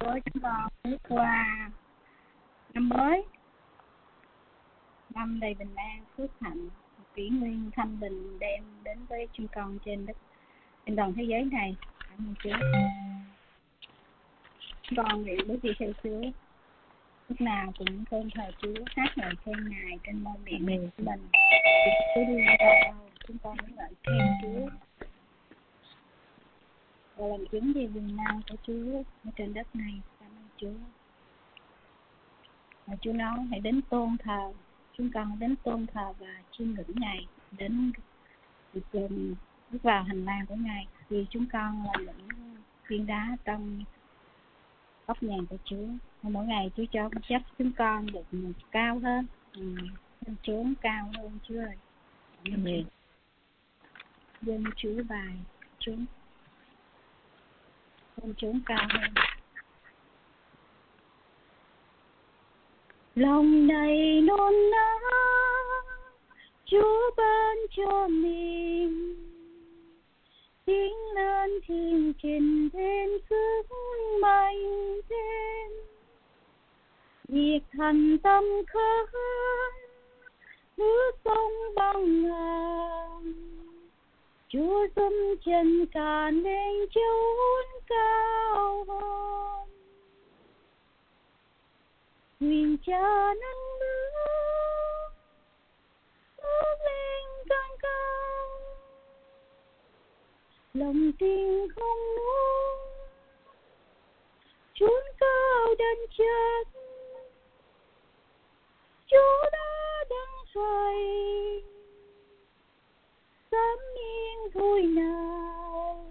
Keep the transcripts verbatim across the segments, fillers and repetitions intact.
Chúa, chúng con bước qua năm mới, năm đầy bình an, phước hạnh, kỷ nguyên thanh bình đem đến với chúng con trên đất, trên toàn thế giới này. Cảm ơn Chúa. Chúng con nguyện bước đi theo Chúa, lúc nào cũng tôn thờ Chúa, hát ngợi khen Ngài trên môi miệng mình. Chúa đi ra đâu, chúng con muốn ngợi khen Chúa và làm chứng về quyền năng của Chúa ở trên đất này. Cảm ơn Chúa. Và Chúa nói hãy đến tôn thờ, chúng con hãy đến tôn thờ và chiêm ngưỡng Ngài, đến được bước vào hành lang của Ngài, vì chúng con là những viên đá trong góc nhà của Chúa. Và mỗi ngày Chúa cho chấp chúng con được cao hơn, lên chốn cao hơn Chúa ơi. Amen. Dân Chúa bài chúng lên chốn cao hơn. Lòng này nôn nao Chúa ban cho mình, tiếng lên thiên trình thêm sức mạnh thêm, việc thành tâm khơi nước sông băng ngàn. Chúa dâm chân cả nên chốn cao hơn, nguyện Cha nâng bước bước lên càng cao, lòng tin không nuốt chốn cao đến chết. Chúa đã đang xoay dám yên vui nào,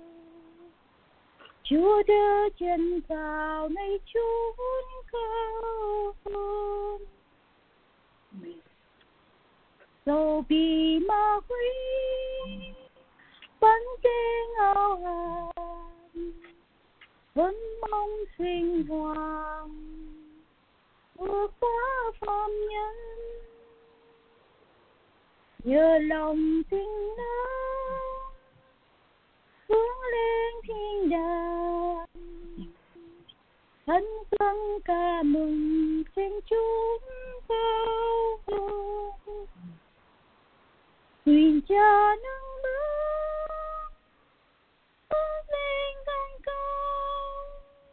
Chúa đưa chân vào nơi chốn cao hơn. Dầu bị ma quỷ vẫn kê ngao hàn, vẫn mong sinh hoàng vượt qua phàm nhân. Nhờ lòng tin đó hướng lên thiên đàng, thân dân ca mừng trên chúng cao hơn. Nguyện Cha nâng bước bước lên càng cao,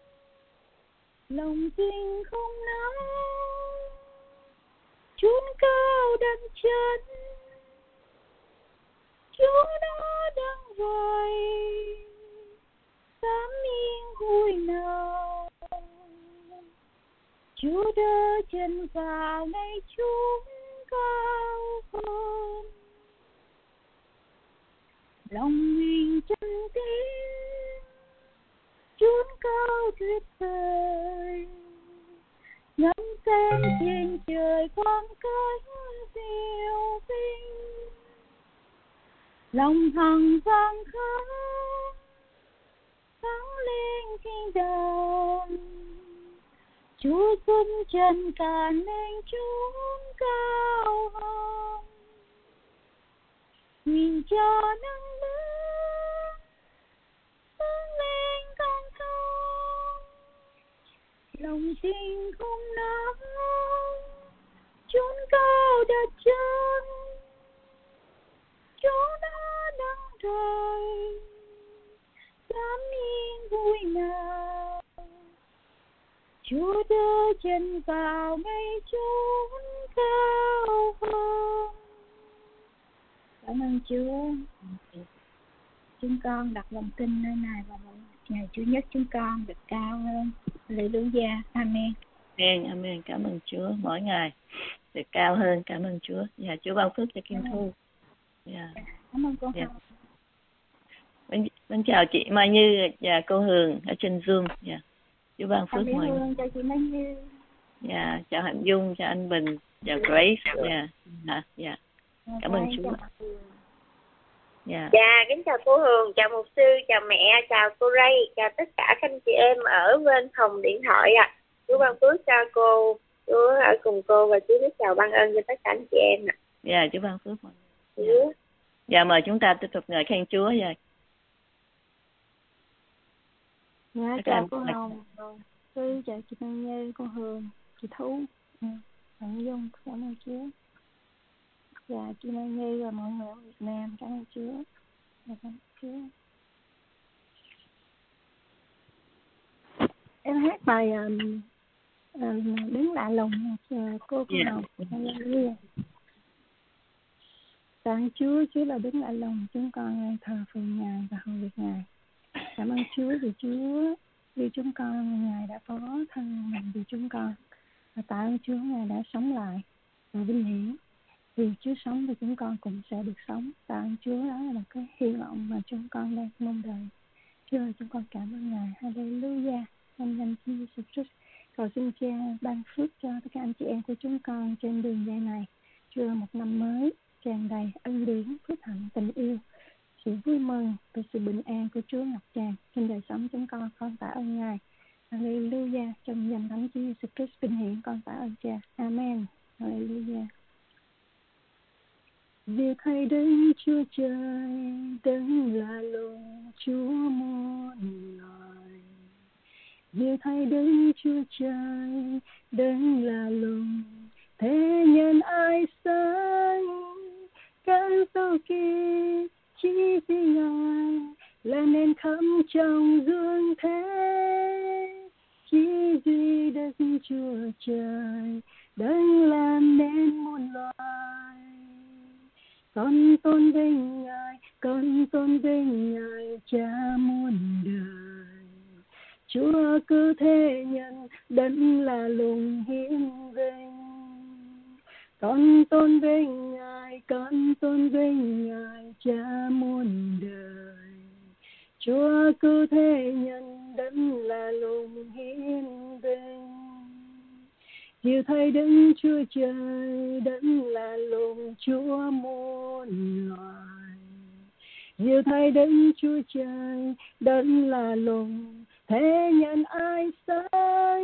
lòng tin không nao chốn cao đặng chân. Chúa đã đang vậy dám yên vui nào, Chúa đưa chân vào nơi chốn cao hơn. Lòng nguyện chân tín chốn cao tuyệt vời, ngắm xem trên trời quang cánh diệu vinh. Lòng hằng vang khóc sáng lên thiên đàng, Chúa dâm chân cả nên chốn cao hơn. Nguyện Cha nâng bước bước lên càng cao, lòng tin không nao chốn cao đặt chân. Chúa đã đang trời dám yên vui nào, Chúa đưa chân vào ngay chốn cao hơn. Cảm ơn Chúa. Chúng con đặt lòng tin nơi này và ngày Chủ nhật chúng con được cao hơn. Hallelujah. Amen. Amen. Amen. Cảm ơn Chúa. Mỗi ngày được cao hơn. Cảm ơn Chúa. Dạ, Chúa ban phước cho Kim Thu. Dạ. Cảm ơn cô. Dạ. Mình, mình chào chị Mai Như và cô Hường ở trên Zoom. Dạ. Chúa ban phước mọi người. Chào chị Mai Như. Dạ, chào Hạnh Dung, chào anh Bình, chào Grace. Dạ. Dạ. Dạ. Cảm ơn Chúa. Dạ. Dạ, kính chào cô Hường, chào mục sư, chào mẹ, chào cô Ray, chào tất cả các anh chị em ở bên phòng điện thoại ạ. À. Chúa ban phước cho cô, Chúa ở cùng cô và Chúa biết chào ban ơn cho tất cả anh chị em ạ. À. Dạ, Chúa ban phước mọi người. Chúa. Dạ, mời chúng ta tiếp tục ngợi khen Chúa. Dạ. Dạ, chào cô Hồng. Sư chào chị Năng Như, cô Hường, chị Thu, ừ, Hạnh Dung, cảm ơn Chúa. Và chị Năng Như và mọi người ở Việt Nam, cảm ơn Chúa. Cảm ơn Chúa. Em hát bài um, um, Đứng Lạ Lùng uh, cô cô Yeah. Hồng. Hallelujah. Tạ ơn Chúa, Chúa là đứng lạ lùng, chúng con đang thờ phượng Ngài và hầu việc Ngài. Cảm ơn Chúa vì Chúa, vì chúng con Ngài đã có thân mình vì chúng con. Và tạ ơn Chúa Ngài đã sống lại và vinh hiển. Vì Chúa sống thì chúng con cũng sẽ được sống. Tạ ơn Chúa, đó là một cái hy vọng mà chúng con đang mong đợi. Chúa ơi, chúng con cảm ơn Ngài. Hallelujah. Trong danh Chúa Jesus Christ. Cầu xin Cha ban phước cho tất cả anh chị em của chúng con trên đường dây này. Chúa ơi, một năm mới tràn đầy ân điển, phước hạnh, tình yêu, sự vui mừng và sự bình an của Chúa ngập tràn trên đời sống chúng con. Con tạ ơn Ngài. Hallelujah. Trong danh Thánh Chúa Jesus Christ vinh hiển, con tạ ơn Cha. Amen. Hallelujah. Việc hay đứng Chúa trời, đứng là lùng Chúa muôn loài. Việc hay đứng Chúa trời, đứng là lùng thế nhân ai sánh. Cơn sâu kia chỉ vì Ngài là nền khắp trong dương thế. Chỉ duy Đức Chúa trời đấng làm nên muôn loài. Con tôn vinh Ngài, con tôn vinh Ngài Cha muôn đời. Chúa cứ thế nhân đấng là lùng hiến vinh. Con tôn vinh Ngài, con tôn vinh Ngài Cha muôn đời. Chúa cứ thế nhân đấng là lùng hiến vinh. Diệu thay đứng Chúa trời, đấng là lùng Chúa muôn loài. Diệu thay đứng Chúa trời, đấng là lùng thế nhân ai sánh.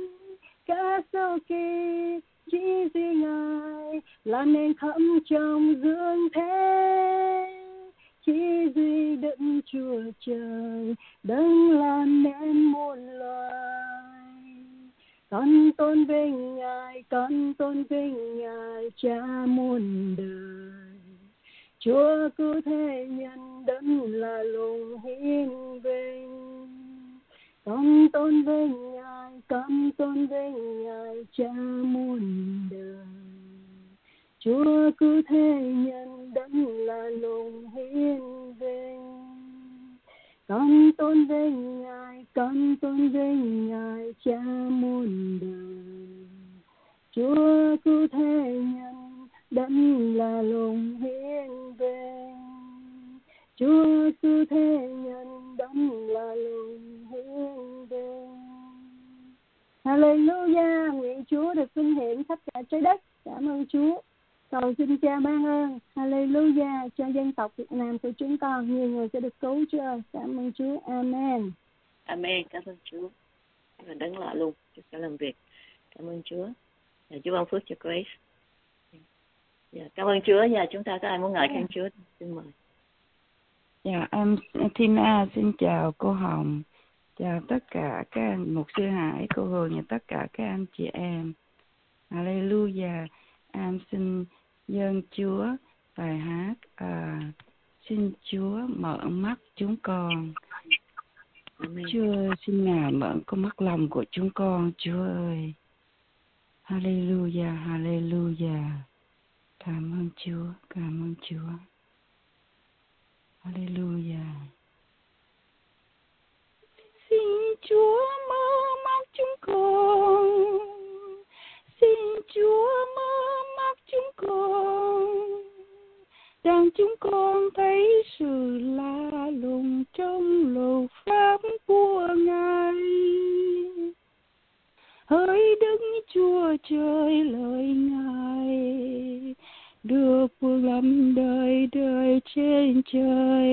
Cả sao kia chỉ vì Ngài làm nên khắp trong dương thế. Chỉ duy Đức Chúa trời đấng làm nên muôn loài. Con tôn vinh Ngài, con tôn vinh Ngài Cha muôn đời. Chúa cứu thế nhân đấng là lùng hiến vinh. Con tôn vinh Ngài, con tôn vinh Ngài Cha muôn đời. Chúa cứu thế nhân đấng là lùng hiến vinh. Con tôn vinh Ngài, con tôn vinh Ngài Cha muôn đời. Chúa cứu thế nhân đấng là lùng hiến vinh. Chúa cứu thế nhân đấng là lùng hiến vinh. Hallelujah, nguyện Chúa được vinh hiển khắp cả trái đất. Cảm ơn Chúa. Cầu xin Cha ban ơn. Hallelujah cho dân tộc Việt Nam của chúng con. Nhiều người sẽ được cứu Chúa ơi. Cảm ơn Chúa. Amen. Amen. Cảm ơn Chúa. Và đấng lạ luôn. Chúa sẽ làm việc. Cảm ơn Chúa. Và Chúa ban phước cho Grace. Dạ, cảm ơn Chúa. Và chúng ta có ai muốn ngợi khen Chúa? Xin mời. Dạ, em Tina xin chào cô Hồng. Chào tất cả các anh mục sư Hải, cô Hường và tất cả các anh chị em. Hallelujah. Em xin dâng Chúa bài hát à, xin Chúa mở mắt chúng con. Amen. Chúa xin Ngài mở con mắt lòng của chúng con, Chúa ơi. Hallelujah, hallelujah. Cảm ơn Chúa, cảm ơn Chúa. Hallelujah. Xin Chúa mở mắt chúng con. Xin Chúa mở mắt chúng con. Rằng chúng con thấy sự lạ lùng trong luật pháp của Ngài. Hỡi Đức Chúa trời lời Ngài được vương lâm đời đời trên trời,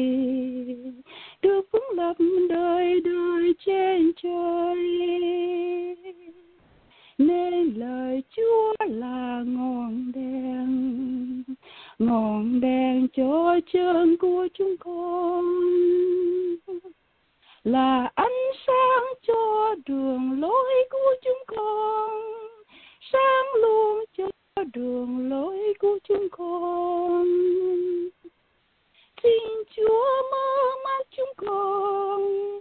được vương lâm đời đời trên trời. Nên lời Chúa là ngọn đèn, ngọn đèn cho chân của chúng con, là ánh sáng cho đường lối của chúng con, sáng luôn cho đường lối của chúng con. Xin Chúa mơ mắt chúng con,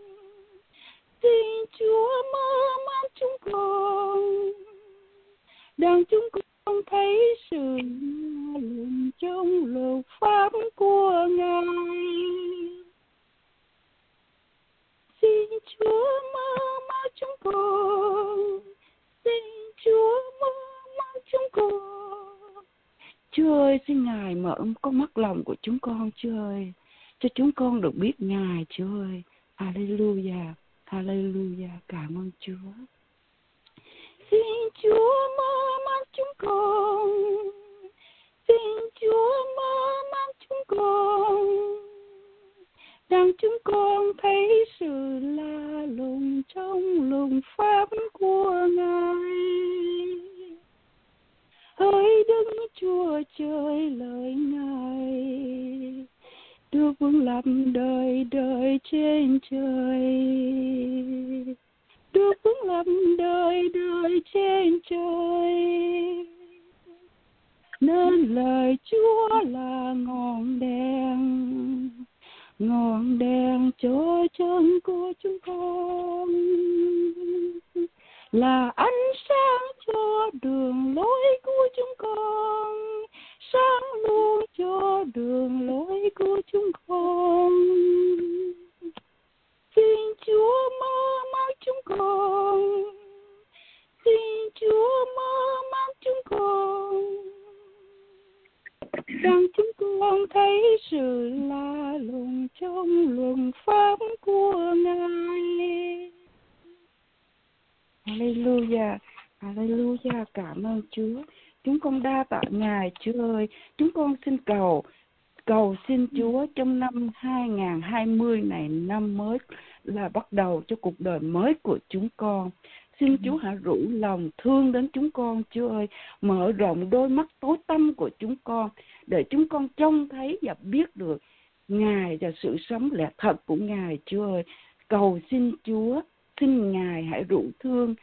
xin Chúa mơ mắt chúng con, đang chúng con thấy sự lùng trong luật pháp của Ngài. Xin Chúa mơ mắt chúng con, xin Chúa mơ mắt chúng con. Chúa ơi, xin Ngài mở con mắt lòng của chúng con, Chúa ơi, cho chúng con được biết Ngài, Chúa ơi. Hallelujah, hallelujah, cảm ơn Chúa. Xin Chúa mơ mắt chúng con, xin Chúa mơ mắt chúng con, đang chúng con thấy sự la lùng trong luật pháp của Ngài. Hỡi Đức Chúa Trời, lời Ngài được vững lập đời đời trên trời, được vững lập đời đời trên trời. Nên lời Chúa là ngọn đèn, ngọn đèn cho chân của chúng con, là ánh sáng cho đường lối của chúng con, sáng luôn cho đường lối của chúng con. Xin Chúa mơ mắt chúng con, xin Chúa mơ mắt chúng con, rằng chúng con thấy sự la lùng trong luật pháp của Ngài. Hallelujah, hallelujah, cảm ơn Chúa. Chúng con đa tạ Ngài, Chúa ơi. Chúng con xin cầu, cầu xin Chúa trong năm hai không hai không này, năm mới là bắt đầu cho cuộc đời mới của chúng con. Xin Chúa hãy rủ lòng thương đến chúng con, Chúa ơi. Mở rộng đôi mắt tối tăm của chúng con, để chúng con trông thấy và biết được Ngài và sự sống lẽ thật của Ngài, Chúa ơi. Cầu xin Chúa, xin Ngài hãy rủ thương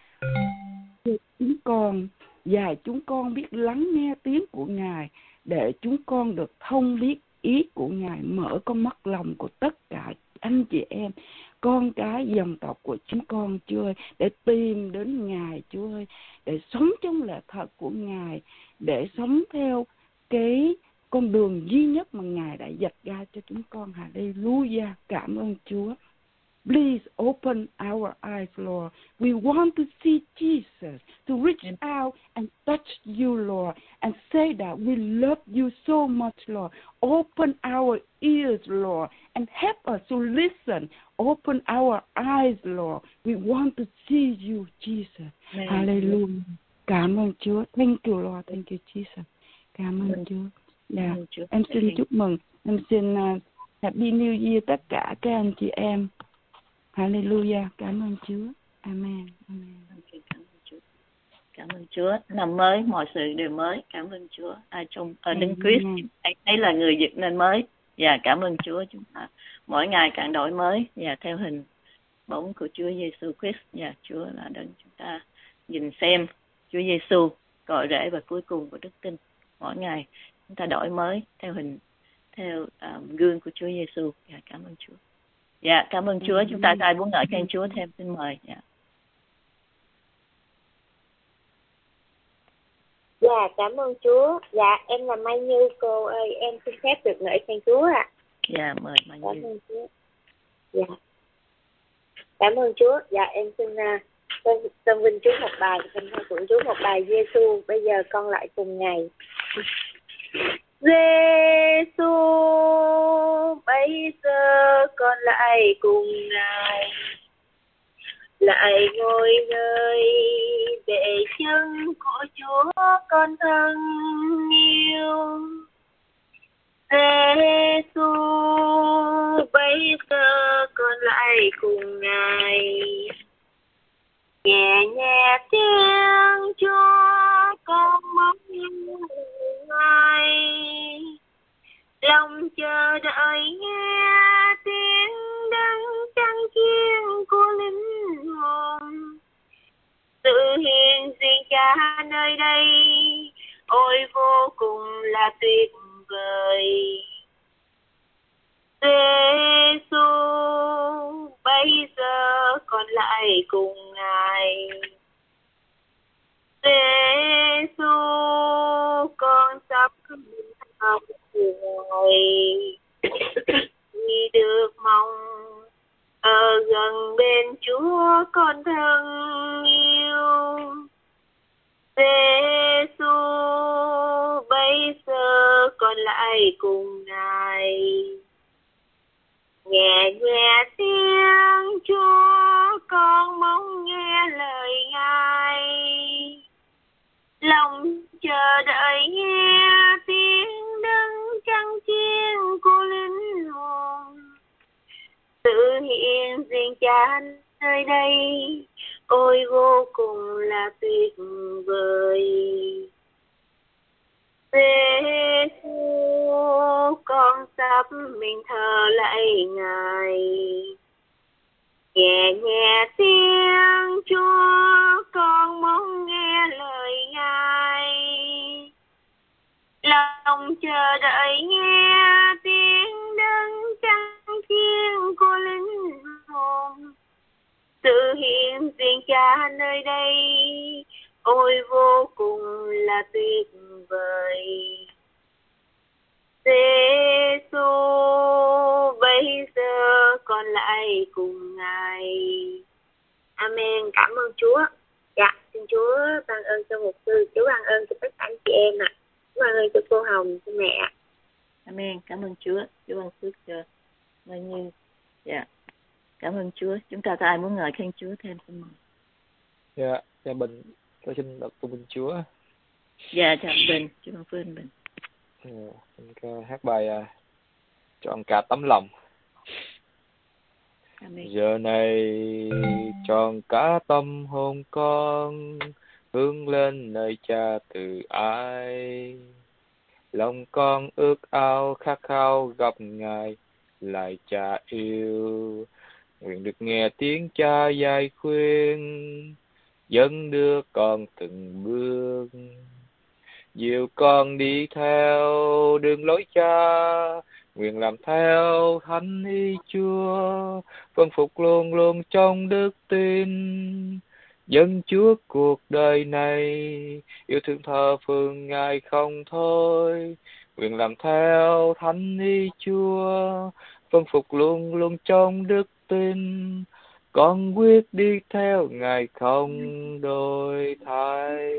chúng con, và chúng con biết lắng nghe tiếng của Ngài, để chúng con được thông biết ý của Ngài. Mở con mắt lòng của tất cả anh chị em, con cái dòng tộc của chúng con, Chúa ơi, để tìm đến Ngài, Chúa ơi, để sống trong lẽ thật của Ngài, để sống theo cái con đường duy nhất mà Ngài đã vạch ra cho chúng con. Hallelujah, cảm ơn Chúa. Please open our eyes, Lord. We want to see Jesus, to reach out and touch you, Lord, and say that we love you so much, Lord. Open our ears, Lord, and help us to listen. Open our eyes, Lord. We want to see you, Jesus. Amen. Hallelujah. Cảm ơn Chúa. Thank you, Lord. Thank you, Jesus. Cảm ơn Chúa. Yeah. Em xin chúc mừng. Em xin uh, Happy New Year tất cả các anh chị em. Hallelujah, cảm ơn Chúa. Amen. Amen. Okay, cảm ơn Chúa. Cảm ơn Chúa. Năm mới mọi sự đều mới. Cảm ơn Chúa. Ai trong ở Đấng Christ ấy là người dựng nên mới. Và cảm ơn Chúa, chúng ta mỗi ngày càng đổi mới và theo hình bóng của Chúa Giêsu Christ. Và Chúa là đấng chúng ta nhìn xem Chúa Giêsu, cội rễ và cuối cùng của đức tin. Mỗi ngày chúng ta đổi mới theo hình theo um, gương của Chúa Giêsu. Và cảm ơn Chúa. Dạ, cảm ơn Chúa. Chúng ta ai muốn ngợi khen Chúa thêm, xin mời. Dạ. Dạ, cảm ơn Chúa. Dạ, em là Mai Như, cô ơi, em xin phép được ngợi khen Chúa ạ. À. Dạ, mời Mai Như. Cảm ơn Chúa. Dạ. Cảm ơn Chúa. Dạ, em xin uh, tôn vinh Chúa một bài, xin thank của Chúa một bài Giêsu. Bây giờ con lại cùng Ngài. Giêsu, bây giờ con lại cùng Ngài, lại ngồi nơi bệ chân của Chúa con thân yêu. Giêsu, bây giờ con lại cùng Ngài, nghe nghe tiếng Chúa con mong Ngài, lòng chờ đợi nghe tiếng đấng trăng chiên của linh hồn. cha nơi đây, ôi vô cùng là tuyệt vời. Giê-xu bây giờ con lại cùng Ngài. Giê-xu con sắp học Ngài, vì được mong ở gần bên Chúa con thân yêu. Giê-xu bây giờ con lại cùng Ngài. Nhẹ nhẹ tiếng Chúa con mong nghe lời Ngài. Lòng chờ đợi nghe tiếng đấng trăng chiên của linh hồn. Tự hiện riêng cha nơi đây, ôi vô cùng là tuyệt vời. Giê-xu con sắp mình thờ lạy Ngài. Nhẹ nhẹ tiếng Chúa con mong nghe lời Ngài. Lòng chờ đợi nghe tiếng đấng trăng chiên của linh hồn. Tự hiện riêng cha nơi đây, ôi vô cùng là tuyệt vời. Giê-xu bây giờ con lại cùng Ngài. Amen. Cảm ơn Chúa. Dạ, xin Chúa ban ơn cho mục sư, Chúa ban ơn cho tất cả anh chị em ạ. À. Chúa ban ơn cho cô Hồng, cho mẹ. Amen. Cảm ơn Chúa. Chúa ban phước cho bao nhiêu. Dạ. Cảm ơn Chúa. Chúng ta có ai muốn ngợi khen Chúa thêm xin mời. Dạ, dạ Bình, tôi xin đọc tôn vinh Chúa. Dạ, chào Bình, Chúa ban phước anh Bình. Dạ, mình ca hát bài uh, trọn cả tấm lòng. Amen. Giờ này trọn cả tâm hồn con hướng lên nơi cha từ ai. Lòng con ước ao khát khao gặp Ngài, lại cha yêu. Nguyện được nghe tiếng cha dạy khuyên, dẫn đưa con từng bước. Dìu con đi theo đường lối cha, nguyện làm theo thánh ý Chúa, vâng phục luôn luôn trong đức tin. Dân Chúa cuộc đời này, yêu thương thờ phượng Ngài không thôi. Nguyện làm theo thánh ý Chúa, vâng phục luôn luôn trong đức tin. Con quyết đi theo Ngài không đổi thay.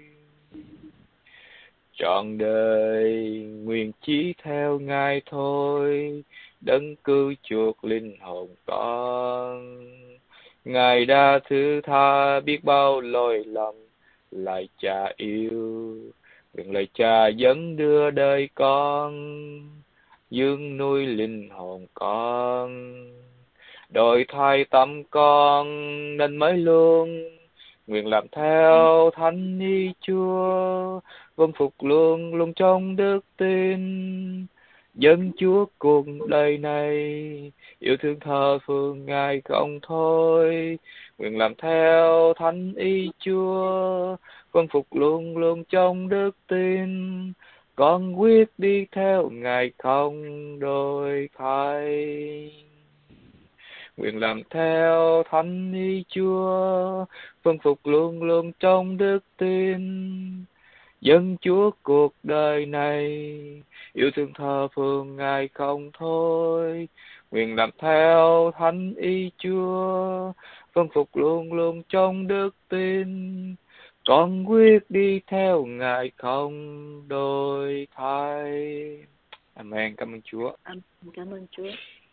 Trọn đời nguyện chỉ theo Ngài thôi, đấng cứu chuộc linh hồn con. Ngài đã thứ tha biết bao lỗi lầm, lại cha yêu. Nguyện lời cha dẫn đưa đời con, dưỡng nuôi linh hồn con. Đổi thay tâm con nên mới luôn, nguyện làm theo thánh ý Chúa, vâng phục luôn luôn trong đức tin. Dân Chúa cuộc đời này, yêu thương thờ phượng Ngài không thôi. Nguyện làm theo thánh ý Chúa, vâng phục luôn luôn trong đức tin. Con quyết đi theo Ngài không đổi thay. Nguyện làm theo thánh ý Chúa, vâng phục luôn luôn trong đức tin. Dân Chúa cuộc đời này, yêu thương thờ phượng Ngài không thôi. Nguyện làm theo thánh ý Chúa, vâng phục luôn luôn trong đức tin. Con quyết đi theo Ngài không đổi thay. Amen. Cảm ơn Chúa. Cảm ơn Chúa.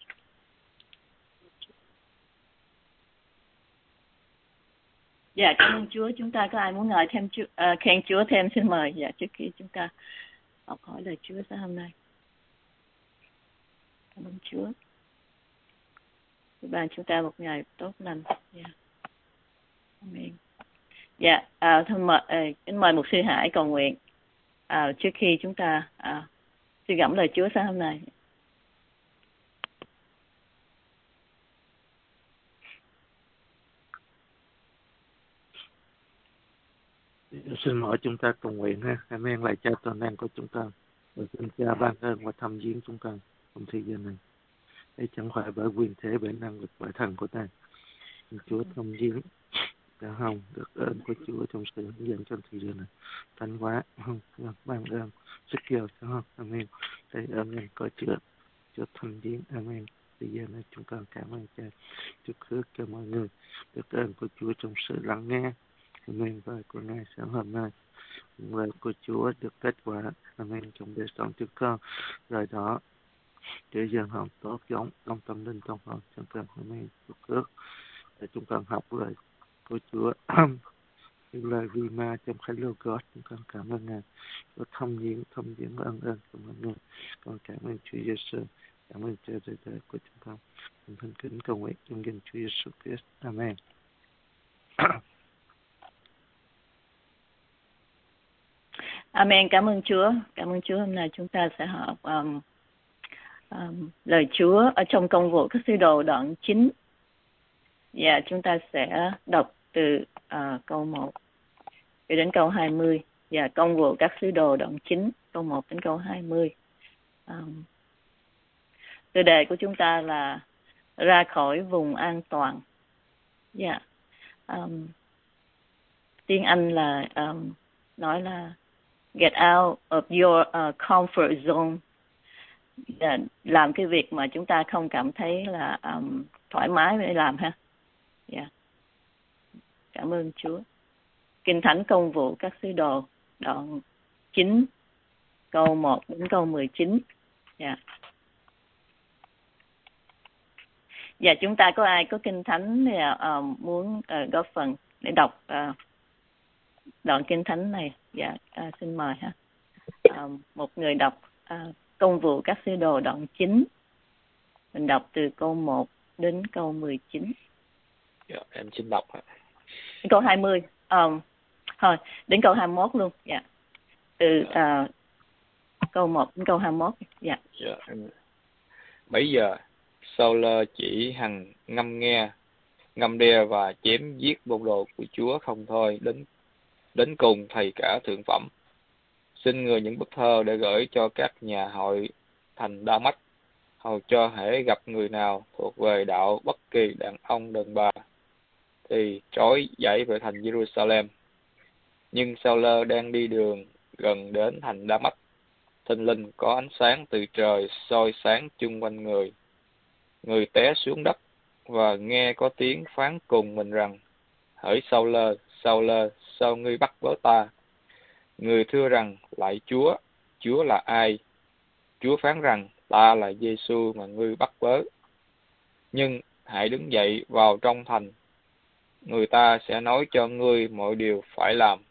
Dạ, cảm ơn Chúa. Chúng ta có ai muốn ngợi thêm Chúa, à, khen Chúa thêm xin mời. Dạ, trước khi chúng ta học hỏi lời Chúa sáng hôm nay. Cảm ơn Chúa. Chúc ban chúng ta một ngày tốt lành. Dạ. Amen. Dạ, à, thân mời, à, kính mời mục sư Hải cầu nguyện à, trước khi chúng ta à, suy gẫm lời Chúa sáng hôm nay. Xin mời chúng ta cầu nguyện ha. Amen. Lạy Cha toàn năng của chúng ta, và xin Cha ban ơn và thăm viếng chúng ta trong thời gian này. Đây chẳng phải bởi quyền thế, bởi năng lực, bởi thần của ta. Chúa thăm viếng đã hồng được ơn của Chúa trong sự hướng dẫn trong thời gian này. Thánh hóa không ban ơn sức giàu cho không. Amen. Đây amen có chữa Chúa thăm viếng. Amen. Thời gian này chúng con cảm ơn Cha. Chúa khước cho mọi người được ơn của Chúa trong sự lắng nghe. Amen. Và của ngày sáng hôm nay lời của Chúa được kết quả. Amen. Trong đời sống chúng con, rồi đó để dân hồn tốt giống trong tâm linh trong hồn chúng con. Amen. Chúa khước để chúng con học lời của Chúa những lời vi ma trong khánh lô God. Chúng con cảm ơn Ngài. Chúa thăm viếng thăm viếng ơn ơn của mọi người. Con cảm ơn Chúa Giêsu. Cảm ơn Cha đời đời của chúng con. Con thân kính cầu nguyện trong danh Chúa Giêsu Christ. Amen. Amen. Cảm ơn Chúa. Cảm ơn Chúa. Hôm nay chúng ta sẽ học um, um, lời Chúa ở trong Công vụ các sứ đồ đoạn chín. Và yeah, chúng ta sẽ đọc từ uh, câu một cho đến câu hai mươi. Và yeah, Công vụ các sứ đồ đoạn chín, câu một đến câu hai mươi. Um, Tiêu đề của chúng ta là ra khỏi vùng an toàn. Yeah. Um, tiếng Anh là um, nói là get out of your uh, comfort zone. Yeah, làm cái việc mà chúng ta không cảm thấy là um, thoải mái để làm ha. Yeah. Cảm ơn Chúa. Kinh Thánh Công vụ các sứ đồ đoạn chín, câu một đến câu mười chín. Yeah. Và chúng ta có ai có Kinh Thánh thì, uh, muốn uh, góp phần để đọc uh, đoạn Kinh Thánh này? Dạ, uh, xin mời ha. Uh, một người đọc uh, Công vụ các sứ đồ đoạn chín. Mình đọc từ câu một đến câu mười chín. Dạ, em xin đọc. Câu hai mươi. Um, thôi, đến câu hai mươi mốt luôn. Dạ. Từ uh, câu một đến câu hai mươi mốt. Dạ. Dạ, em... Bây giờ Saul chỉ hằng ngâm nghe, ngâm đe và chém giết môn đồ của Chúa không thôi, đến đến cùng thầy cả thượng phẩm. Xin người những bức thơ để gửi cho các nhà hội thành Đa Mách, hầu cho hễ gặp người nào thuộc về đạo bất kỳ đàn ông đàn bà thì trói dãy về thành Jerusalem. Nhưng Saul đang đi đường gần đến thành Đa Mách, thình lình có ánh sáng từ trời soi sáng chung quanh người. Người té xuống đất và nghe có tiếng phán cùng mình rằng: hỡi Saul, Saul, sao ngươi bắt bớ ta? Người thưa rằng: lạy Chúa, Chúa là ai? Chúa phán rằng: ta là Giêsu mà ngươi bắt bớ. Nhưng hãy đứng dậy vào trong thành, người ta sẽ nói cho ngươi mọi điều phải làm.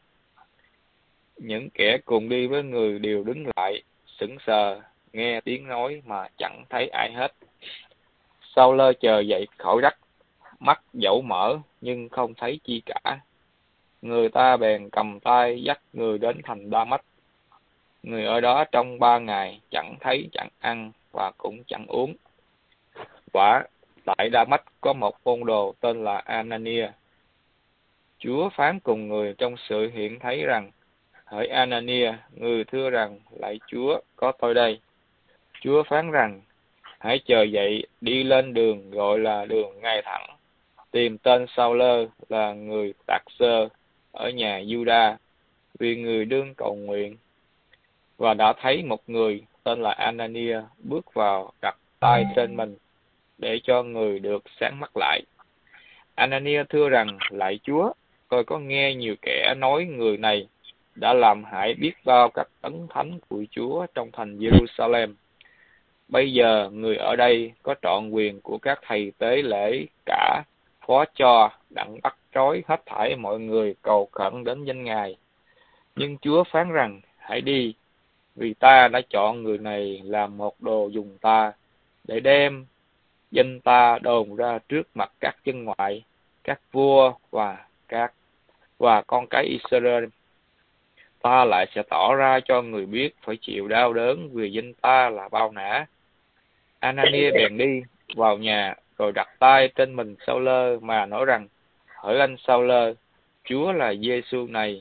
Những kẻ cùng đi với người đều đứng lại, sững sờ, nghe tiếng nói mà chẳng thấy ai hết. Saul chờ dậy khỏi đất, mắt dẫu mở nhưng không thấy chi cả. Người ta bèn cầm tay dắt người đến thành Đa Mách. Người ở đó trong ba ngày chẳng thấy, chẳng ăn và cũng chẳng uống. Quả tại Đa Mách có một môn đồ tên là Anania. Chúa phán cùng người trong sự hiện thấy rằng: hỡi Anania, người thưa rằng: lạy Chúa, có tôi đây. Chúa phán rằng: hãy chờ dậy, đi lên đường gọi là đường ngay thẳng, tìm tên Saul là người Tạc-sơ ở nhà Juda, vì người đương cầu nguyện. Và đã thấy một người tên là Anania bước vào, đặt tay trên mình để cho người được sáng mắt lại. Anania thưa rằng: lạy Chúa, tôi có nghe nhiều kẻ nói người này đã làm hại biết bao các ấn thánh của Chúa trong thành Jerusalem. Bây giờ người ở đây có trọn quyền của các thầy tế lễ cả phó cho đặng bắt trói hết thảy mọi người cầu khẩn đến danh Ngài. Nhưng Chúa phán rằng: hãy đi, vì ta đã chọn người này làm một đồ dùng ta, để đem danh ta đồn ra trước mặt các dân ngoại, các vua và các và con cái Israel. Ta lại sẽ tỏ ra cho người biết phải chịu đau đớn vì danh ta là bao nã. Anania bèn đi vào nhà, rồi đặt tay trên mình Saul mà nói rằng: hỡi anh Saul, Chúa là Giêsu này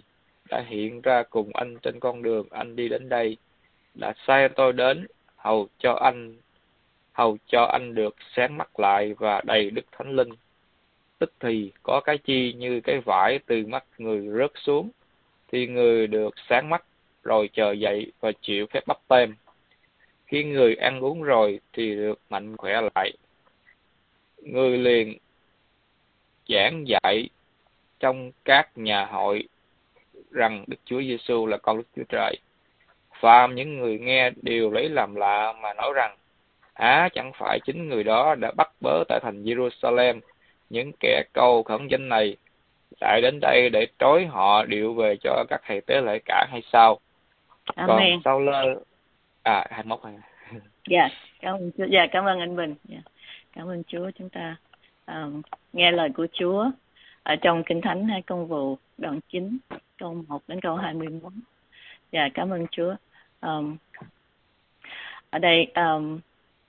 đã hiện ra cùng anh trên con đường anh đi đến đây, đã sai tôi đến hầu cho anh hầu cho anh được sáng mắt lại và đầy Đức Thánh Linh. Tức thì có cái chi như cái vải từ mắt người rớt xuống, thì người được sáng mắt, rồi chờ dậy và chịu phép báp têm. Khi người ăn uống rồi thì được mạnh khỏe lại. Người liền giảng dạy trong các nhà hội rằng Đức Chúa Giêsu là con Đức Chúa Trời. Phàm những người nghe đều lấy làm lạ mà nói rằng: Á, chẳng phải chính người đó đã bắt bớ tại thành Jerusalem những kẻ cầu khẩn danh này, lại đến đây để trói họ điệu về cho các thầy tế lễ cả hay sao? Amen. Còn sau lơ à hai mốt này. Dạ, cảm ơn Chúa. Dạ, cảm ơn anh Bình. Dạ. Cảm ơn Chúa. Chúng ta um, nghe lời của Chúa ở trong Kinh Thánh hai Công vụ đoạn chín câu một đến câu hai mươi mốt. Dạ, cảm ơn Chúa. Um, ở đây um,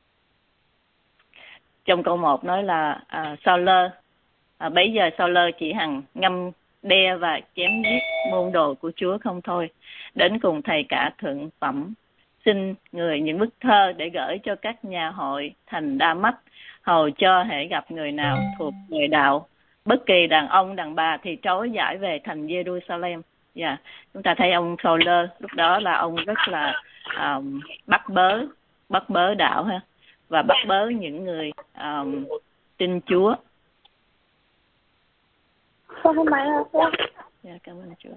trong câu một nói là uh, Sao-lơ uh, bấy giờ Sao-lơ chỉ hằng ngâm đe và chém giết môn đồ của Chúa không thôi, đến cùng thầy cả thượng phẩm xin người những bức thơ để gửi cho các nhà hội thành Đa-mách, hầu cho hễ gặp người nào thuộc người đạo, bất kỳ đàn ông đàn bà thì trối giải về thành Jerusalem. Dạ, yeah. Chúng ta thấy ông Sao-lơ lúc đó là ông rất là um, bắt bớ bắt bớ đạo ha, và bắt bớ những người um, tin Chúa. Dạ, cảm ơn Chúa.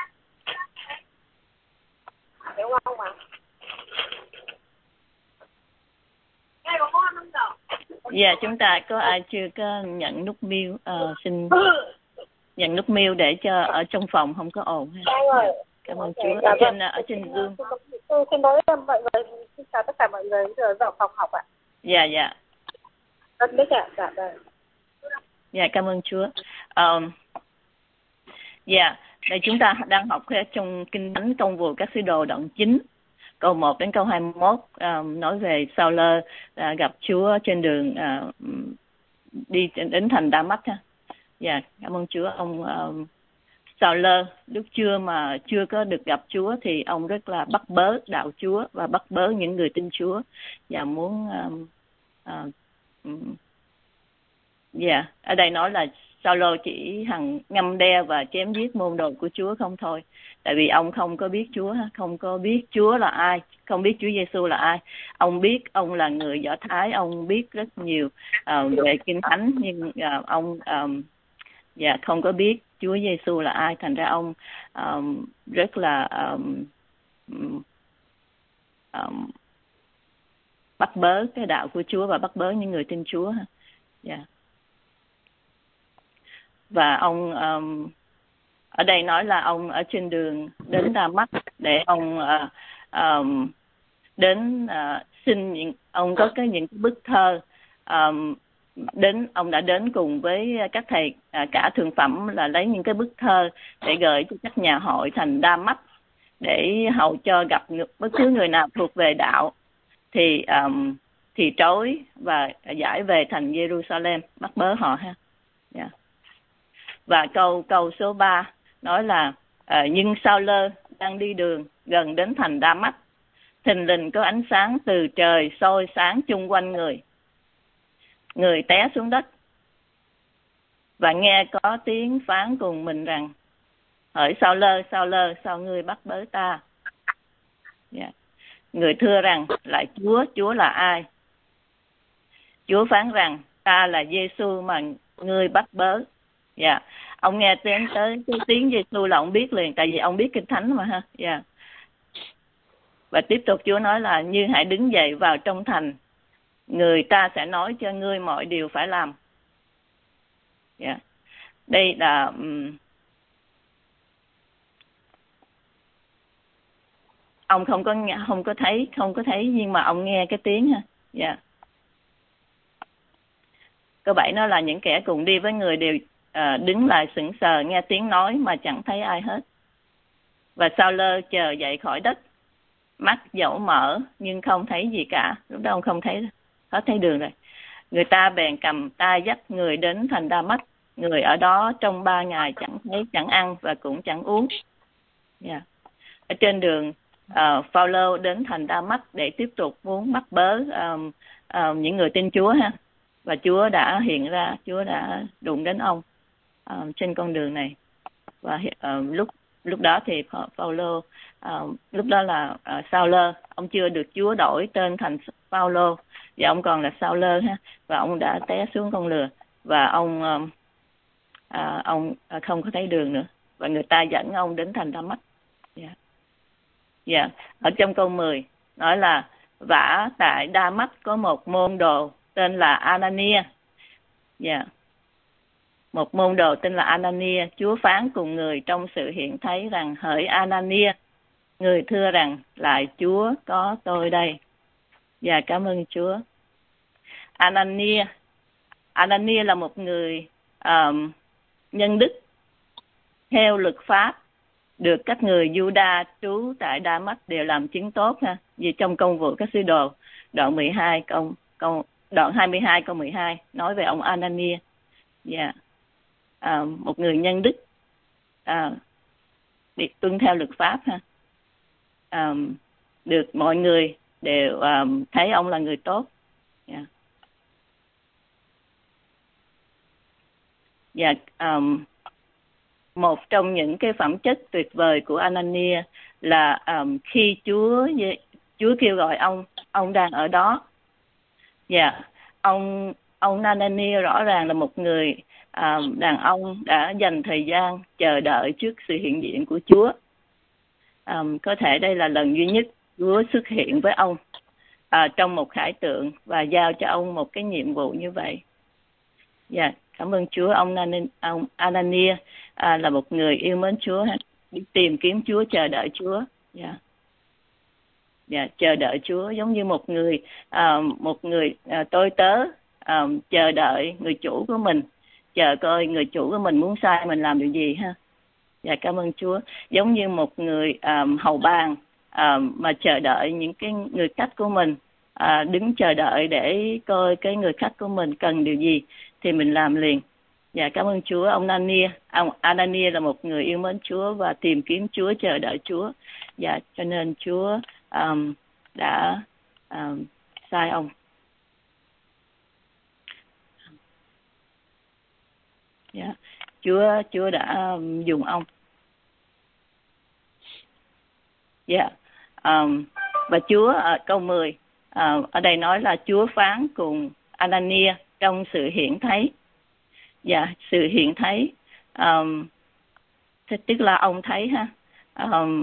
Dạ, chúng ta có ai chưa có nhận nút mail, uh, xin nhận nút mail để cho ở trong phòng không có ồn ha. Dạ, cảm ơn Chúa. Ở trên ở trên gương. Tôi xin nói mọi người, xin chào tất cả mọi người giờ vào phòng học ạ. Dạ dạ. Rất biết ạ. Dạ vâng. Dạ, cảm ơn Chúa. Um, dạ, đây chúng ta đang học trong Kinh Thánh Công vụ các sứ đồ đoạn chín câu một đến câu hai mươi mốt, um, nói về Sao-lơ uh, gặp Chúa trên đường uh, đi đến thành Đa-mách ha. Dạ, cảm ơn Chúa. Ông um, Sao-lơ lúc chưa mà chưa có được gặp Chúa thì ông rất là bắt bớ đạo Chúa và bắt bớ những người tin Chúa và muốn um, uh, um, dạ, ở đây nói là Sao-lô chỉ hằng ngâm đe và chém giết môn đồ của Chúa không thôi. Tại vì ông không có biết Chúa, không có biết Chúa là ai, không biết Chúa Giêsu là ai. Ông biết ông là người Do Thái, ông biết rất nhiều uh, về Kinh Thánh, nhưng uh, ông um, dạ, không có biết Chúa Giêsu là ai. Thành ra ông um, rất là um, um, bắt bớ cái đạo của Chúa và bắt bớ những người tin Chúa. Dạ. Yeah. Và ông um, ở đây nói là ông ở trên đường đến Đa-mách để ông uh, um, đến uh, xin những ông có cái những bức thơ um, đến ông đã đến cùng với các thầy uh, cả thượng phẩm là lấy những cái bức thơ để gửi cho các nhà hội thành Đa-mách để hầu cho gặp bất cứ người nào thuộc về đạo thì um, thì trối và giải về thành Jerusalem, bắt bớ họ ha. Yeah. Và câu câu số ba nói là uh, nhưng Sao-lơ đang đi đường gần đến thành Đa-mách, thình lình có ánh sáng từ trời soi sáng chung quanh người. Người té xuống đất và nghe có tiếng phán cùng mình rằng: hỡi Sao-lơ, Sao-lơ, sao ngươi bắt bớ ta? Yeah. Người thưa rằng: lại Chúa, Chúa là ai? Chúa phán rằng: ta là Giêsu mà ngươi bắt bớ. Dạ, yeah. Ông nghe tiếng tới cái tiếng Giêsu là ông biết liền, tại vì ông biết Kinh Thánh mà ha. Dạ. Yeah. Và tiếp tục Chúa nói là: như hãy đứng dậy vào trong thành, người ta sẽ nói cho ngươi mọi điều phải làm. Dạ. Yeah. Đây là um, ông không có không có thấy không có thấy nhưng mà ông nghe cái tiếng ha. Dạ. Yeah. Câu bảy nó là những kẻ cùng đi với người đều À, đứng lại sững sờ nghe tiếng nói mà chẳng thấy ai hết. Và Sao-lơ chờ dậy khỏi đất, mắt dẫu mở nhưng không thấy gì cả. Lúc đó ông không thấy, hết thấy đường rồi. Người ta bèn cầm tay dắt người đến thành Đa-mách. Người ở đó trong ba ngày chẳng thấy, chẳng ăn và cũng chẳng uống. Yeah. Ở trên đường uh, Phaolô đến thành Đa-mách để tiếp tục muốn bắt bớ um, um, những người tin Chúa ha, và Chúa đã hiện ra, Chúa đã đụng đến ông um, trên con đường này. Và uh, lúc lúc đó thì Phaolô uh, lúc đó là uh, Sao-lơ, ông chưa được Chúa đổi tên thành Phaolô, và ông còn là Sao-lơ ha, và ông đã té xuống con lừa, và ông um, uh, ông uh, không có thấy đường nữa, và người ta dẫn ông đến thành Đa-mách. Yeah. Yeah. Ở trong câu mười nói là vả tại Đa-mách có một môn đồ tên là Anania. Yeah. Một môn đồ tên là Anania, Chúa phán cùng người trong sự hiện thấy rằng hỡi Anania, người thưa rằng lại Chúa có tôi đây. Và cảm ơn Chúa. Anania, Anania là một người um, nhân đức theo luật pháp, được các người Juda trú tại Đa-mách đều làm chứng tốt ha. Vì trong công vụ các sứ đồ đoạn mười hai câu câu đoạn hai mươi hai câu mười hai nói về ông Anania. Yeah. À, một người nhân đức, à, bị tuân theo luật pháp ha. À, được mọi người đều um, thấy ông là người tốt. Yeah. Và um, một trong những cái phẩm chất tuyệt vời của Anania là um, khi Chúa Chúa kêu gọi ông, ông đang ở đó. Dạ, yeah. ông ông Anania rõ ràng là một người um, đàn ông đã dành thời gian chờ đợi trước sự hiện diện của Chúa. Um, có thể đây là lần duy nhất Chúa xuất hiện với ông uh, trong một khải tượng và giao cho ông một cái nhiệm vụ như vậy. Dạ, yeah. Cảm ơn Chúa. Ông, ông Anania à, là một người yêu mến Chúa, đi tìm kiếm Chúa, chờ đợi Chúa. Dạ, yeah. Yeah, chờ đợi Chúa giống như một người à, một người à, tôi tớ à, chờ đợi người chủ của mình, chờ coi người chủ của mình muốn sai mình làm điều gì ha. Dạ, cảm ơn Chúa. Giống như một người à, hầu bàn à, mà chờ đợi những cái người khách của mình, à, đứng chờ đợi để coi cái người khách của mình cần điều gì thì mình làm liền. Dạ, cảm ơn Chúa. Ông Anania, ông Anania là một người yêu mến Chúa và tìm kiếm Chúa, chờ đợi Chúa. Dạ, cho nên Chúa um, đã um, sai ông. Dạ, Chúa Chúa đã um, dùng ông. Dạ, um, và Chúa ở câu mười uh, ở đây nói là Chúa phán cùng Anania trong sự hiện thấy. Dạ, sự hiện thấy um, tức là ông thấy ha. Um,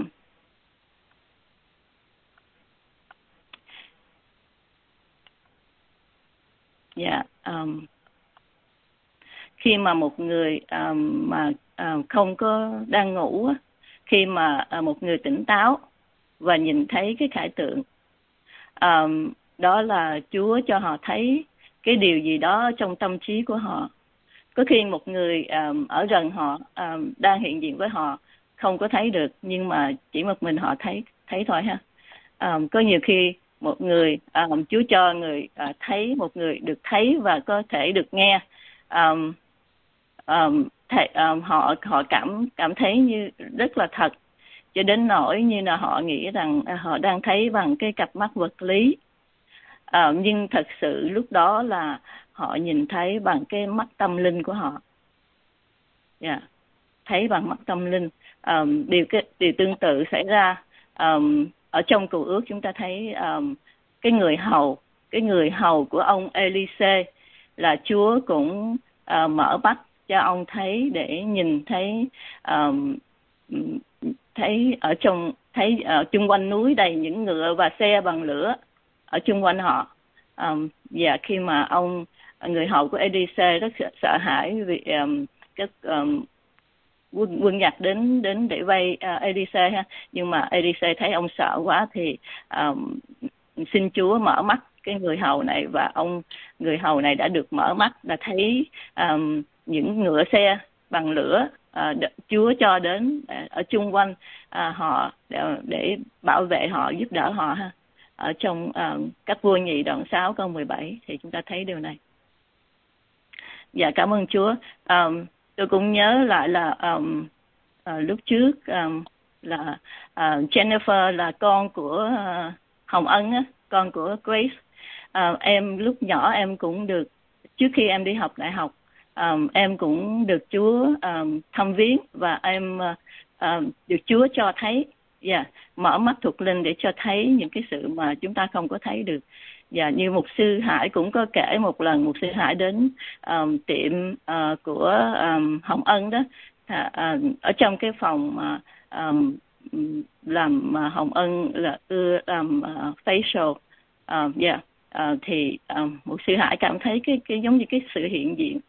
dạ, um, khi mà một người um, mà um, không có đang ngủ, khi mà uh, một người tỉnh táo và nhìn thấy cái khải tượng, um, đó là Chúa cho họ thấy cái điều gì đó trong tâm trí của họ. Có khi một người um, ở gần họ um, đang hiện diện với họ không có thấy được, nhưng mà chỉ một mình họ thấy thấy thôi ha. Um, có nhiều khi một người um, Chúa cho người uh, thấy, một người được thấy và có thể được nghe. Um, um, th- um, họ họ cảm cảm thấy như rất là thật, cho đến nỗi như là họ nghĩ rằng uh, họ đang thấy bằng cái cặp mắt vật lý. Uh, nhưng thật sự lúc đó là họ nhìn thấy bằng cái mắt tâm linh của họ. Yeah. Thấy bằng mắt tâm linh. Um, điều, cái, điều tương tự xảy ra um, ở trong Cựu Ước. Chúng ta thấy um, cái người hầu cái người hầu của ông Elise là Chúa cũng uh, mở mắt cho ông thấy, để nhìn thấy um, thấy ở trong thấy ở chung quanh núi đầy những ngựa và xe bằng lửa ở chung quanh họ. Um, và khi mà ông người hầu của Elise rất sợ, sợ hãi vì um, các um, quân quân Nhật đến đến để vây uh, Elise ha, nhưng mà Elise thấy ông sợ quá thì um, xin Chúa mở mắt cái người hầu này, và ông người hầu này đã được mở mắt, đã thấy um, những ngựa xe bằng lửa uh, Chúa cho đến uh, ở chung quanh uh, họ để, để bảo vệ họ, giúp đỡ họ ha. Ở trong uh, các vua nhì đoạn sáu câu mười bảy thì chúng ta thấy điều này. Dạ, cảm ơn Chúa. Um, tôi cũng nhớ lại là um, uh, lúc trước um, là uh, Jennifer là con của uh, Hồng Ân á, con của Grace. Uh, em lúc nhỏ em cũng được, trước khi em đi học đại học, um, em cũng được Chúa um, thăm viếng, và em uh, um, được Chúa cho thấy, yeah, mở mắt thuộc linh để cho thấy những cái sự mà chúng ta không có thấy được. Và như mục sư Hải cũng có kể một lần, mục sư Hải đến um, tiệm uh, của um, Hồng Ân đó, uh, uh, ở trong cái phòng mà um, làm uh, Hồng Ân là ưa làm uh, facial, uh, yeah. Uh, thì um, một sư Hải cảm thấy cái cái giống như cái sự hiện diện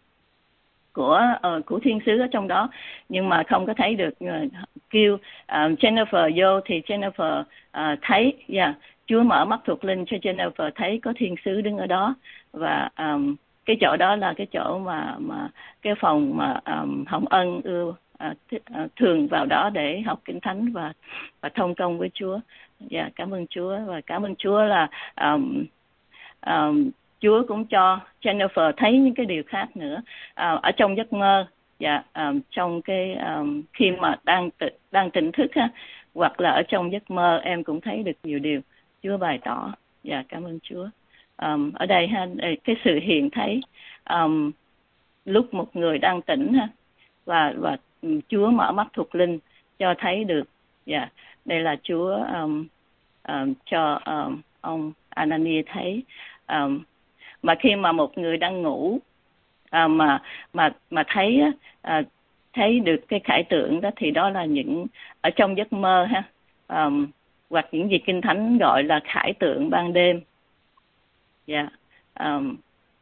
của uh, của thiên sứ ở trong đó, nhưng mà không có thấy được. Uh, kêu uh, Jennifer vô thì Jennifer uh, thấy, yeah, Chúa mở mắt thuộc linh cho Jennifer thấy có thiên sứ đứng ở đó, và um, cái chỗ đó là cái chỗ mà mà cái phòng mà um, Hồng Ân ưa uh, th- uh, thường vào đó để học kinh thánh và và thông công với Chúa. Dạ, cảm ơn Chúa, và cảm ơn Chúa là um, um, Chúa cũng cho Jennifer thấy những cái điều khác nữa uh, ở trong giấc mơ. Dạ, um, trong cái um, khi mà đang t- đang tỉnh thức ha, hoặc là ở trong giấc mơ em cũng thấy được nhiều điều Chúa bày tỏ. Dạ, cảm ơn Chúa. Um, ở đây ha, cái sự hiện thấy um, lúc một người đang tỉnh ha, và và Chúa mở mắt thuộc linh cho thấy được. Dạ, đây là Chúa um, um, cho um, ông Anania thấy. Um, mà khi mà một người đang ngủ uh, mà mà mà thấy uh, thấy được cái khải tượng đó, thì đó là những ở trong giấc mơ ha, um, hoặc những gì Kinh Thánh gọi là khải tượng ban đêm. Dạ, yeah. um,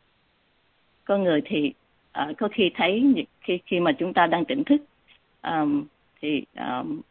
có người thì uh, có khi thấy khi khi mà chúng ta đang tỉnh thức, um, thì um,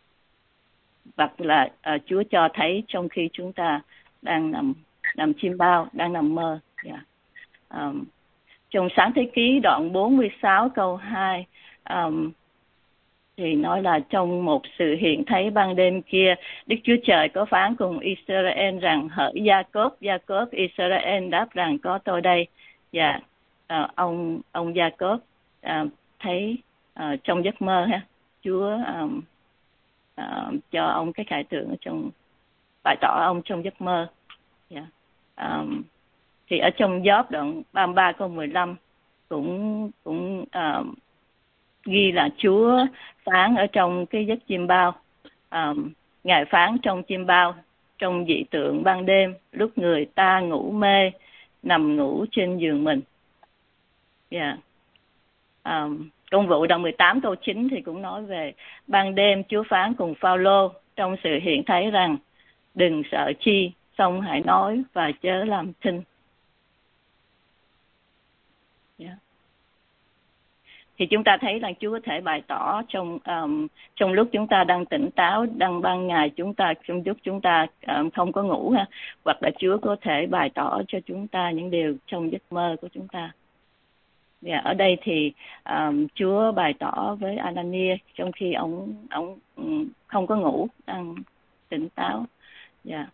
hoặc là uh, Chúa cho thấy trong khi chúng ta đang nằm nằm chim bao, đang nằm mơ. Yeah. Um, trong Sáng Thế Ký đoạn bốn mươi sáu câu hai, um, thì nói là trong một sự hiện thấy ban đêm kia, Đức Chúa Trời có phán cùng Israel rằng: hỡi Gia-cốp, Gia-cốp, Israel đáp rằng: có tôi đây. Và uh, ông ông Gia-cốp uh, thấy uh, trong giấc mơ ha, Chúa um, uh, cho ông cái khải tượng ở trong, bày tỏ ông trong giấc mơ. Yeah. Um, thì ở trong Gióp đoạn ba mươi ba câu mười lăm cũng cũng uh, ghi là Chúa phán ở trong cái giấc chim bao. Um, Ngài phán trong chim bao, trong dị tượng ban đêm, lúc người ta ngủ mê, nằm ngủ trên giường mình. Yeah. Um, Công vụ đoạn mười tám câu chín thì cũng nói về ban đêm Chúa phán cùng Phao-lô trong sự hiện thấy rằng: đừng sợ chi, song hãy nói và chớ làm thinh. Yeah. Thì chúng ta thấy là Chúa có thể bày tỏ trong um, trong lúc chúng ta đang tỉnh táo, đang ban ngày chúng ta, trong lúc chúng ta um, không có ngủ ha, hoặc là Chúa có thể bày tỏ cho chúng ta những điều trong giấc mơ của chúng ta. Yeah, ở đây thì um, Chúa bày tỏ với Anania trong khi ông ông um, không có ngủ, đang tỉnh táo. Yeah.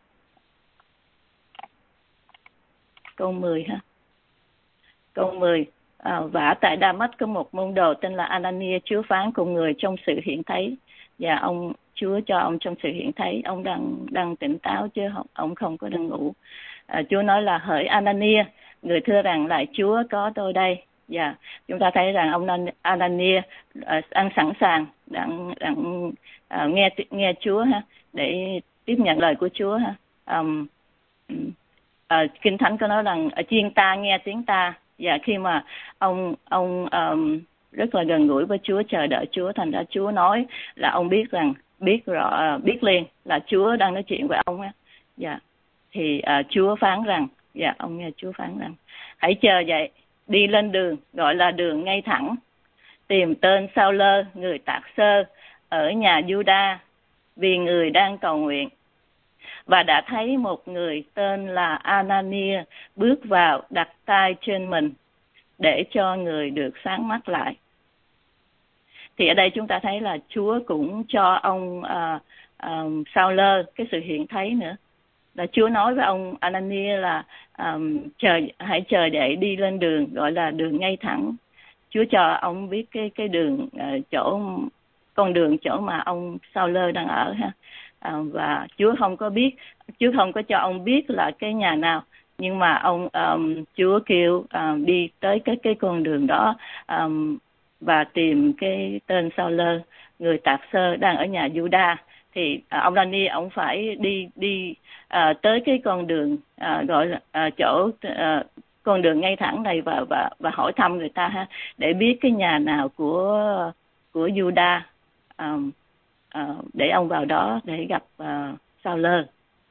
Câu mười ha. Câu mười. À, và tại Đa-mách có một môn đồ tên là Anania, Chúa phán cùng người trong sự hiện thấy. Và ông Chúa cho ông trong sự hiện thấy, ông đang đang tỉnh táo chứ không, ông không có đang ngủ. À, Chúa nói là: hỡi Anania, người thưa rằng lại Chúa có tôi đây. Và chúng ta thấy rằng ông Anania uh, đang sẵn sàng, đang đang uh, nghe nghe Chúa ha, để tiếp nhận lời của Chúa ha. Um, uh, Kinh Thánh có nói rằng: chiên ta nghe tiếng ta. Và khi mà ông ông um, rất là gần gũi với Chúa, chờ đợi Chúa, thành ra Chúa nói là ông biết rằng biết rõ biết liền là Chúa đang nói chuyện với ông á. Dạ. Thì uh, Chúa phán rằng, dạ, ông nghe Chúa phán rằng: hãy chờ dậy, đi lên đường gọi là đường ngay thẳng, tìm tên Sao-lơ người Tạc Sơ ở nhà Giu-đa, vì người đang cầu nguyện. Và đã thấy một người tên là Anania bước vào, đặt tay trên mình để cho người được sáng mắt lại. Thì ở đây chúng ta thấy là Chúa cũng cho ông uh, uh, Sao-lơ cái sự hiện thấy nữa. Là Chúa nói với ông Anania là um, chờ hãy chờ để đi lên đường gọi là đường ngay thẳng. Chúa cho ông biết cái cái đường uh, chỗ con đường chỗ mà ông Sao-lơ đang ở ha. À, và Chúa không có biết, Chúa không có cho ông biết là cái nhà nào, nhưng mà ông um, Chúa kêu um, đi tới cái cái con đường đó um, và tìm cái tên Sao-lơ, người tạc sơ đang ở nhà Juda. Thì uh, ông Dani ông phải đi đi uh, tới cái con đường uh, gọi là uh, chỗ uh, con đường ngay thẳng này và và và hỏi thăm người ta ha, để biết cái nhà nào của của Juda, um, uh, để ông vào đó để gặp uh, Sao-lơ.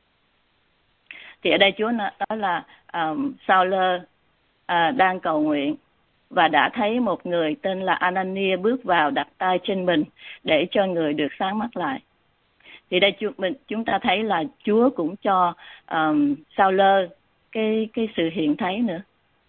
Thì ở đây Chúa nói là um, Sao-lơ uh, đang cầu nguyện và đã thấy một người tên là Anania bước vào đặt tay trên mình để cho người được sáng mắt lại. Thì đây chúng, mình, chúng ta thấy là Chúa cũng cho um, Sao-lơ cái cái sự hiện thấy nữa.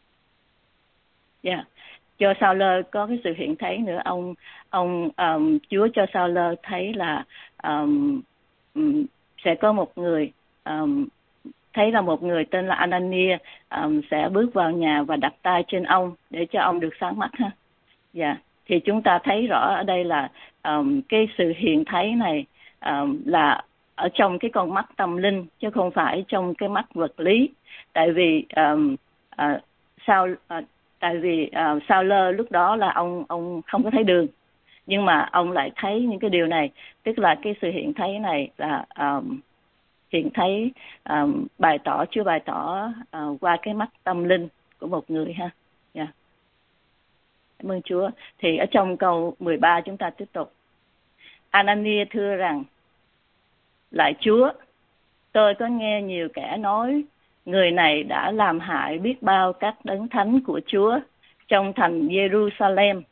Yeah. Cho Sao-lơ có cái sự hiện thấy nữa. Ông ông um, Chúa cho Sao-lơ thấy là um, um, sẽ có một người um, thấy là một người tên là Anania um, sẽ bước vào nhà và đặt tay trên ông để cho ông được sáng mắt ha. Dạ. Yeah. Thì chúng ta thấy rõ ở đây là um, cái sự hiện thấy này um, là ở trong cái con mắt tâm linh chứ không phải trong cái mắt vật lý. Tại vì um, uh, sao uh, tại vì uh, Sao-lơ lúc đó là ông ông không có thấy đường, nhưng mà ông lại thấy những cái điều này, tức là cái sự hiện thấy này là um, hiện thấy um, bày tỏ Chúa bày tỏ uh, qua cái mắt tâm linh của một người ha. Yeah. Cảm ơn Chúa. Thì ở trong câu mười ba chúng ta tiếp tục. Anania thưa rằng: lại Chúa, tôi có nghe nhiều kẻ nói người này đã làm hại biết bao các đấng thánh của Chúa trong thành Jerusalem.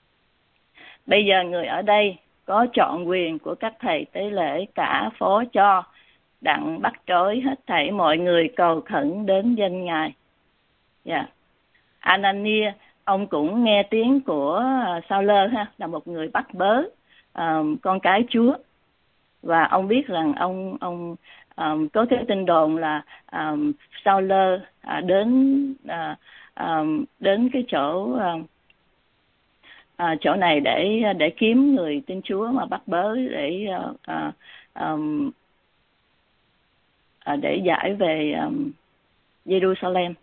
Bây giờ người ở đây có trọn quyền của các thầy tế lễ cả phó cho, đặng bắt trói hết thảy mọi người cầu khẩn đến danh Ngài. Yeah. Anania, ông cũng nghe tiếng của Sao-lơ ha, là một người bắt bớ um, con cái Chúa, và ông biết rằng ông ông um, có cái tin đồn là um, Sao-lơ uh, đến uh, um, đến cái chỗ uh, uh, chỗ này để để kiếm người tin Chúa mà bắt bớ để uh, uh, um, uh, để giải về um, Jerusalem.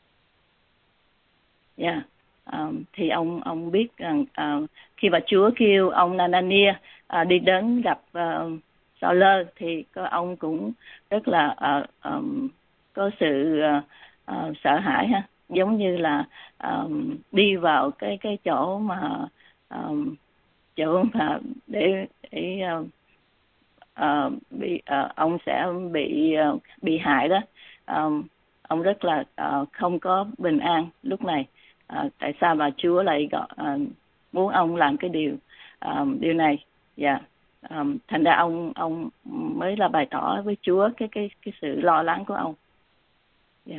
Yeah. Um, thì ông ông biết rằng uh, khi mà Chúa kêu ông Anania uh, đi đến gặp uh, Sao-lơ thì ông cũng rất là uh, um, có sự uh, uh, sợ hãi ha, giống như là um, đi vào cái cái chỗ mà um, chỗ mà để, để uh, uh, bị uh, ông sẽ bị uh, bị hại đó. Um, ông rất là uh, không có bình an lúc này. Uh, tại sao mà Chúa lại gọi, uh, muốn ông làm cái điều um, điều này? Dạ. Yeah. Um, thành ra ông ông mới là bày tỏ với Chúa cái cái cái sự lo lắng của ông. Yeah.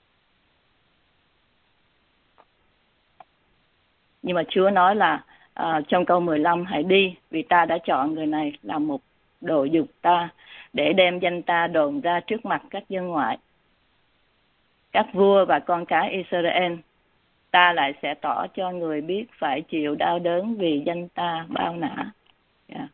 Nhưng mà Chúa nói là uh, trong câu mười lăm: hãy đi, vì ta đã chọn người này làm một đồ dục ta, để đem danh ta đồn ra trước mặt các dân ngoại, các vua và con cái Israel. Ta lại sẽ tỏ cho người biết phải chịu đau đớn vì danh ta bao nã. Yeah.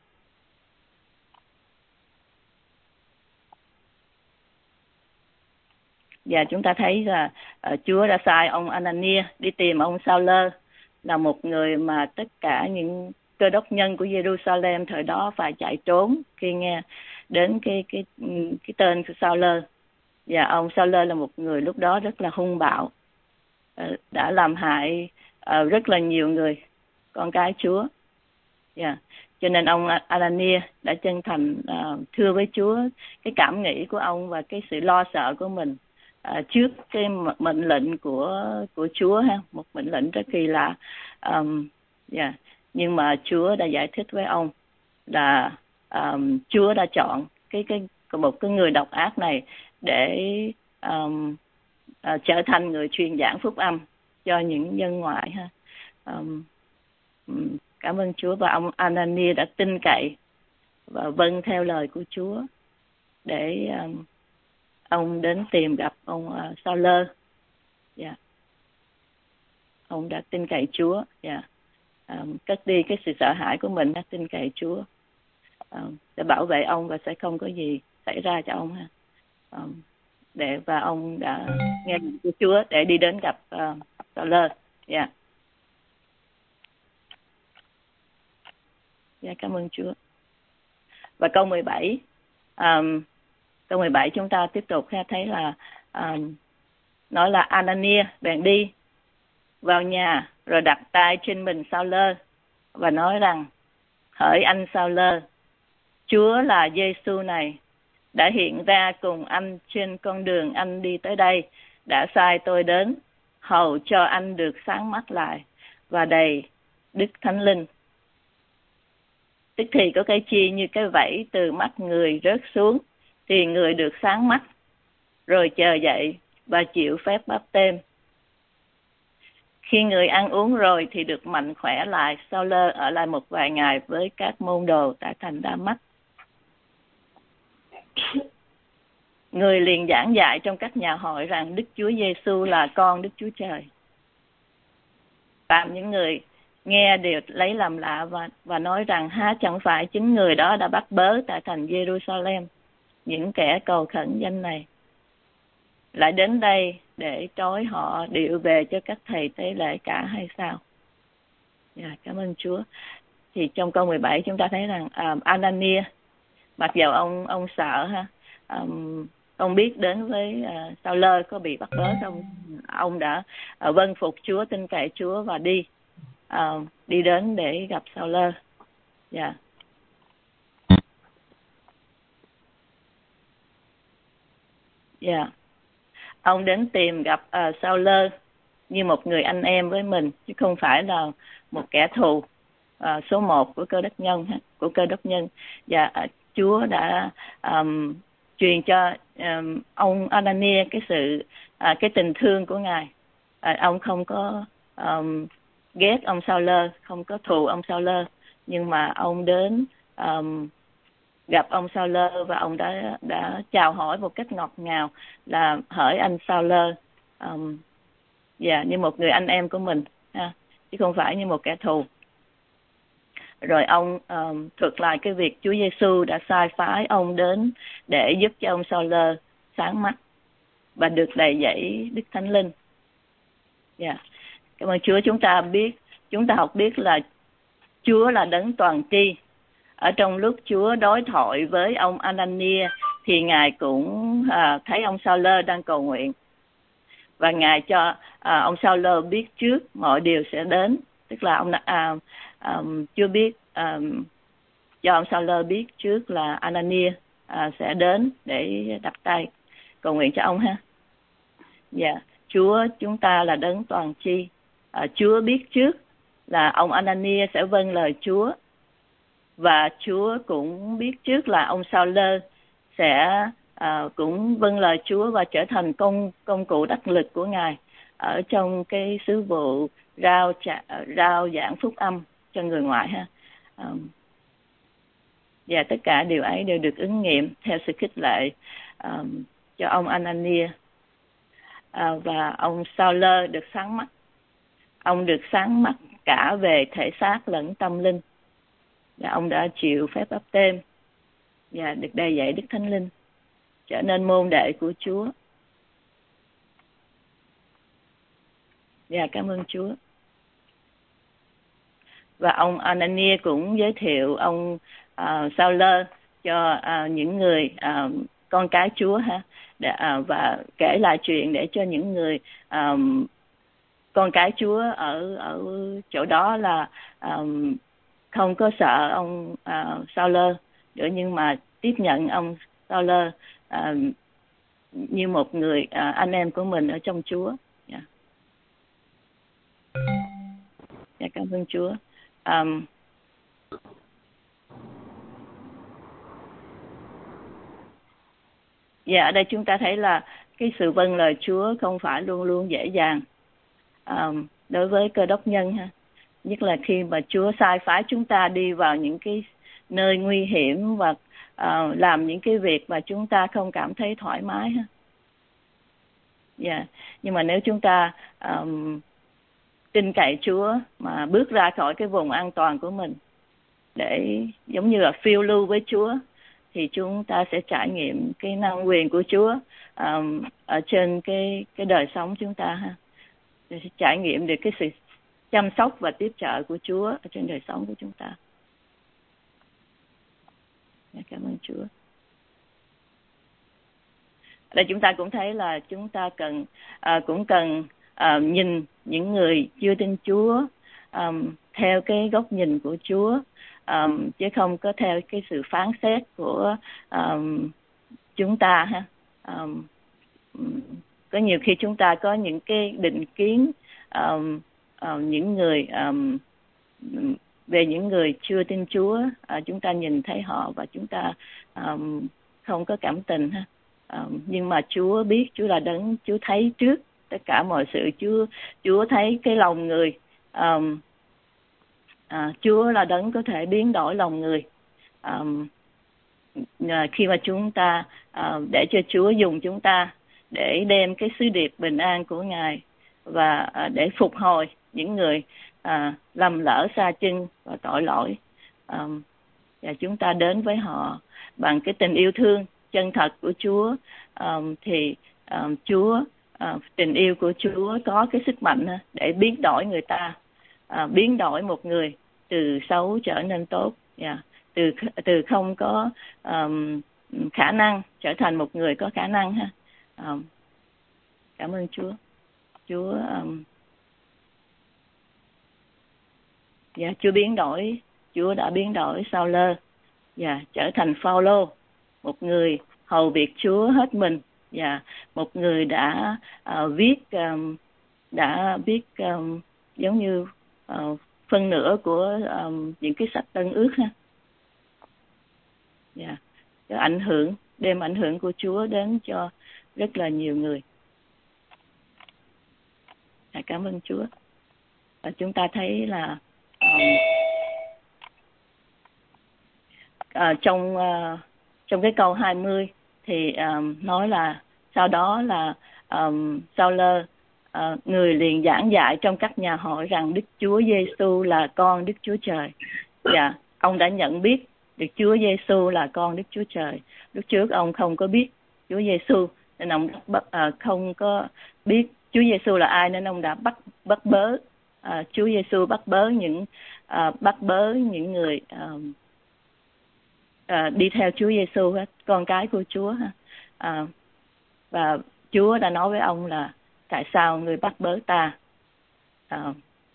Và chúng ta thấy là uh, Chúa đã sai ông Anania đi tìm ông Sao-lơ, là một người mà tất cả những cơ đốc nhân của Jerusalem thời đó phải chạy trốn khi nghe đến cái cái cái tên của Sao-lơ. Và ông Sao-lơ là một người lúc đó rất là hung bạo, uh, đã làm hại uh, rất là nhiều người, con cái Chúa. Yeah. Cho nên ông Anania đã chân thành uh, thưa với Chúa cái cảm nghĩ của ông và cái sự lo sợ của mình uh, trước cái mệnh lệnh của của Chúa ha, một mệnh lệnh rất kỳ lạ. Um, yeah. Nhưng mà Chúa đã giải thích với ông là um, Chúa đã chọn cái cái một cái người độc ác này để um, uh, trở thành người truyền giảng phúc âm cho những dân ngoại ha. Um, um, Cảm ơn Chúa. Và ông Anania đã tin cậy và vâng theo lời của Chúa để um, ông đến tìm gặp ông uh, Sao-lơ. Yeah. Ông đã tin cậy Chúa. Yeah. um, cất đi cái sự sợ hãi của mình, tin cậy Chúa um, sẽ bảo vệ ông và sẽ không có gì xảy ra cho ông ha. Um, để và ông đã nghe của Chúa để đi đến gặp uh, Sauler. Dạ. Yeah. Dạ, yeah, cảm ơn Chúa. Và câu mười bảy, um, câu mười bảy chúng ta tiếp tục ha, thấy là um, nói là Anania bèn đi vào nhà rồi đặt tay trên mình Sauler và nói rằng: hỡi anh Sauler, Chúa là Giêsu này đã hiện ra cùng anh trên con đường anh đi tới đây, đã sai tôi đến hầu cho anh được sáng mắt lại và đầy Đức Thánh Linh. Tức thì có cái chi như cái vẫy từ mắt người rớt xuống, thì người được sáng mắt, rồi chờ dậy và chịu phép báp têm. Khi người ăn uống rồi thì được mạnh khỏe lại. Sauler ở lại một vài ngày với các môn đồ tại thành Đa-mách. Người liền giảng dạy trong các nhà hội rằng Đức Chúa Giêsu là con Đức Chúa Trời. Phạm những người nghe đều lấy làm lạ và, và nói rằng: há chẳng phải chính người đó đã bắt bớ tại thành Jerusalem những kẻ cầu khẩn danh này, lại đến đây để trói họ điệu về cho các thầy tế lễ cả hay sao? Yeah, cảm ơn Chúa. Thì trong câu mười bảy chúng ta thấy rằng um, Anania, mặc dầu ông ông sợ ha, um, ông biết đến với uh, Sauler có bị bắt bớ xong, ông đã uh, vâng phục Chúa, tin cậy Chúa và đi uh, đi đến để gặp Sauler. Dạ. Yeah. Dạ. Yeah. Ông đến tìm gặp uh, Sauler như một người anh em với mình, chứ không phải là một kẻ thù uh, số một của cơ đốc nhân của cơ đốc nhân. Và uh, Chúa đã um, truyền cho um, ông Anania cái sự uh, cái tình thương của Ngài. Uh, ông không có um, ghét ông Sauler, không có thù ông Sauler, nhưng mà ông đến um, gặp ông Sauler và ông đã đã chào hỏi một cách ngọt ngào là: hỡi anh Sauler, um, yeah, như một người anh em của mình ha, chứ không phải như một kẻ thù. Rồi ông um, thuật lại cái việc Chúa Giêsu đã sai phái ông đến để giúp cho ông Sauler sáng mắt và được đầy dẫy Đức Thánh Linh. Yeah. Cảm ơn Chúa. Chúng ta biết, chúng ta học biết là Chúa là đấng toàn tri. Ở trong lúc Chúa đối thoại với ông Anania thì Ngài cũng à, thấy ông Sauler đang cầu nguyện. Và Ngài cho à, ông Sauler biết trước mọi điều sẽ đến. Tức là ông à, à, Chúa biết à, cho ông Sauler biết trước là Anania à, sẽ đến để đặt tay cầu nguyện cho ông ha. Dạ, yeah. Chúa chúng ta là đấng toàn tri. À, Chúa biết trước là ông Anania sẽ vâng lời Chúa. Và Chúa cũng biết trước là ông Sauler sẽ uh, cũng vâng lời Chúa và trở thành công công cụ đắc lực của Ngài ở trong cái sứ vụ rao trả, rao giảng phúc âm cho người ngoại ha. Um, và tất cả điều ấy đều được ứng nghiệm theo sự khích lệ um, cho ông Anania. Uh, và ông Sauler được sáng mắt. Ông được sáng mắt cả về thể xác lẫn tâm linh. Và ông đã chịu phép báp têm và được đầy dẫy Đức Thánh Linh, trở nên môn đệ của Chúa. Và cảm ơn Chúa. Và ông Anania cũng giới thiệu ông uh, Sauler cho uh, những người uh, con cái Chúa ha, để, uh, và kể lại chuyện để cho những người um, con cái Chúa ở ở chỗ đó là um, không có sợ ông uh, Sauler nữa, nhưng mà tiếp nhận ông Sauler uh, như một người uh, anh em của mình ở trong Chúa. Yeah. Yeah, cảm ơn Chúa. Um, Dạ, ở đây chúng ta thấy là cái sự vâng lời Chúa không phải luôn luôn dễ dàng um, đối với cơ đốc nhân ha. Nhất là khi mà Chúa sai phái chúng ta đi vào những cái nơi nguy hiểm và uh, làm những cái việc mà chúng ta không cảm thấy thoải mái ha. Dạ, yeah. Nhưng mà nếu chúng ta um, tin cậy Chúa mà bước ra khỏi cái vùng an toàn của mình để giống như là phiêu lưu với Chúa, thì chúng ta sẽ trải nghiệm cái năng quyền của Chúa um, ở trên cái cái đời sống chúng ta ha. Để sẽ trải nghiệm được cái sự chăm sóc và tiếp trợ của Chúa ở trên đời sống của chúng ta. Cảm ơn Chúa. Đây chúng ta cũng thấy là chúng ta cần à, cũng cần à, nhìn những người chưa tin Chúa um, theo cái góc nhìn của Chúa, um, chứ không có theo cái sự phán xét của um, chúng ta ha. Um, có nhiều khi chúng ta có những cái định kiến um, uh, những người um, về những người chưa tin Chúa, uh, chúng ta nhìn thấy họ và chúng ta um, không có cảm tình ha. Um, nhưng mà Chúa biết, Chúa là đấng, Chúa thấy trước tất cả mọi sự. Chúa Chúa thấy cái lòng người. Um, à, Chúa là đấng có thể biến đổi lòng người. Um, à, khi mà chúng ta uh, để cho Chúa dùng chúng ta để đem cái sứ điệp bình an của Ngài và uh, để phục hồi những người uh, lầm lỡ sa chân và tội lỗi. Um, và chúng ta đến với họ bằng cái tình yêu thương chân thật của Chúa, um, thì um, Chúa uh, tình yêu của Chúa có cái sức mạnh để biến đổi người ta, uh, biến đổi một người từ xấu trở nên tốt, yeah. từ từ không có um, khả năng trở thành một người có khả năng ha. Um, cảm ơn Chúa. Chúa um, yeah, Chúa biến đổi, Chúa đã biến đổi Sao-lơ, yeah, trở thành Phao-lô, một người hầu việc Chúa hết mình, và yeah, một người đã uh, viết um, đã viết um, giống như uh, phân nửa của um, những cái sách Tân Ước ha. Yeah. Cái ảnh hưởng, đem ảnh hưởng của Chúa đến cho rất là nhiều người. À, cảm ơn Chúa. Và chúng ta thấy là um, uh, trong uh, trong cái câu hai mươi thì um, nói là sau đó là um, Sao-lơ uh, người liền giảng dạy trong các nhà hội rằng Đức Chúa Giêsu là con Đức Chúa Trời. Dạ, ông đã nhận biết Đức Chúa Giêsu là con Đức Chúa Trời. Lúc trước ông không có biết Chúa Giêsu nên ông bắt, uh, không có biết Chúa Giêsu là ai, nên ông đã bắt bắt bớ uh, Chúa Giêsu bắt bớ những uh, bắt bớ những người uh, uh, đi theo Chúa Giêsu, con cái của Chúa. Uh, và Chúa đã nói với ông là tại sao người bắt bớ ta? Uh,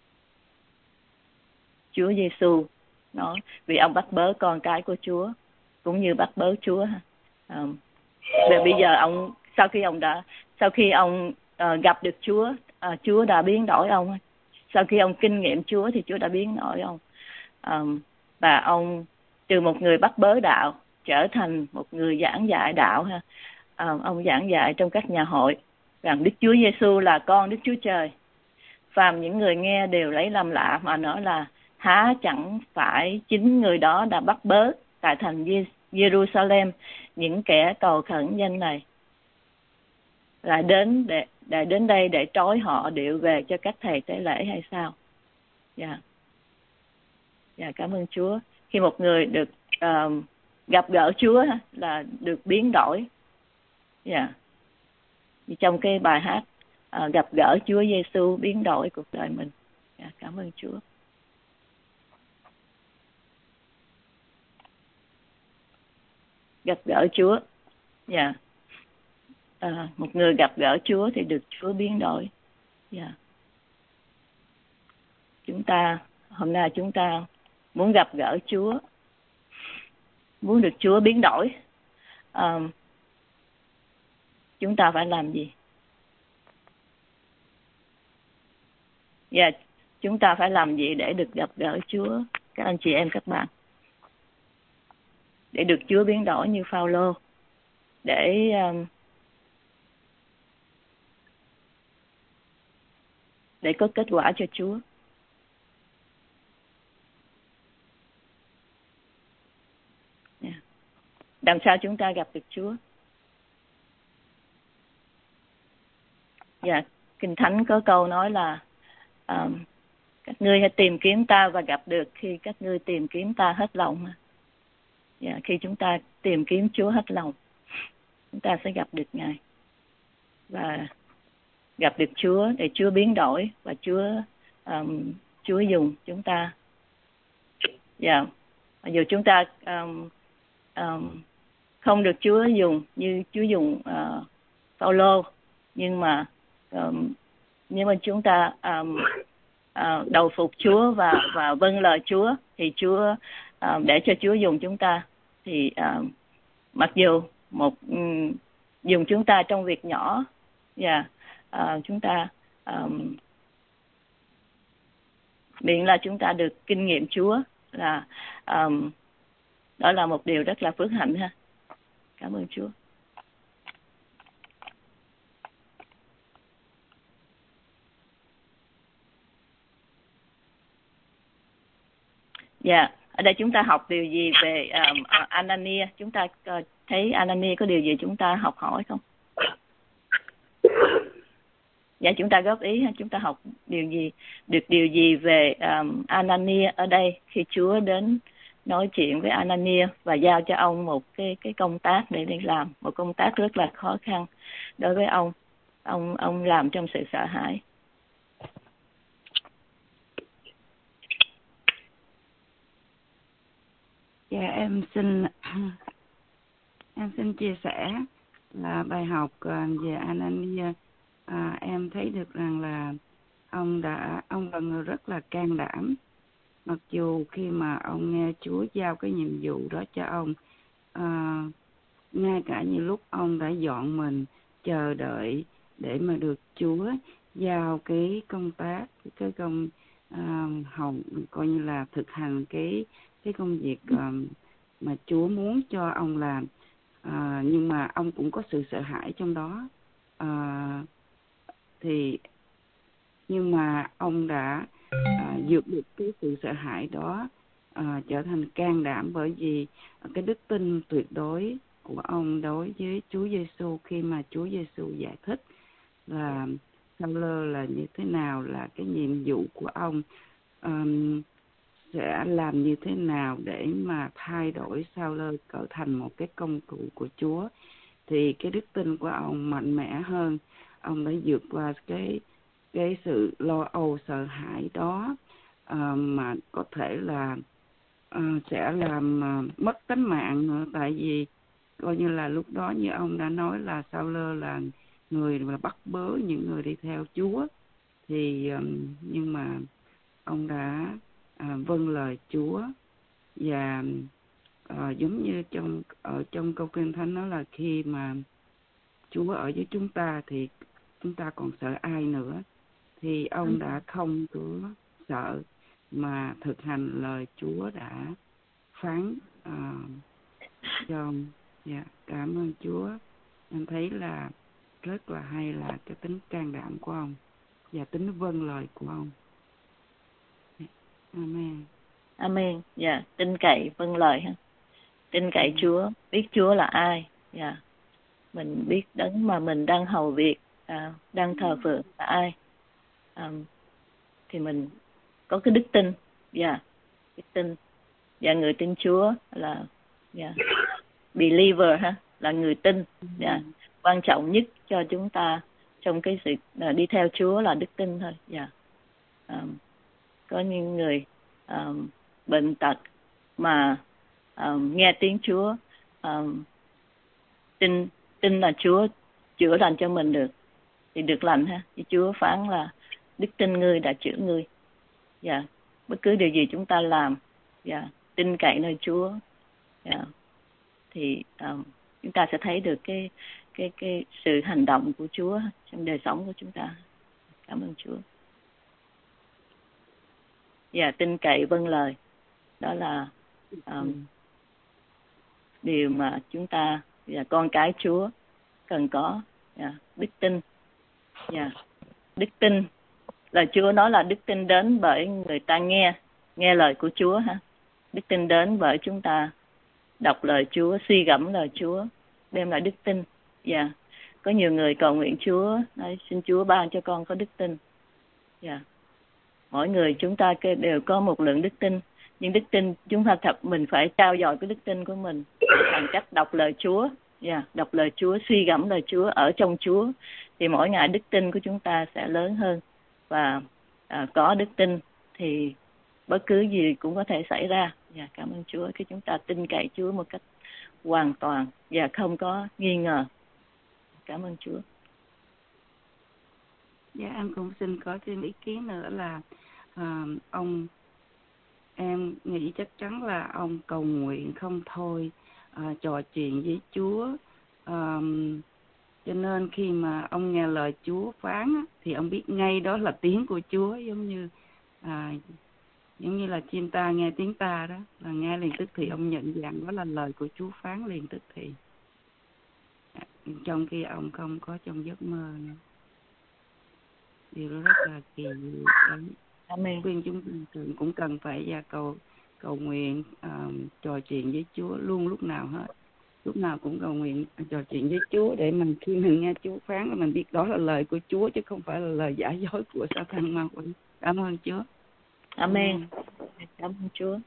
Chúa Giêsu nói vì ông bắt bớ con cái của Chúa cũng như bắt bớ Chúa. Um, và bây giờ ông sau khi ông đã sau khi ông uh, gặp được Chúa, uh, Chúa đã biến đổi ông. Sau khi ông kinh nghiệm Chúa thì Chúa đã biến đổi ông, um, và ông từ một người bắt bớ đạo trở thành một người giảng dạy đạo ha. Um, ông giảng dạy trong các nhà hội rằng Đức Chúa Giêsu là con Đức Chúa Trời. Phàm những người nghe đều lấy làm lạ mà nói là há chẳng phải chính người đó đã bắt bớ tại thành Jerusalem những kẻ cầu khẩn danh này, lại đến để, để đến đây để trói họ điệu về cho các thầy tế lễ hay sao? Dạ, yeah. Dạ, yeah, cảm ơn Chúa. Khi một người được uh, gặp gỡ Chúa là được biến đổi. Dạ, yeah. Trong cái bài hát uh, gặp gỡ Chúa Giêsu biến đổi cuộc đời mình. Dạ, yeah, cảm ơn Chúa. Gặp gỡ Chúa, dạ, yeah. À, một người gặp gỡ Chúa thì được Chúa biến đổi. Dạ, yeah. Chúng ta hôm nay chúng ta muốn gặp gỡ Chúa, muốn được Chúa biến đổi, à, chúng ta phải làm gì? Dạ, yeah. Chúng ta phải làm gì để được gặp gỡ Chúa, các anh chị em các bạn? Để được Chúa biến đổi như Phao-lô, để um, để có kết quả cho Chúa. Yeah. Làm sao chúng ta gặp được Chúa? Dạ, yeah. Kinh Thánh có câu nói là um, các ngươi hãy tìm kiếm ta và gặp được khi các ngươi tìm kiếm ta hết lòng. Yeah, khi chúng ta tìm kiếm Chúa hết lòng, chúng ta sẽ gặp được Ngài và gặp được Chúa để Chúa biến đổi và Chúa um, Chúa dùng chúng ta. Yeah. Mặc dù chúng ta um, um, không được Chúa dùng như Chúa dùng uh, Phaolô, nhưng mà um, nhưng mà chúng ta um, uh, đầu phục Chúa và và vâng lời Chúa thì Chúa uh, để cho Chúa dùng chúng ta thì uh, mặc dù một um, dùng chúng ta trong việc nhỏ, yeah, uh, chúng ta um, miễn là chúng ta được kinh nghiệm Chúa là um, đó là một điều rất là phước hạnh ha. Cảm ơn Chúa. Dạ, yeah. Ở đây chúng ta học điều gì về um, Anania? Chúng ta uh, thấy Anania có điều gì chúng ta học hỏi không? Dạ, chúng ta góp ý, chúng ta học điều gì, được điều gì về um, Anania ở đây khi Chúa đến nói chuyện với Anania và giao cho ông một cái cái công tác để đi làm, một công tác rất là khó khăn đối với ông. Ông ông làm trong sự sợ hãi. Dạ, em xin em xin chia sẻ là bài học về Anania. À, em thấy được rằng là ông đã ông là người rất là can đảm, mặc dù khi mà ông nghe Chúa giao cái nhiệm vụ đó cho ông, à, ngay cả như lúc ông đã dọn mình chờ đợi để mà được Chúa giao cái công tác, cái công à, hồng coi như là thực hành cái cái công việc à, mà Chúa muốn cho ông làm, à, nhưng mà ông cũng có sự sợ hãi trong đó. À, thì nhưng mà ông đã à, vượt được cái sự sợ hãi đó, à, trở thành can đảm bởi vì cái đức tin tuyệt đối của ông đối với Chúa Giêsu khi mà Chúa Giêsu giải thích là Sao-lơ là như thế nào, là cái nhiệm vụ của ông um, sẽ làm như thế nào để mà thay đổi Sao-lơ trở thành một cái công cụ của Chúa, thì cái đức tin của ông mạnh mẽ hơn. Ông đã vượt qua cái cái sự lo âu sợ hãi đó, uh, mà có thể là uh, sẽ làm uh, mất tính mạng nữa, tại vì coi như là lúc đó như ông đã nói là Sao-lơ là người mà bắt bớ những người đi theo Chúa, thì um, nhưng mà ông đã uh, vâng lời Chúa và uh, giống như trong ở trong câu Kinh Thánh nói là khi mà Chúa ở với chúng ta thì chúng ta còn sợ ai nữa, thì ông đã không có sợ mà thực hành lời Chúa đã phán uh, cho. Dạ, cảm ơn Chúa. Em thấy là rất là hay là cái tính can đảm của ông và tính vâng lời của ông. Amen. Amen. Dạ, yeah. Tin cậy vâng lời ha. Tin cậy ừ. Chúa, biết Chúa là ai. Dạ. Yeah. Mình biết đấng mà mình đang hầu việc, à, đang thờ phượng là ai. À, thì mình có cái đức tin. Dạ. Yeah. Đức tin. Và người tin Chúa là dạ. Yeah. believer ha, là người tin. Dạ. Yeah. Quan trọng nhất cho chúng ta trong cái sự à, đi theo Chúa là đức tin thôi. Dạ. Yeah. À, có những người um, bệnh tật mà um, nghe tiếng Chúa, um, tin tin là Chúa chữa lành cho mình được thì được lành ha. Thì Chúa phán là đức tin ngươi đã chữa ngươi. Dạ, bất cứ điều gì chúng ta làm, dạ, tin cậy nơi Chúa, dạ, thì um, chúng ta sẽ thấy được cái cái cái sự hành động của Chúa trong đời sống của chúng ta. Cảm ơn Chúa. Dạ, tin cậy vâng lời, đó là um, điều mà chúng ta và con cái Chúa cần có. Yeah, đức tin. Yeah. Đức tin là Chúa nói là đức tin đến bởi người ta nghe nghe lời của Chúa ha. Đức tin đến bởi chúng ta đọc lời Chúa, suy gẫm lời Chúa, đem lại đức tin. Yeah. Có nhiều người cầu nguyện Chúa nói xin Chúa ban cho con có đức tin. Yeah. mỗi người chúng ta đều có một lượng đức tin, nhưng đức tin chúng ta thật mình phải trao dồi cái đức tin của mình bằng cách đọc lời Chúa, yeah, đọc lời Chúa, suy gẫm lời Chúa, ở trong Chúa, thì mỗi ngày đức tin của chúng ta sẽ lớn hơn, và à, có đức tin thì bất cứ gì cũng có thể xảy ra. Yeah, cảm ơn Chúa khi chúng ta tin cậy Chúa một cách hoàn toàn và không có nghi ngờ. Cảm ơn Chúa. Dạ, em cũng xin có thêm ý kiến nữa là à, ông em nghĩ chắc chắn là ông cầu nguyện không thôi, à, trò chuyện với Chúa, à, cho nên khi mà ông nghe lời Chúa phán á, thì ông biết ngay đó là tiếng của Chúa, giống như à, giống như là chim ta nghe tiếng ta đó, là nghe liền tức thì ông nhận dạng đó là lời của Chúa phán liền tức thì, trong khi ông không có trong giấc mơ nữa. Điều đó rất là kỳ diệu. Amen. Khuyên chúng thường cũng cần phải ra cầu cầu nguyện, uh, trò chuyện với Chúa luôn, lúc nào hết, lúc nào cũng cầu nguyện trò chuyện với Chúa, để mình khi mình nghe Chúa phán là mình biết đó là lời của Chúa chứ không phải là lời giả dối của Sa-tan ma quỷ. Cảm ơn Chúa. Amen. Cảm ơn Chúa.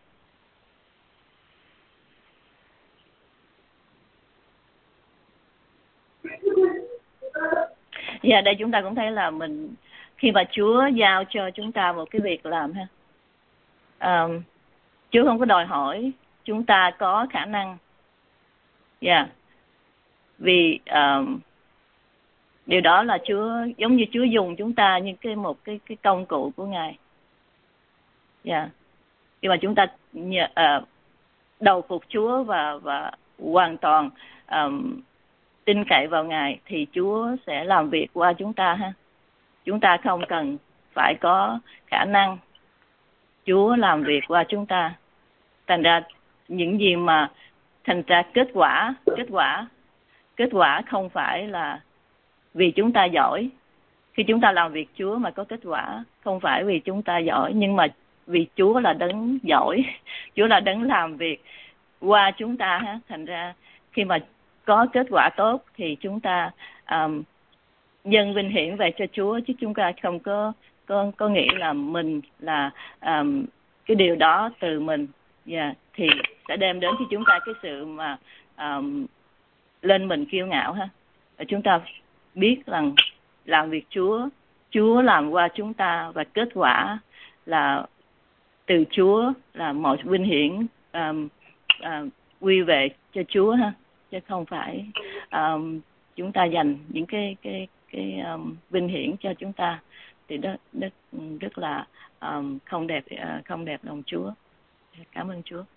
Dạ, đây chúng ta cũng thấy là mình khi mà Chúa giao cho chúng ta một cái việc làm ha, um, Chúa không có đòi hỏi chúng ta có khả năng. Dạ, yeah. Vì um, điều đó là Chúa giống như Chúa dùng chúng ta như cái một cái cái công cụ của Ngài. Dạ, yeah. Khi mà chúng ta nhờ, uh, đầu phục Chúa và và hoàn toàn um, tin cậy vào Ngài thì Chúa sẽ làm việc qua chúng ta ha. Chúng ta không cần phải có khả năng, Chúa làm việc qua chúng ta. Thành ra những gì mà thành ra kết quả, kết quả, kết quả không phải là vì chúng ta giỏi. Khi chúng ta làm việc Chúa mà có kết quả, không phải vì chúng ta giỏi, nhưng mà vì Chúa là đấng giỏi, Chúa là đấng làm việc qua chúng ta ha. Thành ra khi mà có kết quả tốt thì chúng ta um, dâng vinh hiển về cho Chúa, chứ chúng ta không có có có nghĩ là mình là um, cái điều đó từ mình. Yeah, thì sẽ đem đến cho chúng ta cái sự mà um, lên mình kiêu ngạo ha. Và chúng ta biết rằng làm việc Chúa, Chúa làm qua chúng ta, và kết quả là từ Chúa, là mọi vinh hiển um, uh, quy về cho Chúa ha, chứ không phải um, chúng ta dành những cái cái cái um, vinh hiển cho chúng ta, thì đó rất rất là um, không đẹp uh, không đẹp lòng Chúa. Cảm ơn Chúa.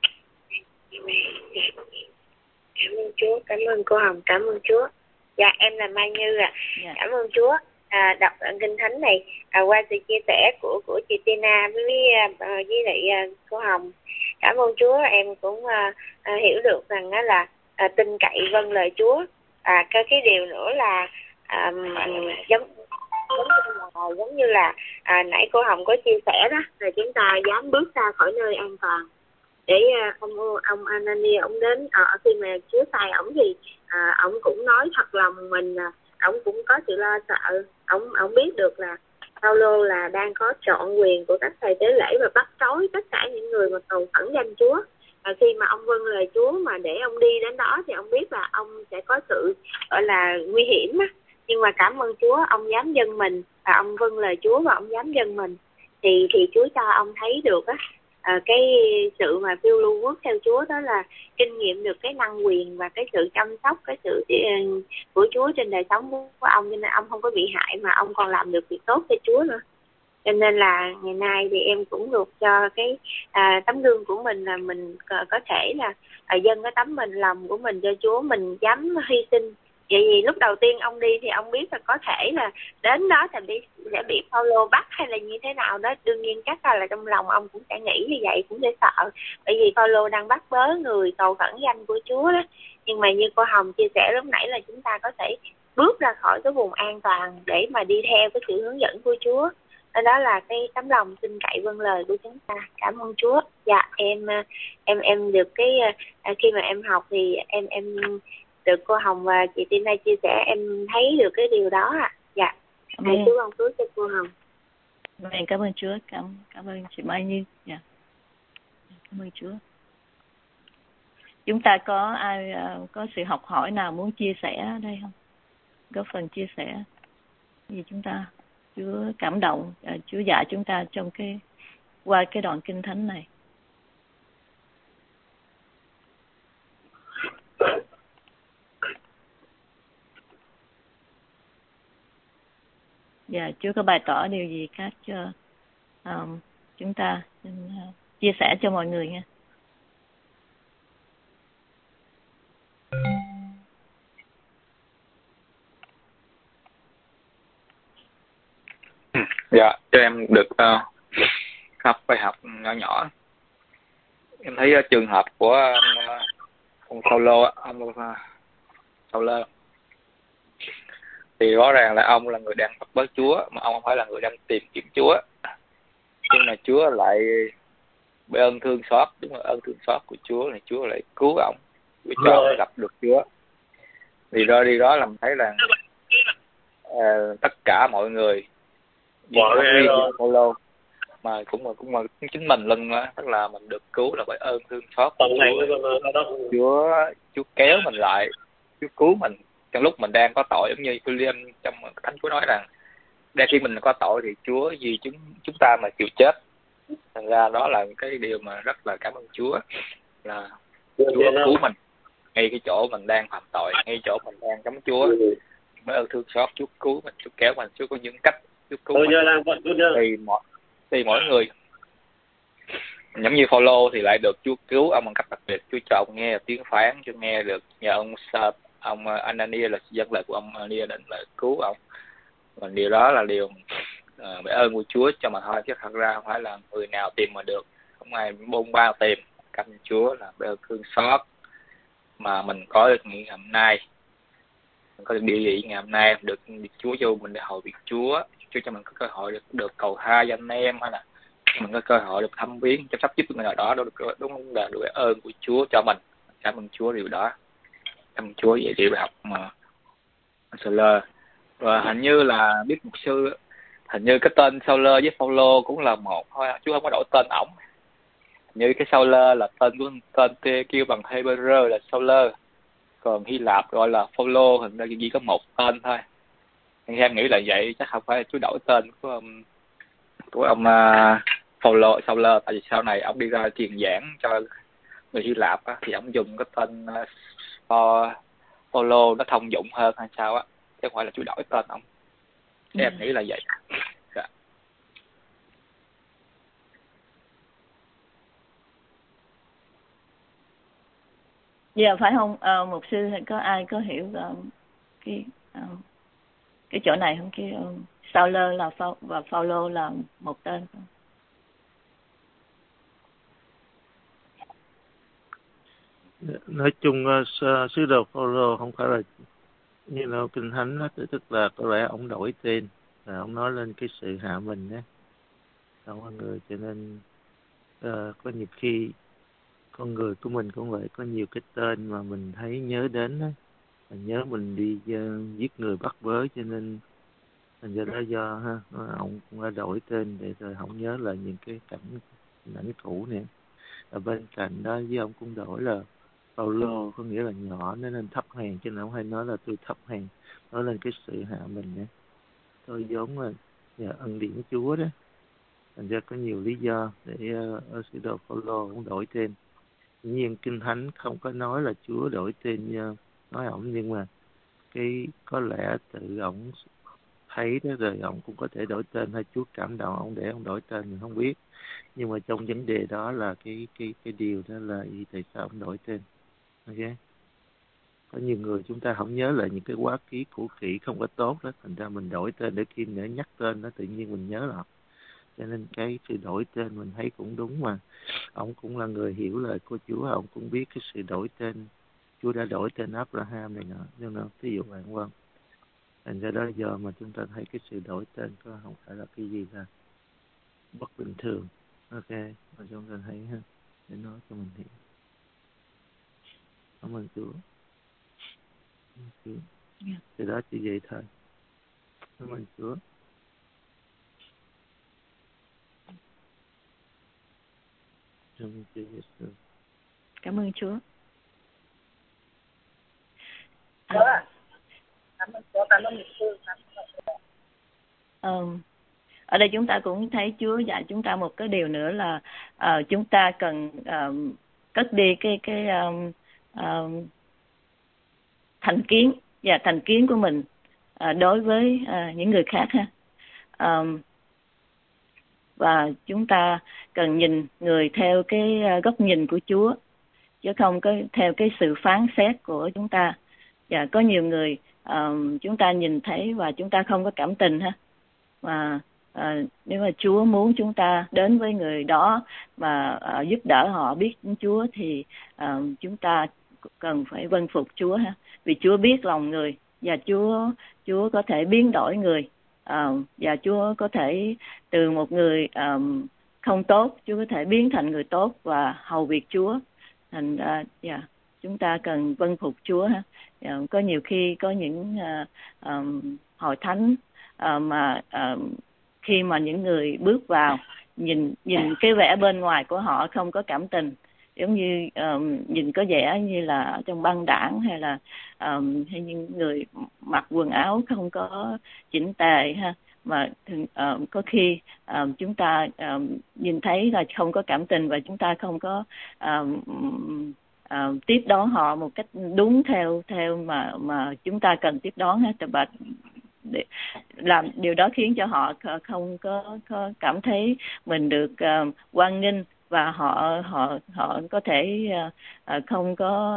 Cảm ơn Chúa, cảm ơn cô Hồng, cảm ơn Chúa. Dạ, em là Mai Như ạ. À. Yeah. Cảm ơn Chúa. À, đọc đoạn kinh thánh này à, qua sự chia sẻ của của chị Tina với với, với lại à, cô Hồng. Cảm ơn Chúa, em cũng à, à, hiểu được rằng đó là à, tin cậy vâng lời Chúa. À, cái cái điều nữa là à, giống giống như là, giống như là à, nãy cô Hồng có chia sẻ đó, là chúng ta dám bước ra khỏi nơi an toàn. Để à, ông ông Anani ông đến à, khi mà Chúa sai ổng thì à, ông cũng nói thật lòng mình, à, ông cũng có sự lo sợ. Ông ông biết được là Phaolô là đang có trọn quyền của các thầy tế lễ và bắt trói tất cả những người mà cầu khẩn danh Chúa. Và khi mà ông vâng lời Chúa mà để ông đi đến đó thì ông biết là ông sẽ có sự gọi là nguy hiểm á. Nhưng mà cảm ơn Chúa, ông dám dâng mình và ông vâng lời Chúa và ông dám dâng mình, thì thì Chúa cho ông thấy được á, à, cái sự mà phiêu lưu bước theo Chúa, đó là kinh nghiệm được cái năng quyền và cái sự chăm sóc, cái sự của Chúa trên đời sống của ông, cho nên ông không có bị hại mà ông còn làm được việc tốt cho Chúa nữa. Cho nên là ngày nay thì em cũng được cho cái à, tấm gương của mình là mình có, có thể là à, dâng cái tấm mình lòng của mình cho Chúa, mình dám hy sinh. Vậy vì lúc đầu tiên ông đi thì ông biết là có thể là đến đó thì bị, sẽ bị Phaolô bắt hay là như thế nào đó. Đương nhiên chắc là, là trong lòng ông cũng sẽ nghĩ như vậy, cũng sẽ sợ. Bởi vì Phaolô đang bắt bớ người cầu khẩn danh của Chúa đó. Nhưng mà như cô Hồng chia sẻ lúc nãy là chúng ta có thể bước ra khỏi cái vùng an toàn để mà đi theo cái sự hướng dẫn của Chúa. Đó là cái tấm lòng tin cậy vâng lời của chúng ta. Cảm ơn Chúa. Dạ, em em em được cái khi mà em học thì em em được cô Hồng và chị Tina chia sẻ, em thấy được cái điều đó ạ. À. Dạ. Thầy Chúa ban phước cho cô Hồng. Amen. Cảm ơn Chúa. Cảm cảm ơn chị Mai Như. Dạ. Cảm ơn Chúa. Chúng ta có ai uh, có sự học hỏi nào muốn chia sẻ ở đây không? Có phần chia sẻ gì chúng ta Chúa cảm động, uh, Chúa dạy chúng ta trong cái qua cái đoạn kinh thánh này. Dạ, Chúa có bày tỏ điều gì khác cho um, chúng ta xin, uh, chia sẻ cho mọi người nha. Dạ, cho em được uh, học bài học nhỏ nhỏ. Em thấy uh, trường hợp của ông, uh, ông Saulo, ông uh, Saulo thì rõ ràng là ông là người đang bắt bớ Chúa, mà ông không phải là người đang tìm kiếm Chúa. Nhưng mà Chúa lại bởi ơn thương xót, đúng là ơn thương xót của Chúa này, Chúa lại cứu ông, để cho ông gặp được Chúa. Thì đó đi đó làm thấy là uh, tất cả mọi người, không riêng gì Paulo mà cũng là cũng là chính mình luôn á, tức là mình được cứu là bởi ơn thương xót của Chúa. Chúa Chúa kéo mình lại, Chúa cứu mình trong lúc mình đang có tội, giống như William trong Thánh Chúa nói rằng, đang khi mình có tội thì Chúa vì chúng chúng ta mà chịu chết. Thành ra đó là cái điều mà rất là cảm ơn Chúa, là Chúa cứu mình ngay cái chỗ mình đang phạm tội, ngay chỗ mình đang chống Chúa. Bởi ơn thương xót Chúa cứu mình, Chúa kéo mình, Chúa có những cách Chúa cứu mình. Thì mỗi thì mỗi người giống như Phaolô thì lại được Chúa cứu ông bằng cách đặc biệt, Chúa cho ông nghe tiếng phán, Chúa nghe được nhờ ông ông Ananias là dân lời của ông Ananias định là cứu ông. Và điều đó là điều uh, bởi ơn của Chúa cho mà thôi, chứ thật ra không phải là người nào tìm mà được, không ai bôn ba tìm. Cảm ơn Chúa là bởi ơn thương xót mà mình có được ngày hôm nay, mình có được địa vị ngày hôm nay, được, được Chúa cho mình để hội việc Chúa, Chúa cho mình có cơ hội được được cầu tha cho anh em, hay là mình có cơ hội được thăm viếng chăm sóc giúp người nào đó, đó được, đúng là được ơn của Chúa cho mình. Cảm ơn Chúa điều đó. Cảm ơn Chúa về điều bài học mà Sauler. Và hình như là biết mục sư, hình như cái tên Sauler với Phaolô cũng là một thôi, Chúa không có đổi tên ổng. Như cái Sauler là tên của tên kêu bằng Hebrew là Sauler, còn Hy Lạp gọi là Phaolô, hình như chỉ có một tên thôi. Em nghĩ là vậy, chắc không phải Chúa đổi tên của ông của ông uh, Phaolô Sauler, tại vì sau này ông đi ra truyền giảng cho người Hy Lạp á, thì ông dùng cái tên uh, Phaolô nó thông dụng hơn hay sao á, chứ không phải là Chúa đổi tên ông. Ừ. Em nghĩ là vậy. Dạ. Dạ phải không? À, mục sư có ai có hiểu uh, cái uh, cái chỗ này không? Cái uh, Sauler là Phao và Phaolô là một tên không? Nói chung uh, sứ đồ Phaolô không phải là như là kinh thánh đó, tức là có lẽ ông đổi tên, là ông nói lên cái sự hạ mình đó, trong con người, cho nên uh, có nhiều khi con người của mình cũng vậy, có nhiều cái tên mà mình thấy nhớ đến đó, mình nhớ mình đi uh, giết người bắt bớ, cho nên thành ra đó do ha, ông cũng đã đổi tên để rồi không nhớ lại những cái cảnh ảnh cũ này. Ở bên cạnh đó với ông cũng đổi là Paulo, có nghĩa là nhỏ nên thấp hèn, cho nên ông hay nói là tôi thấp hèn, nói lên cái sự hạ mình nữa. Tôi giống là nhờ ân điển Chúa đó. Thành ra có nhiều lý do để uh, ở sứ đồ Paulo cũng đổi tên. Tuy nhiên kinh thánh không có nói là Chúa đổi tên uh, nói ổng, nhưng mà cái có lẽ tự ổng thấy đó rồi ông cũng có thể đổi tên, hay Chúa cảm động ông để ông đổi tên mình không biết. Nhưng mà trong vấn đề đó là cái cái cái điều đó là ý, tại sao ông đổi tên. Ok, có nhiều người chúng ta không nhớ lại những cái quá khứ cũ kỹ không có tốt đó, thành ra mình đổi tên để khi nữa nhắc tên đó tự nhiên mình nhớ lại. Cho nên cái sự đổi tên mình thấy cũng đúng, mà ông cũng là người hiểu lời của Chúa, ông cũng biết cái sự đổi tên. Chúa đã đổi tên Abraham này nọ, nhưng mà ví dụ bạn vâng, thành ra đó giờ mà chúng ta thấy cái sự đổi tên có không phải là cái gì là bất bình thường. Ok, mà chúng ta thấy ha, để nói cho mình hiểu. Cảm ơn Chúa. Thì đó chỉ vậy thôi. Cảm ơn Chúa. Trong Chúa Giêsu. Cảm ơn Chúa. Chúa ạ. Cảm ơn Chúa, cảm ơn Chúa. Um, ở đây chúng ta cũng thấy Chúa dạy chúng ta một cái điều nữa là uh, chúng ta cần um, cất đi cái cái um, um, thành kiến và thành kiến của mình uh, đối với uh, những người khác ha. Um, và chúng ta cần nhìn người theo cái uh, góc nhìn của Chúa, chứ không có theo cái sự phán xét của chúng ta. Và có nhiều người um, chúng ta nhìn thấy và chúng ta không có cảm tình ha. Mà à, nếu mà Chúa muốn chúng ta đến với người đó mà à, giúp đỡ họ biết Chúa thì à, chúng ta cần phải vâng phục Chúa ha. Vì Chúa biết lòng người và Chúa Chúa có thể biến đổi người, à, và Chúa có thể từ một người à, không tốt, Chúa có thể biến thành người tốt và hầu việc Chúa. Thành ra yeah, chúng ta cần vâng phục Chúa ha. Yeah, có nhiều khi có những à, à, hội thánh À, mà à, khi mà những người bước vào nhìn nhìn cái vẻ bên ngoài của họ không có cảm tình, giống như um, nhìn có vẻ như là ở trong băng đảng hay là um, hay những người mặc quần áo không có chỉnh tề ha, mà thường, um, có khi um, chúng ta um, nhìn thấy là không có cảm tình và chúng ta không có um, um, tiếp đón họ một cách đúng theo theo mà mà chúng ta cần tiếp đón hết. Và để làm điều đó khiến cho họ không có, có cảm thấy mình được uh, hoan nghênh và họ họ họ có thể uh, uh, không có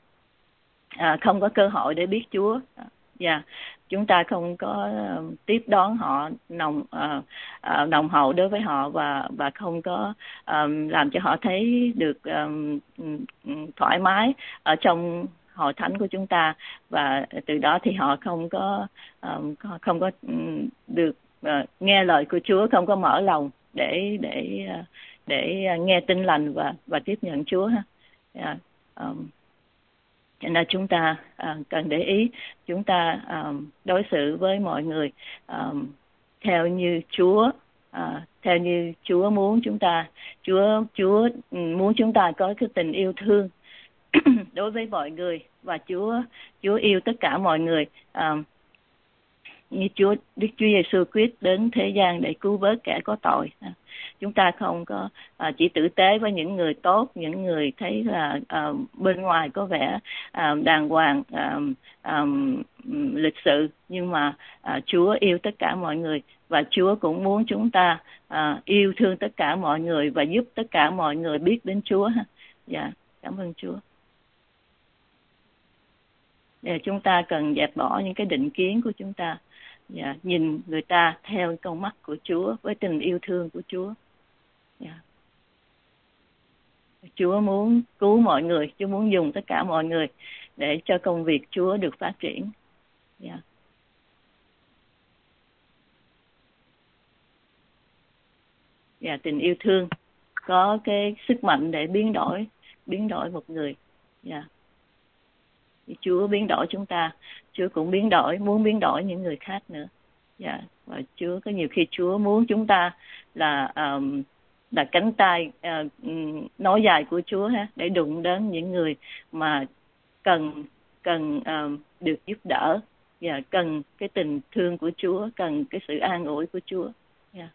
uh, không có cơ hội để biết Chúa. Dạ, yeah. Chúng ta không có uh, tiếp đón họ nồng uh, uh, nồng hậu đối với họ và và không có um, làm cho họ thấy được um, thoải mái ở trong hội thánh của chúng ta, và từ đó thì họ không có um, không có um, được uh, nghe lời của Chúa, không có mở lòng để để uh, để uh, nghe tin lành và và tiếp nhận Chúa ha. Yeah. Um, cho nên chúng ta uh, cần để ý, chúng ta um, đối xử với mọi người um, theo như Chúa uh, theo như Chúa muốn chúng ta. Chúa Chúa muốn chúng ta có cái tình yêu thương đối với mọi người, và Chúa Chúa yêu tất cả mọi người, à, như Chúa Đức Chúa Giêsu Christ đến thế gian để cứu vớt kẻ có tội. À, chúng ta không có à, chỉ tử tế với những người tốt, những người thấy là à, bên ngoài có vẻ à, đàng hoàng, à, à, lịch sự, nhưng mà à, Chúa yêu tất cả mọi người, và Chúa cũng muốn chúng ta à, yêu thương tất cả mọi người và giúp tất cả mọi người biết đến Chúa. Dạ, cảm ơn Chúa. Để chúng ta cần dẹp bỏ những cái định kiến của chúng ta, yeah, nhìn người ta theo con mắt của Chúa với tình yêu thương của Chúa. Yeah. Chúa muốn cứu mọi người, Chúa muốn dùng tất cả mọi người để cho công việc Chúa được phát triển. Yeah. Yeah, tình yêu thương có cái sức mạnh để biến đổi biến đổi một người. Yeah. Chúa biến đổi chúng ta, Chúa cũng biến đổi, muốn biến đổi những người khác nữa. Dạ, và Chúa có nhiều khi Chúa muốn chúng ta là um, là cánh tay uh, nối dài của Chúa ha, để đụng đến những người mà cần cần um, được giúp đỡ, và cần cái tình thương của Chúa, cần cái sự an ủi của Chúa. Yeah.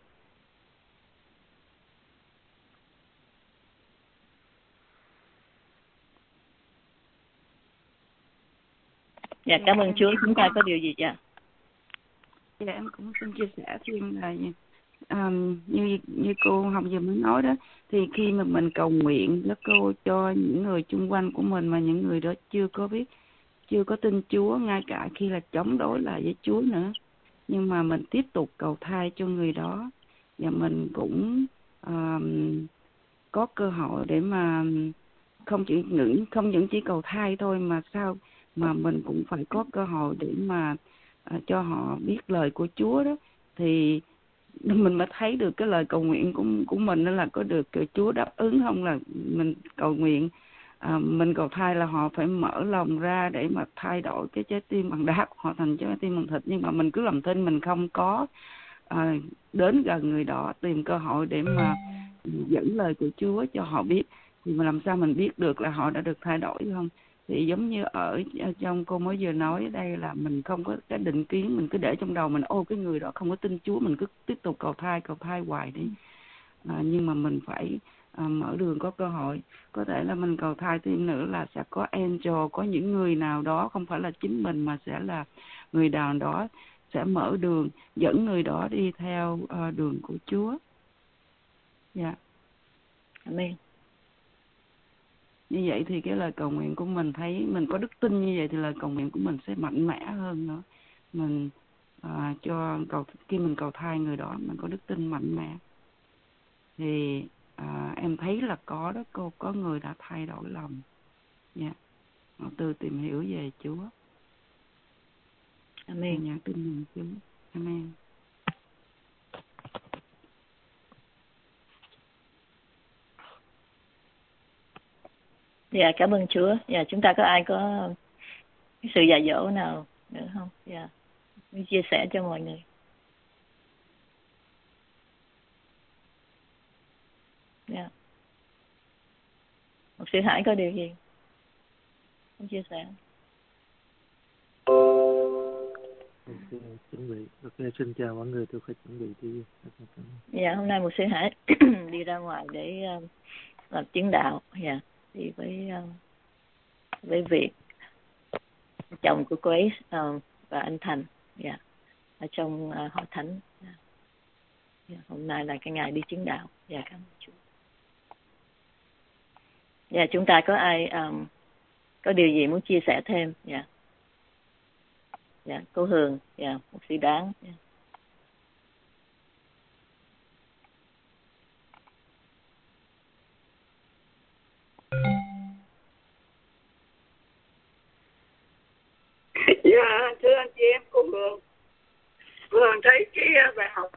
Dạ, cảm ơn Chúa. Chúng ta có điều gì vậy? Dạ, em cũng xin chia sẻ thêm là um, như như cô Hồng vừa mới nói đó, thì khi mà mình cầu nguyện đó cô, cho những người chung quanh của mình mà những người đó chưa có biết, chưa có tin Chúa, ngay cả khi là chống đối lại với Chúa nữa, nhưng mà mình tiếp tục cầu thay cho người đó, và mình cũng um, có cơ hội để mà không chỉ những không những chỉ cầu thay thôi, mà sao mà mình cũng phải có cơ hội để mà à, cho họ biết lời của Chúa đó, thì mình mới thấy được cái lời cầu nguyện của của mình đó là có được Chúa đáp ứng không. Là mình cầu nguyện, à, mình cầu thay là họ phải mở lòng ra để mà thay đổi cái trái tim bằng đá của họ thành trái tim bằng thịt, nhưng mà mình cứ làm thinh, mình không có à, đến gần người đó, tìm cơ hội để mà dẫn lời của Chúa cho họ biết, thì mà làm sao mình biết được là họ đã được thay đổi không? Thì giống như ở trong cô mới vừa nói ở đây là mình không có cái định kiến, mình cứ để trong đầu mình, ô cái người đó không có tin Chúa, mình cứ tiếp tục cầu thai cầu thai hoài đi. À, nhưng mà mình phải à, mở đường, có cơ hội. Có thể là mình cầu thai thêm nữa là sẽ có angel, có những người nào đó không phải là chính mình mà sẽ là người nào đó sẽ mở đường, dẫn người đó đi theo uh, đường của Chúa. Dạ. Yeah. Amen. Như vậy thì cái lời cầu nguyện của mình, thấy mình có đức tin như vậy thì lời cầu nguyện của mình sẽ mạnh mẽ hơn nữa. Mình à, cho cầu khi mình cầu thai người đó mình có đức tin mạnh mẽ thì à, em thấy là có đó cô, có người đã thay đổi lòng. Dạ. Yeah. Họ từ tìm hiểu về Chúa. Amen. Nhắn tin mừng Chúa. Amen. Dạ, cảm ơn Chúa. Dạ, chúng ta có ai có cái sự dạy dỗ nào nữa không? Dạ, chia sẻ cho mọi người. Dạ. Một sư Hải có điều gì không chia sẻ? Ok, chuẩn bị. Ok, xin chào mọi người, tôi phải chuẩn bị đi. Dạ, hôm nay một sư Hải đi ra ngoài để uh, làm chứng đạo. Dạ, đi với uh, với Việt, chồng của Grace uh, và anh Thành. Dạ, ở trong uh, hội thánh. Dạ. Dạ, hôm nay là cái ngày đi chứng đạo. Dạ, cảm ơn Chúa. Dạ, chúng ta có ai um, có điều gì muốn chia sẻ thêm? Dạ. Dạ, cô Hường, dạ, một sĩ Đáng. Dạ. Dạ, thưa anh chị em, cô Hường. Hường thấy cái bài học.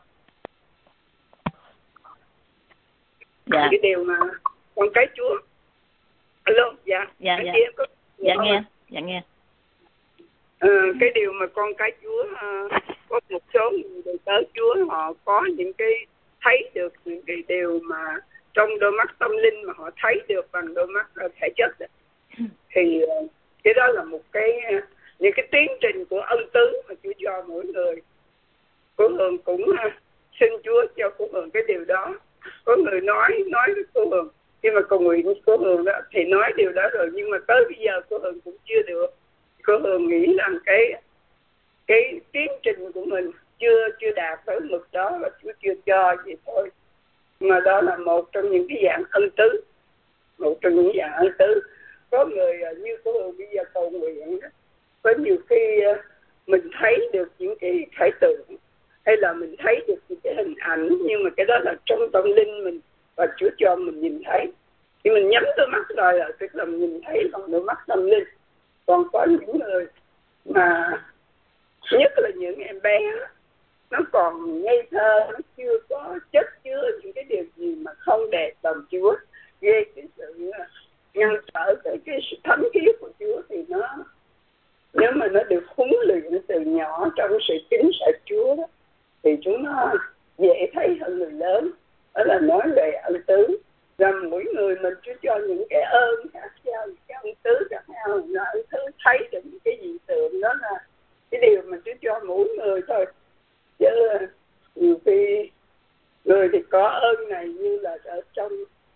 Dạ. Cái điều mà con cái Chúa. Alo, dạ. Dạ, anh dạ. chị em có... Dạ nghe, dạ nghe. Ờ, cái điều mà con cái Chúa, uh, có một số người đời tớ Chúa họ có những cái thấy được những cái điều mà trong đôi mắt tâm linh mà họ thấy được bằng đôi mắt uh, thể chất đó. Thì uh, cái đó là một cái uh, những cái tiến trình của ân tứ mà Chúa cho mỗi người. Cô Hường cũng uh, xin Chúa cho cô Hường cái điều đó. Có người nói nói với cô Hường khi mà cầu nguyện với cô Hường đó thì nói điều đó rồi, nhưng mà tới bây giờ cô Hường cũng chưa được. Cô Hường nghĩ rằng cái cái tiến trình của mình chưa chưa đạt tới mực đó và Chúa chưa cho vậy thôi. Mà đó là một trong những cái dạng ân tứ, một trong những dạng ân tứ. Có người như cô Hường bây giờ cầu nguyện đó, có nhiều khi mình thấy được những cái khải tượng hay là mình thấy được những cái hình ảnh, nhưng mà cái đó là trong tâm linh mình và Chúa cho mình nhìn thấy. Khi mình nhắm đôi mắt rồi là tức là mình nhìn thấy bằng đôi mắt tâm linh. Còn có những người mà nhất là những em bé nó còn ngây thơ, nó chưa có chất chứa những cái điều gì mà không đẹp lòng Chúa, gây cái sự ngăn trở tới cái sự thánh khiết của Chúa, thì nó nếu mà nó được huấn luyện từ nhỏ trong sự kính sợ Chúa đó, thì chúng nó dễ thấy hơn người lớn. Đó là nói về ân tứ, rằng mỗi người mình Chúa cho những cái ơn khác nhau, những cái ân tứ khác nhau, là ân tứ thấy được những cái hiện tượng đó là cái điều mà Chúa cho mỗi người thôi. Chứ nhiều khi người thì có ơn này, như là ở trong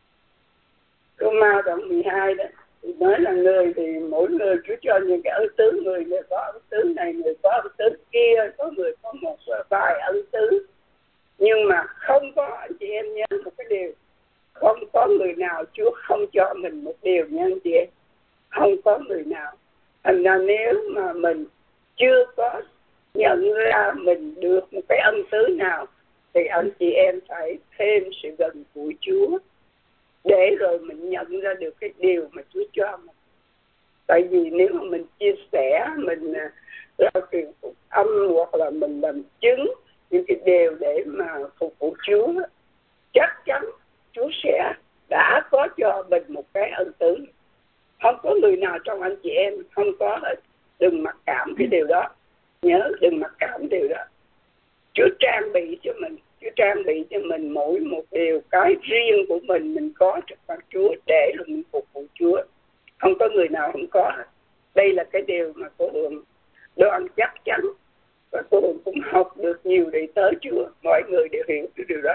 Roma đoạn mười hai đó thì nói là người thì mỗi người Chúa cho những cái ân tứ, người người có ân tứ này, người có ân tứ kia, có người có một vài ân tứ. Nhưng mà không có, anh chị em nhớ một cái điều, không có người nào Chúa không cho mình một điều nha anh chị em. Không có người nào. Thành ra nếu mà mình chưa có nhận ra mình được một cái ân tứ nào thì anh chị em phải thêm sự gần gũi Chúa để rồi mình nhận ra được cái điều mà Chúa cho mình. Tại vì nếu mà mình chia sẻ, mình rao truyền phục âm hoặc là mình làm chứng những cái điều để mà phục vụ Chúa, chắc chắn Chúa sẽ đã có cho mình một cái ân tứ. Không có người nào trong anh chị em không có hết. Đừng mặc cảm cái điều đó. Nhớ đừng mặc cảm điều đó. Chúa trang bị cho mình Chúa trang bị cho mình mỗi một điều cái riêng của mình mình có trước mặt Chúa để rồi mình phục vụ Chúa. Không có người nào không có. Đây là cái điều mà cô Hường đoan chắc chắn, và cô Hường cũng học được nhiều để tới Chúa. Mọi người đều hiểu cái điều đó.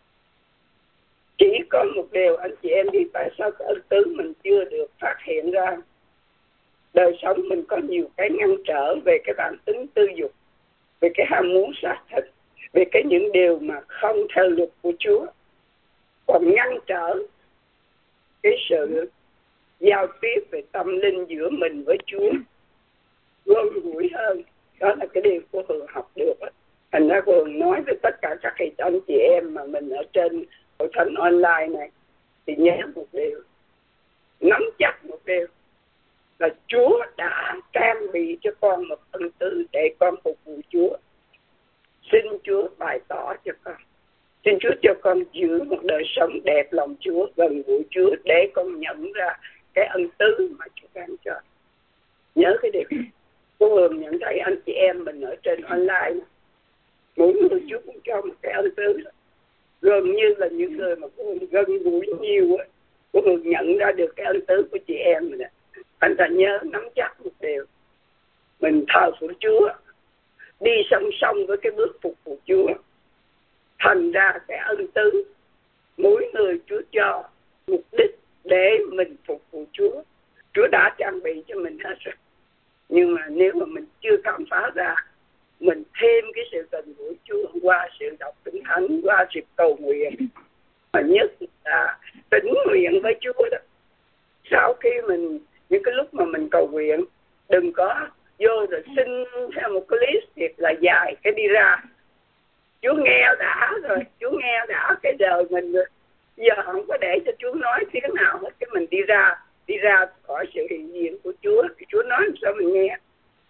Chỉ có một điều anh chị em đi, tại sao cái ân tứ mình chưa được phát hiện ra? Đời sống mình có nhiều cái ngăn trở về cái bản tính tư dục, về cái ham muốn xác thịt, về cái những điều mà không theo luật của Chúa, còn ngăn trở cái sự giao tiếp về tâm linh giữa mình với Chúa gần gũi hơn. Đó là cái điều cô Hường học được. Thành ra cô Hường nói với tất cả các anh chị em mà mình ở trên hội thánh online này, thì nhớ một điều, nắm chắc một điều, là Chúa đã trang bị cho con một ân tứ để con phục vụ Chúa. Xin Chúa bày tỏ cho con, xin Chúa cho con giữ một đời sống đẹp lòng Chúa, gần gũi Chúa, để con nhận ra cái ân tứ mà Chúa ban cho. Nhớ cái điều cô Hường nhận thấy anh chị em mình ở trên online, mỗi người Chúa cũng cho một cái ân tứ, gần như là những người mà cô Hường gần gũi nhiều á, cô Hường nhận ra được cái ân tứ của chị em mình. Anh ta nhớ nắm chắc một điều, mình thờ phượng Chúa đi song song với cái bước phục vụ Chúa. Thành ra cái ân tứ mỗi người Chúa cho mục đích để mình phục vụ Chúa. Chúa đã trang bị cho mình hết rồi. Nhưng mà nếu mà mình chưa khám phá ra, mình thêm cái sự gần gũi Chúa qua sự đọc Kinh Thánh, qua sự cầu nguyện, mà nhất là tĩnh nguyện với Chúa đó. Sau khi mình, những cái lúc mà mình cầu nguyện, đừng có vô rồi xin theo một cái list thiệt là dài cái đi ra. Chúa nghe đã rồi, Chúa nghe đã cái đời mình rồi. Giờ không có để cho Chúa nói tiếng nào hết, cái mình đi ra, đi ra khỏi sự hiện diện của Chúa, thì Chúa nói làm sao mình nghe.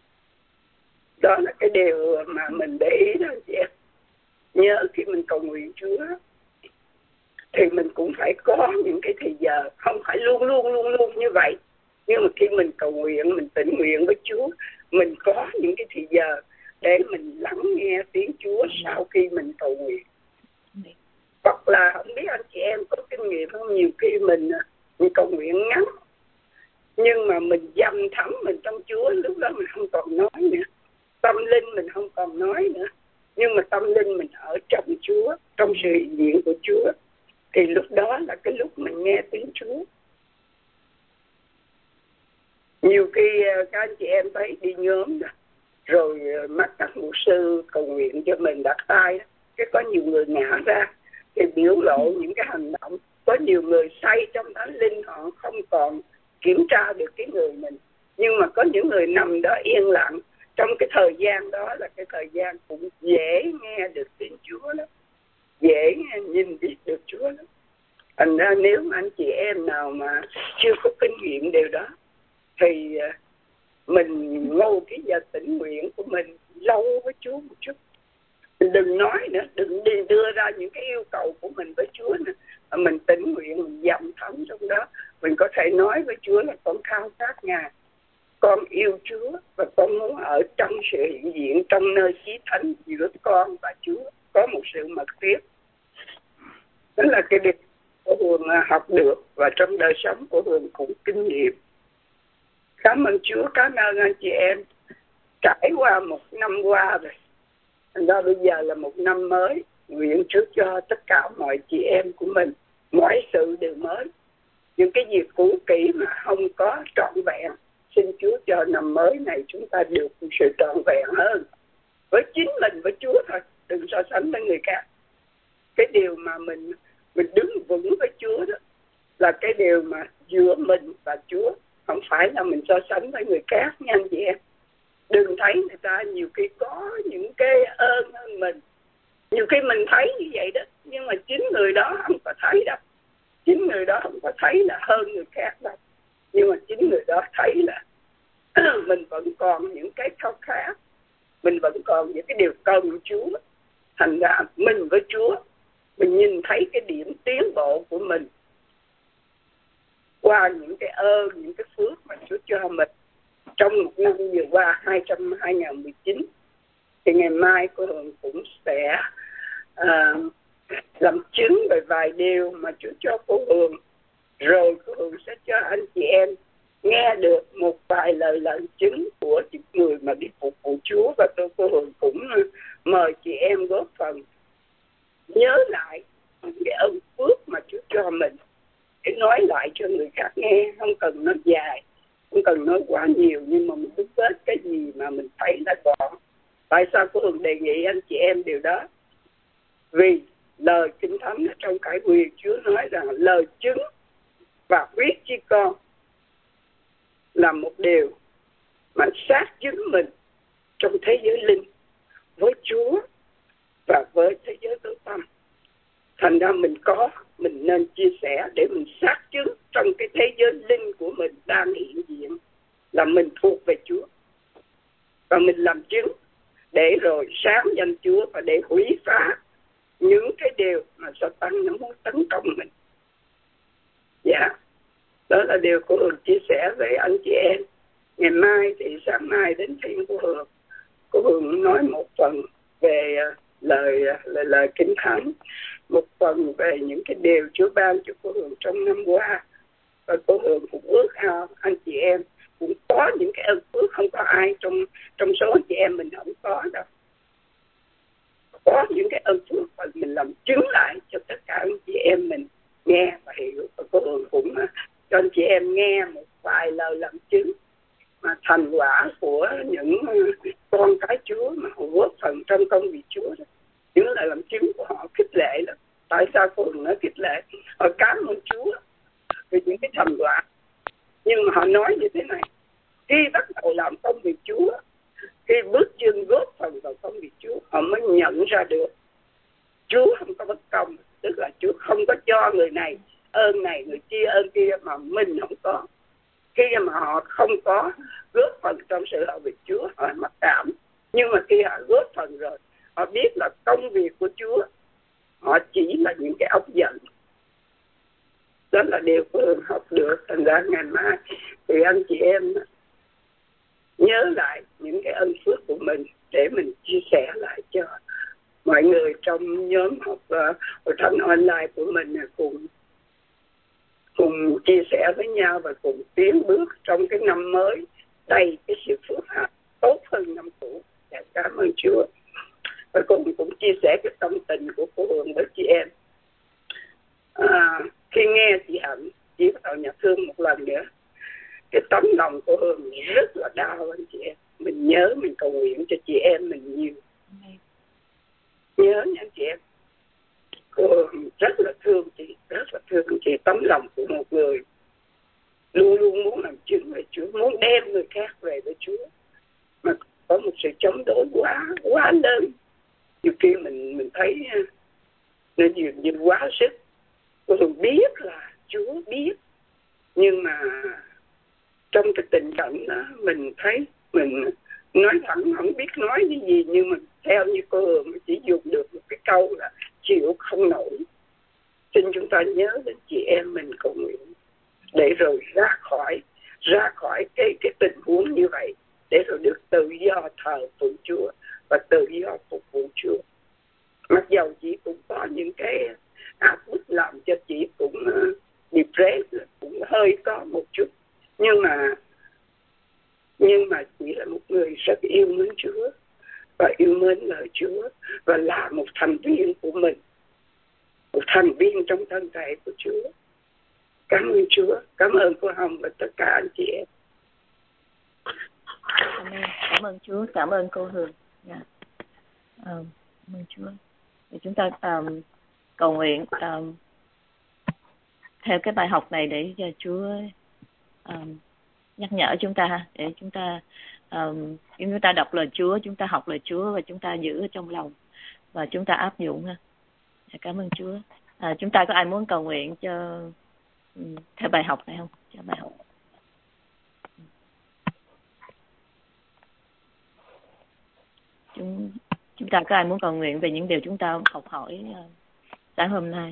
Đó là cái điều mà mình để ý đó chị em. Nhớ khi mình cầu nguyện Chúa thì mình cũng phải có những cái thời giờ, không phải luôn luôn luôn luôn như vậy. Nhưng mà khi mình cầu nguyện, mình tĩnh nguyện với Chúa, mình có những cái thời giờ để mình lắng nghe tiếng Chúa sau khi mình cầu nguyện. Hoặc là không biết anh chị em có kinh nghiệm không, nhiều khi mình, mình cầu nguyện ngắn, nhưng mà mình dâm thấm mình trong Chúa, lúc đó mình không còn nói nữa. Tâm linh mình không còn nói nữa, nhưng mà tâm linh mình ở trong Chúa, trong sự hiện diện của Chúa, thì lúc đó là cái lúc mình nghe tiếng Chúa. Nhiều khi các anh chị em thấy đi nhóm đó, rồi mắt các mục sư cầu nguyện cho mình đặt tay đó, cái có nhiều người ngã ra thì biểu lộ những cái hành động. Có nhiều người say trong thánh linh, họ không còn kiểm tra được cái người mình, nhưng mà có những người nằm đó yên lặng. Trong cái thời gian đó là cái thời gian cũng dễ nghe được tiếng Chúa lắm, dễ nhìn biết được Chúa lắm. Thành ra nếu mà anh chị em nào mà chưa có kinh nghiệm điều đó, thì mình ngồi cái giờ tĩnh nguyện của mình lâu với Chúa một chút. Mình đừng nói nữa, đừng đi đưa ra những cái yêu cầu của mình với Chúa nữa. Mình tĩnh nguyện, mình dậm thấm trong đó. Mình có thể nói với Chúa là con khao khát Ngài, con yêu Chúa và con muốn ở trong sự hiện diện, trong nơi chí thánh giữa con và Chúa, có một sự mật thiết. Đó là cái điều của Hường học được, và trong đời sống của Hường cũng kinh nghiệm. Cảm ơn Chúa, cảm ơn anh chị em. Trải qua một năm qua rồi, thành ra bây giờ là một năm mới. Nguyện Chúa cho tất cả mọi chị em của mình mọi sự đều mới. Những cái việc cũ kỹ mà không có trọn vẹn, xin Chúa cho năm mới này chúng ta được một sự trọn vẹn hơn với chính mình, với Chúa thôi, đừng so sánh với người khác. Cái điều mà mình mình đứng vững với Chúa đó là cái điều mà giữa mình và Chúa, không phải là mình so sánh với người khác nha anh chị em. Đừng thấy người ta nhiều khi có những cái ơn hơn mình. Nhiều khi mình thấy như vậy đó, nhưng mà chính người đó không có thấy đâu. Chính người đó không có thấy là hơn người khác đâu. Nhưng mà chính người đó thấy là mình vẫn còn những cái khao khát, mình vẫn còn những cái điều cần Chúa. Thành ra mình với Chúa, mình nhìn thấy cái điểm tiến bộ của mình qua những cái ơn, những cái phước mà Chúa cho mình trong một năm vừa qua hai không hai không một chín. Thì ngày mai cô Hường cũng sẽ à, làm chứng về vài điều mà Chúa cho cô Hường, rồi cô Hường sẽ cho anh chị em nghe được một vài lời làm chứng của những người mà đi phục vụ Chúa, và tôi cô Hường cũng mời chị em góp phần nhớ lại những cái ơn phước mà Chúa cho mình, để nói lại cho người khác nghe. Không cần nói dài, không cần nói quá nhiều, nhưng mà mình cứ kết cái gì mà mình thấy là gọn. Tại sao cô Hường đề nghị anh chị em điều đó? Vì lời Kinh Thánh ở trong Cải Quyền Chúa nói rằng lời chứng và huyết chi con là một điều mà xác chứng mình trong thế giới linh với Chúa và với thế giới tối tăm. Thành ra mình có, mình nên chia sẻ để mình xác chứng trong cái thế giới linh của mình đang hiện diện là mình thuộc về Chúa. Và mình làm chứng để rồi sáng danh Chúa và để hủy phá những cái điều mà Satan nó muốn tấn công mình. Dạ, đó là điều cô Hường chia sẻ với anh chị em. Ngày mai thì sáng mai đến phiên cô Hường. Cô Hường nói một phần về lời lời, lời Kinh Thánh, một phần về những cái điều Chúa ban cho cô Hường trong năm qua. Và cô Hường cũng ước ao anh chị em cũng có những cái ơn phước, không có ai trong trong số anh chị em mình không có đâu. Có những cái ơn phước và mình làm chứng lại cho tất cả anh chị em mình nghe và hiểu. Và cô Hường cũng cho anh chị em nghe một vài lời làm chứng mà thành quả của những con cái Chúa mà họ góp phần trong công việc Chúa đó. Những lời làm chứng của họ khích lệ lắm. Tại sao cô Hường nói khích lệ? Họ cảm ơn Chúa vì những cái thành quả. Nhưng mà họ nói như thế này: khi bắt đầu làm công việc Chúa, khi bước chân góp phần vào công việc Chúa, họ mới nhận ra được Chúa không có bất công. Tức là Chúa không có cho người này ơn này, người kia ơn kia mà mình không có. Khi mà họ không có góp phần trong sự hầu việc Chúa, họ mặc cảm. Nhưng mà khi họ góp phần rồi, họ biết là công việc của Chúa, họ chỉ là những cái ốc dẫn. Đó là điều của Hường học được. Thành ra ngày mai thì anh chị em nhớ lại những cái ơn phước của mình để mình chia sẻ lại cho mọi người trong nhóm học uh, hội thánh online của mình, cùng cùng chia sẻ với nhau và cùng tiến bước trong cái năm mới đầy cái sự phước hạnh tốt hơn năm cũ. Dạ, cảm ơn Chúa. Và cùng cũng chia sẻ cái tâm tình của cô Hường với chị em. À, khi nghe chị Hạnh chị bắt đầu nhạc thương một lần nữa, cái tấm lòng của Hường rất là đau anh chị em. Mình nhớ mình cầu nguyện cho chị em mình nhiều. Nhớ nha anh chị em. Cô Hường rất là thương chị, rất là thương chị. Tấm lòng của một người luôn luôn muốn làm chứng về Chúa, muốn đem người khác về với Chúa, mà có một sự chống đối quá quá lớn. Nhiều khi mình mình thấy nên nhiều nhiều quá sức. Cô Hường biết là Chúa biết, nhưng mà trong cái tình cảnh đó mình thấy mình nói thẳng không biết nói cái gì, nhưng mà theo như cô Hường chỉ dùng được một cái câu là chịu không nổi. Xin chúng ta nhớ đến chị em mình cầu nguyện để rồi ra khỏi ra khỏi cái cái tình huống như vậy, để rồi được tự do thờ phượng Chúa và tự do phục vụ Chúa. Mặc dầu chị cũng có những cái áp bức làm cho chị cũng uh, depressed, cũng hơi có một chút, nhưng mà nhưng mà chị là một người rất yêu mến Chúa và yêu mến lời Chúa và là một thành viên của mình, một thành viên trong thân thể của Chúa. Cảm ơn Chúa, cảm ơn cô Hồng và tất cả anh chị em. Amen. Cảm ơn Chúa, cảm ơn cô Hường. Yeah. Um, cảm ơn Chúa. Để chúng ta um, cầu nguyện um, theo cái bài học này để cho Chúa um, nhắc nhở chúng ta, để chúng ta um, chúng ta đọc lời Chúa, chúng ta học lời Chúa và chúng ta giữ ở trong lòng và chúng ta áp dụng ha. Cảm ơn Chúa. À, chúng ta có ai muốn cầu nguyện cho um, theo bài học này không? Cho bài học. Chúng chúng ta có ai muốn cầu nguyện về những điều chúng ta học hỏi uh, sáng hôm nay?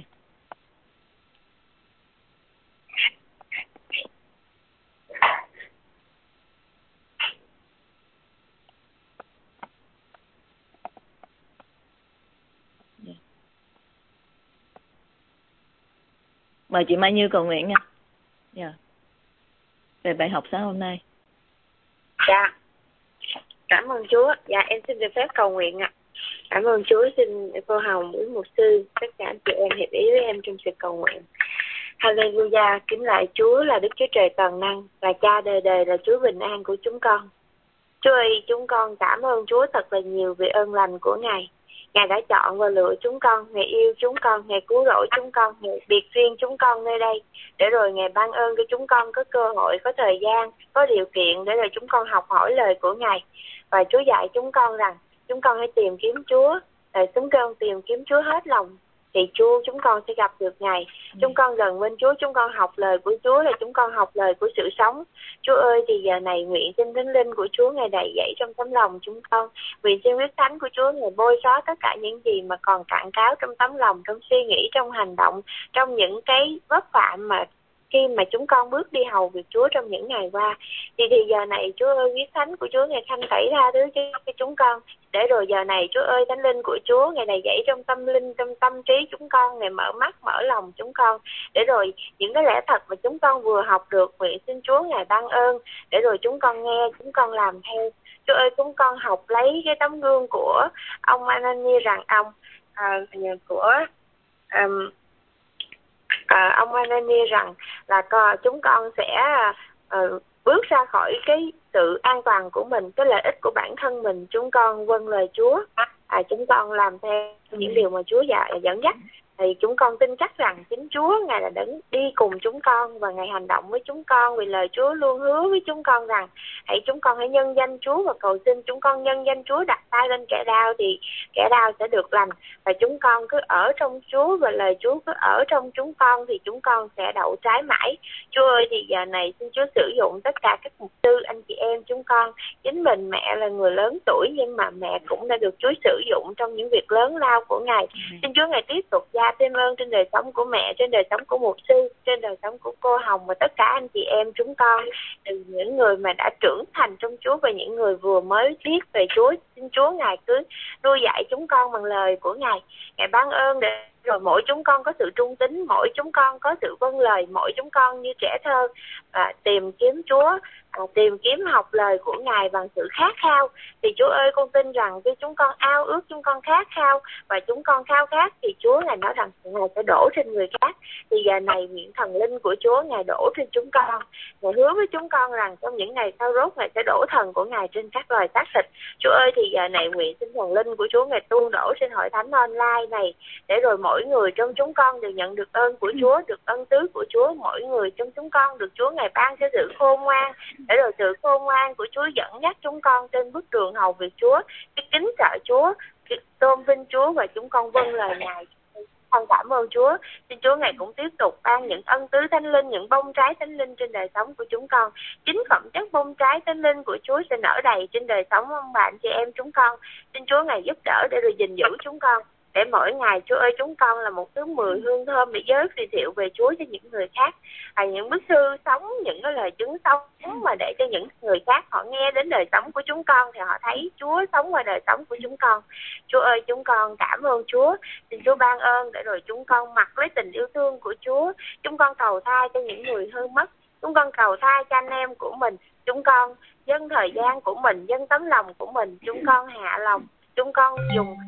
Mời chị Mai Như cầu nguyện nha. Dạ. Về bài học sáng hôm nay. Dạ. Cảm ơn Chúa. Dạ em xin được phép cầu nguyện ạ. Cảm ơn Chúa, xin cô Hồng, quý mục sư, tất cả anh chị em hiệp ý với em trong sự cầu nguyện. Hallelujah, kính lạy Chúa là Đức Chúa Trời toàn năng, là Cha đời đời, là Chúa bình an của chúng con. Chúa ơi, chúng con cảm ơn Chúa thật là nhiều vì ơn lành của Ngài. Ngài đã chọn và lựa chúng con, Ngài yêu chúng con, Ngài cứu rỗi chúng con, Ngài biệt riêng chúng con nơi đây. Để rồi Ngài ban ơn cho chúng con có cơ hội, có thời gian, có điều kiện để rồi chúng con học hỏi lời của Ngài. Và Chúa dạy chúng con rằng chúng con hãy tìm kiếm Chúa, để chúng con tìm kiếm Chúa hết lòng thì Chúa chúng con sẽ gặp được Ngài. Chúng con gần bên Chúa, chúng con học lời của Chúa là chúng con học lời của sự sống. Chúa ơi, thì giờ này nguyện xin Thánh Linh của Chúa Ngài đầy dẫy trong tấm lòng chúng con. Nguyện xin huyết thánh của Chúa Ngài bôi xóa tất cả những gì mà còn cạn cáo trong tấm lòng, trong suy nghĩ, trong hành động, trong những cái vấp phạm mà khi mà chúng con bước đi hầu việc Chúa trong những ngày qua. Thì thì giờ này Chúa ơi, huyết thánh của Chúa Ngài thanh tẩy ra thứ cho chúng con. Để rồi giờ này Chúa ơi, Thánh Linh của Chúa Ngài đầy dẫy trong tâm linh, trong tâm trí chúng con, Ngài mở mắt, mở lòng chúng con. Để rồi những cái lẽ thật mà chúng con vừa học được, nguyện xin Chúa Ngài ban ơn. Để rồi chúng con nghe, chúng con làm theo. Chúa ơi, chúng con học lấy cái tấm gương của ông Anani rằng ông à, của um, à, ông Anani rằng là co, chúng con sẽ uh, bước ra khỏi cái sự an toàn của mình, cái lợi ích của bản thân mình. Chúng con vâng lời Chúa, à, chúng con làm theo những điều mà Chúa dạy dẫn dắt. Thì chúng con tin chắc rằng chính Chúa Ngài là đấng đi cùng chúng con và Ngài hành động với chúng con, vì lời Chúa luôn hứa với chúng con rằng hãy chúng con hãy nhân danh Chúa và cầu xin. Chúng con nhân danh Chúa đặt tay lên kẻ đau thì kẻ đau sẽ được lành. Và chúng con cứ ở trong Chúa và lời Chúa cứ ở trong chúng con thì chúng con sẽ đậu trái mãi. Chúa ơi, thì giờ này xin Chúa sử dụng tất cả các mục sư, anh chị em chúng con. Chính mình mẹ là người lớn tuổi nhưng mà mẹ cũng đã được Chúa sử dụng trong những việc lớn lao của Ngài. Xin Chúa Ngài tiếp tục gia thêm ơn trên đời sống của mẹ, trên đời sống của mục sư, trên đời sống của cô Hồng và tất cả anh chị em chúng con, từ những người mà đã trưởng thành trong Chúa và những người vừa mới biết về Chúa. Xin Chúa Ngài cứ nuôi dạy chúng con bằng lời của Ngài. Ngài ban ơn để rồi mỗi chúng con có sự trung tín, mỗi chúng con có sự vâng lời, mỗi chúng con như trẻ thơ à, tìm kiếm Chúa, à, tìm kiếm học lời của Ngài bằng sự khát khao. Thì Chúa ơi, con tin rằng khi chúng con ao ước, chúng con khát khao và chúng con khao khát thì Chúa Ngài nói rằng Ngài sẽ đổ trên người khác. Thì giờ này nguyện thần linh của Chúa Ngài đổ trên chúng con. Ngài hứa với chúng con rằng trong những ngày sau rốt Ngài sẽ đổ thần của Ngài trên các loài xác thịt. Chúa ơi, thì giờ này nguyện xin thần linh của Chúa Ngài tuôn đổ trên hội thánh online này, để rồi mỗi người trong chúng con đều nhận được ơn của Chúa, được ân tứ của Chúa. Mỗi người trong chúng con được Chúa Ngài ban cho sự khôn ngoan, để rồi sự khôn ngoan của Chúa dẫn dắt chúng con trên bước đường hầu việc Chúa, cái kính sợ Chúa, cái tôn vinh Chúa và chúng con vâng lời Ngài. Con cảm ơn Chúa. Xin Chúa Ngài cũng tiếp tục ban những ân tứ thánh linh, những bông trái thánh linh trên đời sống của chúng con. Chính phẩm chất bông trái thánh linh của Chúa sẽ nở đầy trên đời sống ông bà anh chị em chúng con. Xin Chúa Ngài giúp đỡ để rồi gìn giữ chúng con, để mỗi ngày Chúa ơi, chúng con là một thứ mùi hương thơm để giới thiệu về Chúa cho những người khác. À, những bức thư sống, những cái lời chứng sống mà để cho những người khác họ nghe đến đời sống của chúng con thì họ thấy Chúa sống qua đời sống của chúng con. Chúa ơi, chúng con cảm ơn Chúa. Xin Chúa ban ơn để rồi chúng con mặc lấy tình yêu thương của Chúa. Chúng con cầu tha cho những người hư mất. Chúng con cầu tha cho anh em của mình. Chúng con dâng thời gian của mình, dâng tấm lòng của mình. Chúng con hạ lòng. Chúng con dùng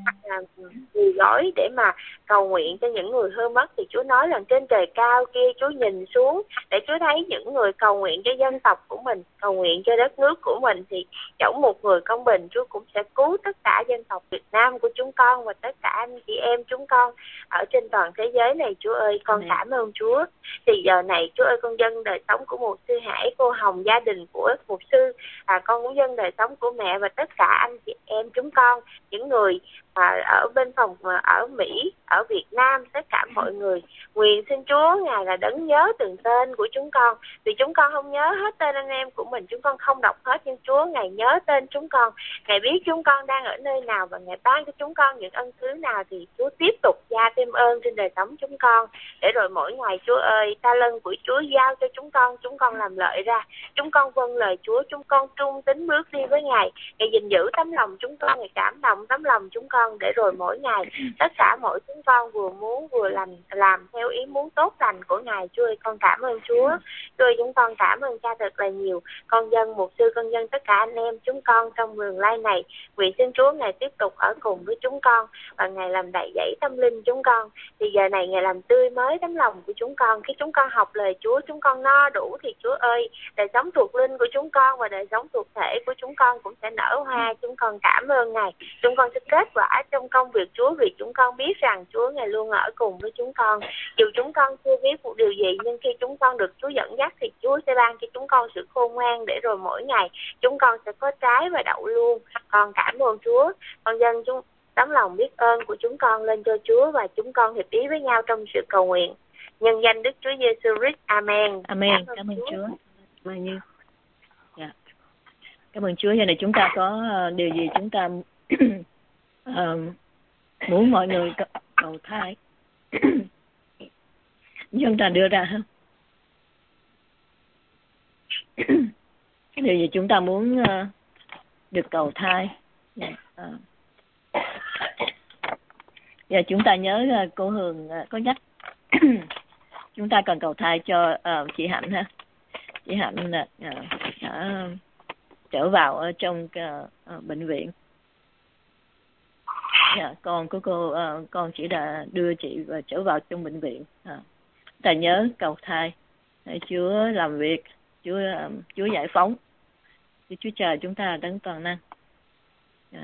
người gói để mà cầu nguyện cho những người hư mất. Thì Chúa nói rằng trên trời cao kia Chúa nhìn xuống để Chúa thấy những người cầu nguyện cho dân tộc của mình, cầu nguyện cho đất nước của mình. Thì dẫu một người công bình, Chúa cũng sẽ cứu tất cả dân tộc Việt Nam của chúng con và tất cả anh chị em chúng con ở trên toàn thế giới này. Chúa ơi, con cảm ơn Chúa. Thì giờ này Chúa ơi, con dâng đời sống của mục sư Hải, cô Hồng, gia đình của mục sư, à, con cũng dâng đời sống của mẹ và tất cả anh chị em chúng con, những người à, ở bên phòng ở Mỹ, ở Việt Nam, tất cả mọi người. Nguyện xin Chúa Ngài là đấng nhớ từng tên của chúng con, vì chúng con không nhớ hết tên anh em của mình, chúng con không đọc hết, nhưng Chúa Ngài nhớ tên chúng con. Ngài biết chúng con đang ở nơi nào và Ngài ban cho chúng con những ân thứ nào, thì Chúa tiếp tục gia thêm ơn trên đời sống chúng con. Để rồi mỗi ngày Chúa ơi, ta lân của Chúa giao cho chúng con, chúng con làm lợi ra, chúng con vâng lời Chúa, chúng con trung tín bước đi với Ngài. Ngài gìn giữ tấm lòng chúng con, Ngài cảm động tấm lòng chúng con. con, để rồi mỗi ngày tất cả mỗi chúng con vừa muốn vừa làm làm theo ý muốn tốt lành của Ngài. Chúa ơi, con cảm ơn Chúa. Chúa ơi, chúng con cảm ơn Cha thật là nhiều. Con dân mục sư, con dân tất cả anh em chúng con trong vườn lai này, nguyện xin Chúa Ngài tiếp tục ở cùng với chúng con và Ngài làm đầy dẫy tâm linh chúng con. Thì giờ này Ngài làm tươi mới tấm lòng của chúng con. Khi chúng con học lời Chúa, chúng con no đủ thì Chúa ơi, đời sống thuộc linh của chúng con và đời sống thuộc thể của chúng con cũng sẽ nở hoa. Chúng con cảm ơn Ngài. Chúng con sẽ kết quả trong công việc Chúa, vì chúng con biết rằng Chúa Ngài luôn ở cùng với chúng con. Dù chúng con chưa biết một điều gì, nhưng khi chúng con được Chúa dẫn dắt thì Chúa sẽ ban cho chúng con sự khôn ngoan, để rồi mỗi ngày chúng con sẽ có trái và đậu luôn. Con cảm ơn Chúa. Con dân chúng tấm lòng biết ơn của chúng con lên cho Chúa, và chúng con hiệp ý với nhau trong sự cầu nguyện nhân danh Đức Chúa Giêsu Christ. Amen. Amen. Cảm ơn Chúa. Cảm ơn Như. Dạ. Cảm ơn Chúa. Giờ này chúng ta có điều gì chúng ta uh, muốn mọi người cầu thai chúng ta đưa ra không? Điều gì chúng ta muốn uh, được cầu thai? Yeah. Uh. Giờ chúng ta nhớ uh, cô Hường uh, có nhắc chúng ta cần cầu thai cho uh, chị Hạnh ha. Chị Hạnh uh, đã trở vào ở trong uh, uh, bệnh viện. Yeah, con của cô uh, con chỉ đã đưa chị và trở vào trong bệnh viện. Uh, ta nhớ cầu thai, để Chúa làm việc, Chúa uh, Chúa giải phóng. Thì Chúa chờ chúng ta đấng toàn năng. Yeah.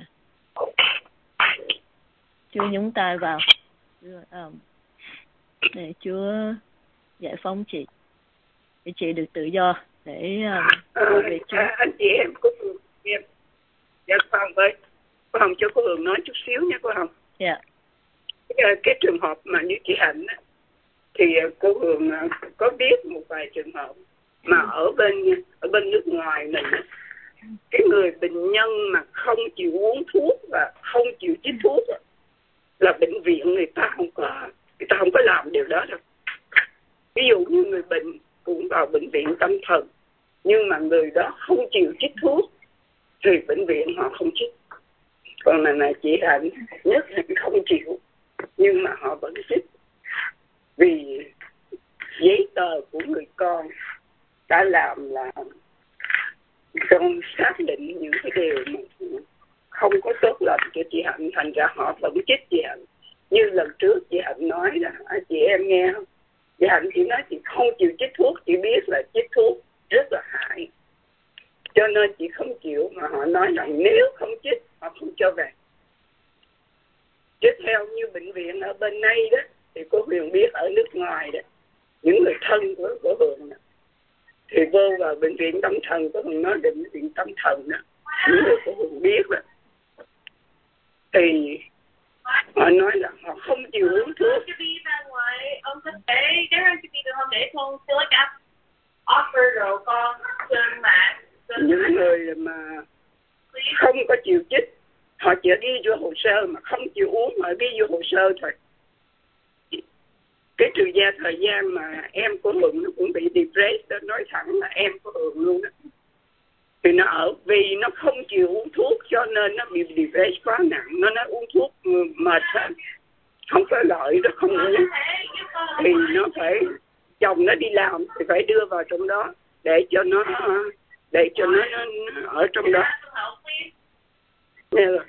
Chúa nhúng tay vào Chúa, um, để Chúa giải phóng chị, để chị được tự do để um, về Chúa. À, anh chị em có Hường em dạ khoan với cô Hồng, cho cô Hường nói chút xíu nha cô Hồng. Dạ. Yeah. Cái trường hợp mà như chị Hạnh á, thì cô Hường có biết một vài trường hợp mà ở bên ở bên nước ngoài mình á, cái người bệnh nhân mà không chịu uống thuốc và không chịu chích thuốc á, là bệnh viện người ta không có người ta không có làm điều đó đâu. Ví dụ như người bệnh cũng vào bệnh viện tâm thần, nhưng mà người đó không chịu chích thuốc thì bệnh viện họ không chích. Còn là này chị Hạnh nhất là không chịu, nhưng mà họ vẫn chích, vì giấy tờ của người con đã làm là con xác định những cái điều mà không có tốt lành cho chị Hạnh, thành ra họ vẫn chích chị Hạnh. Như lần trước chị Hạnh nói là à, chị em nghe không? Chị Hạnh chỉ nói chị không chịu chích thuốc, chị biết là chích thuốc rất là hại, cho nên chị không chịu, mà họ nói rằng nếu không chích họ không cho về. Chứ theo như bệnh viện ở bên đây đó, thì cô Huyền biết ở nước ngoài đó, những người thân của cô Huyền đó, thì vô vào bệnh viện tâm thần, cô Huyền nói bệnh viện tâm thần đó, những người cô Huyền biết đó, thì họ nói là họ không chịu uống thuốc. Ông có thể cái đó chỉ được không để con select up offer rồi con trên mạng. Những người mà không có chịu chích, họ chỉ ghi vô hồ sơ mà không chịu uống, họ ghi vô hồ sơ thôi. Cái trừ gia thời gian mà em của Hường nó cũng bị depressed đó, nói thẳng là em của Hường luôn đó. Thì nó ở vì nó không chịu uống thuốc cho nên nó bị depressed quá nặng, nó nói uống thuốc mệt hơn, không có lợi đó không uống, thì nó phải chồng nó đi làm thì phải đưa vào trong đó để cho nó để cho nó, nó, nó ở trong đó. Nghe rồi.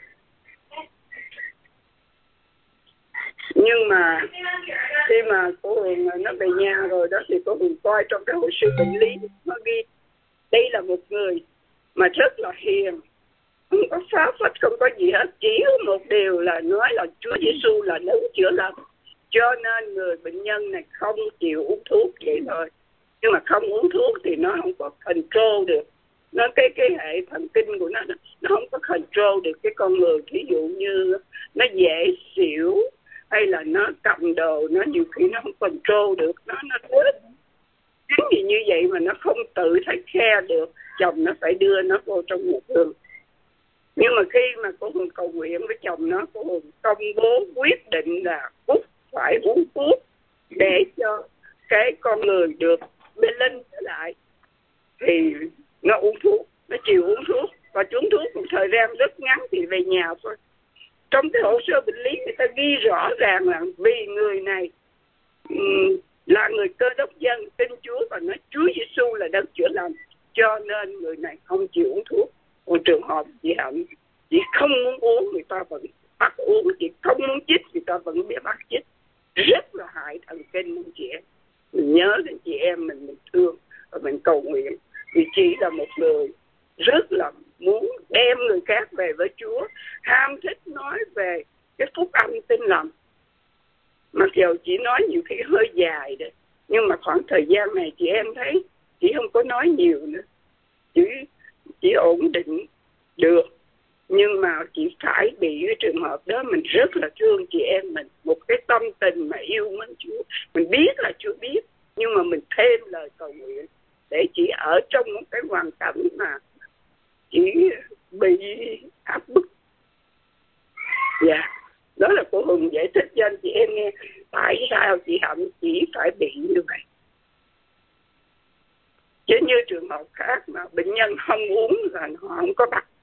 Nhưng mà khi mà cô Huyền nó về nhà rồi đó thì cô Huyền coi trong cái hồ sơ bệnh lý nó ghi đây là một người mà rất là hiền, không có phá phách, không có gì hết, chỉ một điều là nói là Chúa Giêsu là đấng chữa lành, cho nên người bệnh nhân này không chịu uống thuốc vậy thôi. Nhưng mà không uống thuốc thì nó không có control được, nó cái cái hệ thần kinh của nó nó không có control được cái con người. Ví dụ như nó dễ xỉu hay là nó cầm đồ, nó nhiều khi nó không control được, nó nó quên. Chính vì như vậy mà nó không tự thấy khe được, chồng nó phải đưa nó vô trong một đường. Nhưng mà khi mà cô Hường cầu nguyện với chồng nó, cô Hường công bố quyết định là Phúc phải uống thuốc để cho cái con người được bên linh trở lại. Thì nó uống thuốc, nó chịu uống thuốc và uống thuốc một thời gian rất ngắn thì về nhà thôi. trong cái hồ sơ bệnh lý người ta ghi rõ ràng là vì người này um, là người Cơ Đốc dân tin Chúa và nói Chúa Giêsu là đấng chữa lành, cho nên người này không chịu uống thuốc. Còn trường hợp chị Hạnh, chị không muốn uống người ta vẫn bắt uống, chị không muốn chích người ta vẫn biết bắt chích, rất là hại thần kinh anh chị em. Mình nhớ đến chị em mình, mình thương và mình cầu nguyện, vì chị là một người rất là muốn đem người khác về với Chúa, ham thích nói về cái phúc âm tin lành. Mặc dù chị nói nhiều khi hơi dài đấy, nhưng mà khoảng thời gian này chị em thấy chị không có nói nhiều nữa, chỉ chỉ ổn định được. Nhưng mà chị phải bị cái trường hợp đó, mình rất là thương chị em mình, một cái tâm tình mà yêu mến Chúa. Mình biết là Chúa biết, nhưng mà mình thêm lời cầu nguyện để chị ở trong một cái hoàn cảnh mà chị bị áp bức. Dạ, đó là cô Hùng giải thích cho anh chị em nghe tại sao chị Hạnh chỉ phải bị như vậy. Chứ như trường hợp khác mà bệnh nhân không uống là họ không có bắt.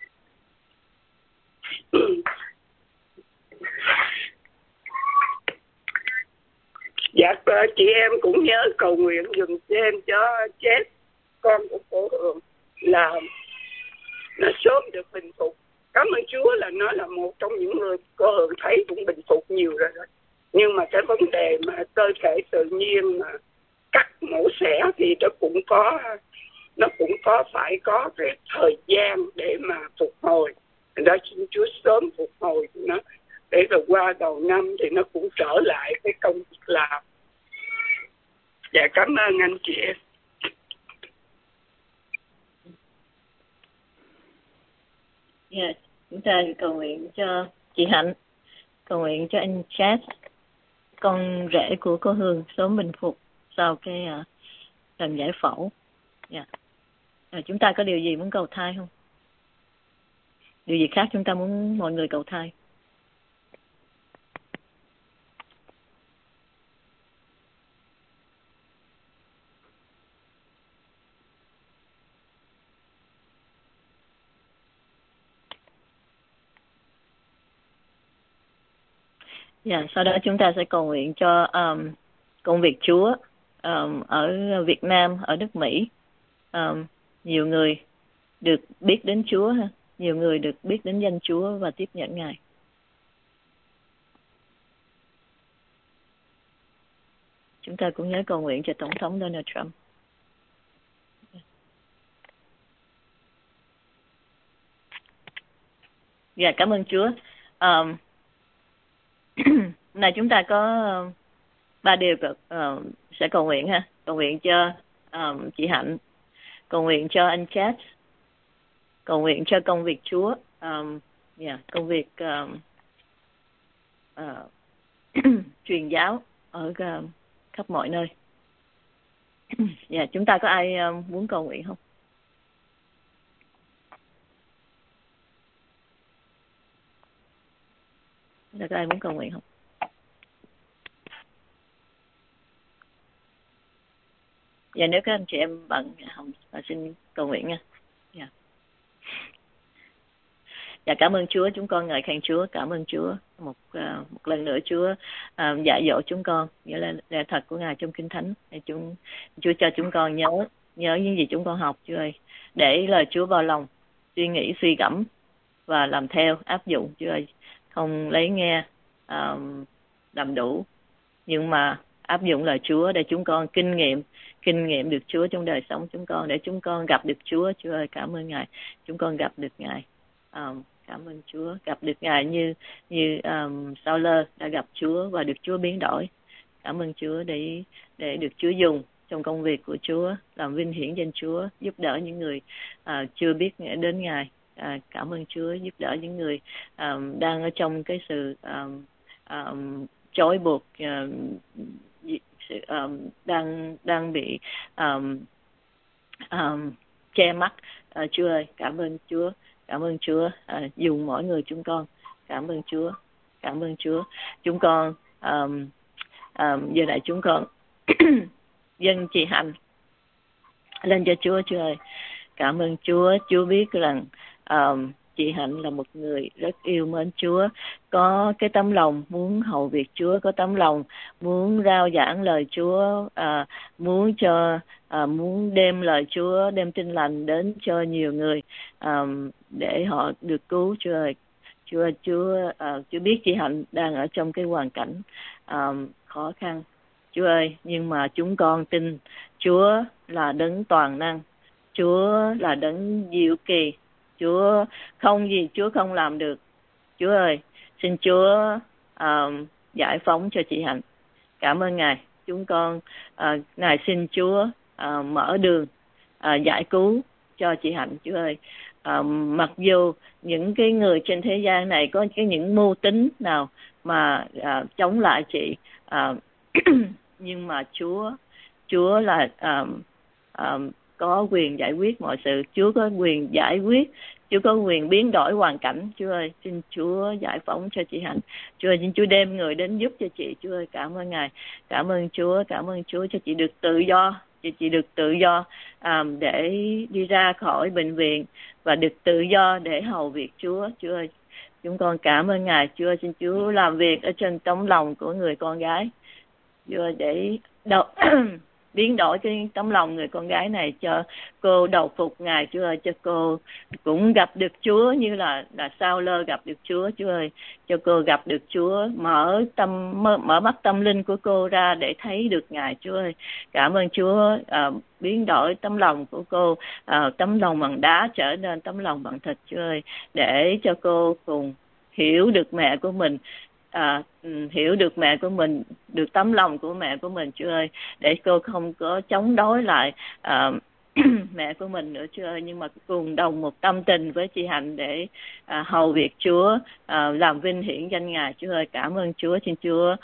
Dạ, chị em cũng nhớ cầu nguyện dùm thêm cho chết con của cô Hường là nó sớm được bình phục. Cảm ơn Chúa là nó là một trong những người cô Hường thấy cũng bình phục nhiều rồi đó. Nhưng mà cái vấn đề mà cơ thể tự nhiên mà cắt mổ xẻ thì nó cũng có nó cũng có phải có cái thời gian để mà phục hồi. Đó, xin Chúa sớm phục hồi nó để rồi qua đầu năm thì nó cũng trở lại cái công việc làm. Dạ, cảm ơn anh chị em. Dạ, chúng ta cầu nguyện cho chị Hạnh, cầu nguyện cho anh Chad, con rể của cô Hương sớm bình phục sau cái uh, làm giải phẫu. Dạ. À, chúng ta có điều gì muốn cầu thai không? Điều gì khác chúng ta muốn mọi người cầu thai? Dạ, sau đó chúng ta sẽ cầu nguyện cho um, công việc Chúa um, ở Việt Nam, ở nước Mỹ. Um, nhiều người được biết đến Chúa, ha. Nhiều người được biết đến danh Chúa và tiếp nhận Ngài. Chúng ta cũng nhớ cầu nguyện cho Tổng thống Donald Trump. Dạ, cảm ơn Chúa. Um, này chúng ta có uh, ba điều uh, sẽ cầu nguyện ha. Cầu nguyện cho um, chị Hạnh, cầu nguyện cho anh Chad, cầu nguyện cho công việc Chúa, um, yeah, công việc um, uh, truyền giáo ở uh, khắp mọi nơi. Yeah, chúng ta có ai um, muốn cầu nguyện không? Chúng ta có ai muốn cầu nguyện không? Dạ, nếu các anh chị em bận, Hồng xin cầu nguyện nha. Dạ. Dạ, cảm ơn Chúa, chúng con ngợi khen Chúa, cảm ơn Chúa một uh, một lần nữa Chúa uh, dạy dỗ chúng con nghĩa là lẽ thật của Ngài trong Kinh Thánh. Để chúng Chúa cho chúng con nhớ nhớ những gì chúng con học, Chúa ơi, để lời Chúa vào lòng, suy nghĩ, suy gẫm và làm theo, áp dụng, Chúa ơi, không lấy nghe uh, làm đủ, nhưng mà áp dụng lời Chúa để chúng con kinh nghiệm kinh nghiệm được Chúa trong đời sống chúng con, để chúng con gặp được Chúa. Chúa ơi, cảm ơn Ngài, chúng con gặp được Ngài. Um, cảm ơn Chúa, gặp được Ngài như như um, Sao-lơ đã gặp Chúa và được Chúa biến đổi. Cảm ơn Chúa để để được Chúa dùng trong công việc của Chúa, làm vinh hiển danh Chúa, giúp đỡ những người uh, chưa biết đến Ngài. Uh, cảm ơn Chúa giúp đỡ những người um, đang ở trong cái sự um, um, trói buộc, um, sự, um, đang đang bị um, um, che mắt. Uh, Chúa ơi, cảm ơn Chúa, cảm ơn Chúa uh, dùng mỗi người chúng con. Cảm ơn Chúa, cảm ơn Chúa. Chúng con um, um, giờ này chúng con dân chị Hạnh lên cho Chúa. Chúa ơi, cảm ơn Chúa. Chúa biết rằng um, chị Hạnh là một người rất yêu mến Chúa, có cái tấm lòng muốn hầu việc Chúa, có tấm lòng muốn rao giảng lời Chúa, à, muốn cho à, muốn đem lời Chúa, đem tin lành đến cho nhiều người, à, để họ được cứu. Chúa ơi, Chúa Chúa à, Chúa biết chị Hạnh đang ở trong cái hoàn cảnh à, khó khăn, Chúa ơi, nhưng mà chúng con tin Chúa là đấng toàn năng, Chúa là đấng diệu kỳ, Chúa không gì Chúa không làm được. Chúa ơi, xin Chúa uh, giải phóng cho chị Hạnh. Cảm ơn Ngài. Chúng con uh, Ngài xin Chúa uh, mở đường uh, giải cứu cho chị Hạnh. Chúa ơi, uh, mặc dù những cái người trên thế gian này có cái những mưu tính nào mà uh, chống lại chị, uh, nhưng mà Chúa Chúa là um, um, có quyền giải quyết mọi sự. Chúa có quyền giải quyết, Chúa có quyền biến đổi hoàn cảnh. Chúa ơi, xin Chúa giải phóng cho chị Hạnh. Chúa ơi, xin Chúa đem người đến giúp cho chị. Chúa ơi, cảm ơn Ngài. Cảm ơn Chúa, cảm ơn Chúa cho chị được tự do, cho chị được tự do um, để đi ra khỏi bệnh viện và được tự do để hầu việc Chúa. Chúa ơi, chúng con cảm ơn Ngài. Chúa ơi, xin Chúa làm việc ở trên tấm lòng của người con gái. Chúa ơi, để đâu biến đổi cái tấm lòng người con gái này cho cô đầu phục Ngài. Chúa ơi, cho cô cũng gặp được Chúa như là là Sao Lơ gặp được Chúa. Chúa ơi, cho cô gặp được Chúa, mở tâm mở, mở mắt tâm linh của cô ra để thấy được Ngài. Chúa ơi, cảm ơn Chúa, à, biến đổi tấm lòng của cô, à, tấm lòng bằng đá trở nên tấm lòng bằng thịt. Chúa ơi, để cho cô cùng hiểu được mẹ của mình, À, hiểu được mẹ của mình, được tấm lòng của mẹ của mình. Chúa ơi, để cô không có chống đối lại à, mẹ của mình nữa. Chúa ơi, nhưng mà cùng đồng một tâm tình với chị Hạnh để à, hầu việc Chúa, à, làm vinh hiển danh Ngài. Chúa ơi, cảm ơn Chúa. Xin Chúa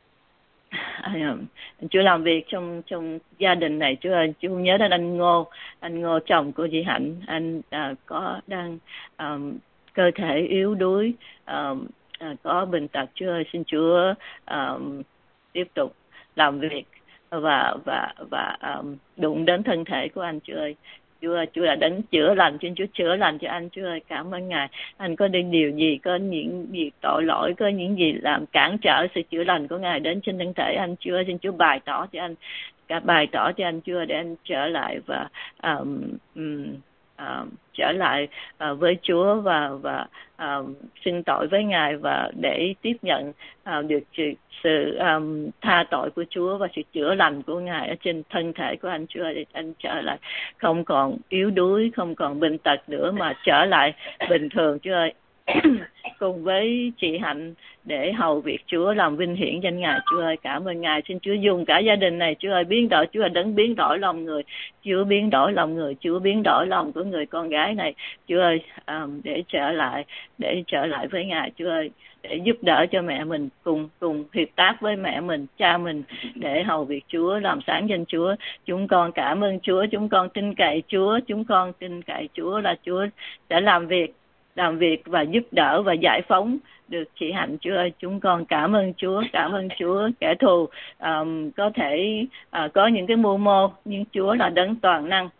à, Chúa làm việc trong trong gia đình này. Chúa ơi, Chúa nhớ đến anh Ngô, anh Ngô chồng của chị Hạnh, anh à, có đang à, cơ thể yếu đuối, à, À, có bệnh tật. Chúa ơi, xin Chúa um, tiếp tục làm việc và và và um, đụng đến thân thể của anh. Chúa ơi, Chúa ơi, Chúa đã đến chữa lành, xin Chúa chữa lành cho anh. Chúa ơi, cảm ơn Ngài. Anh có đi điều gì, có những gì tội lỗi, có những gì làm cản trở sự chữa lành của Ngài đến trên thân thể anh. Chúa ơi, xin Chúa bày tỏ cho anh, cả bày tỏ cho anh, Chúa, để anh trở lại và um, um, uh, trở lại uh, với Chúa và và uh, xin tội với Ngài và để tiếp nhận uh, được sự um, tha tội của Chúa và sự chữa lành của Ngài ở trên thân thể của anh. Chúa, để anh trở lại không còn yếu đuối, không còn bệnh tật nữa mà trở lại bình thường. Chúa ơi, cùng với chị Hạnh để hầu việc Chúa, làm vinh hiển danh Ngài. Chúa ơi, cảm ơn Ngài. Xin Chúa dùng cả gia đình này. Chúa ơi, biến đổi. Chúa ơi, đấng biến đổi lòng người. Chúa biến đổi lòng người. Chúa biến đổi lòng của người con gái này. Chúa ơi, um, để trở lại, để trở lại với Ngài. Chúa ơi, để giúp đỡ cho mẹ mình, cùng cùng hiệp tác với mẹ mình, cha mình để hầu việc Chúa, làm sáng danh Chúa. Chúng con cảm ơn Chúa. Chúng con tin cậy Chúa. Chúng con tin cậy Chúa là Chúa sẽ làm việc làm việc và giúp đỡ và giải phóng được chị Hạnh. Chúa ơi, chúng con cảm ơn Chúa, cảm ơn Chúa. Kẻ thù um, có thể uh, có những cái mưu mô, nhưng Chúa là đấng toàn năng,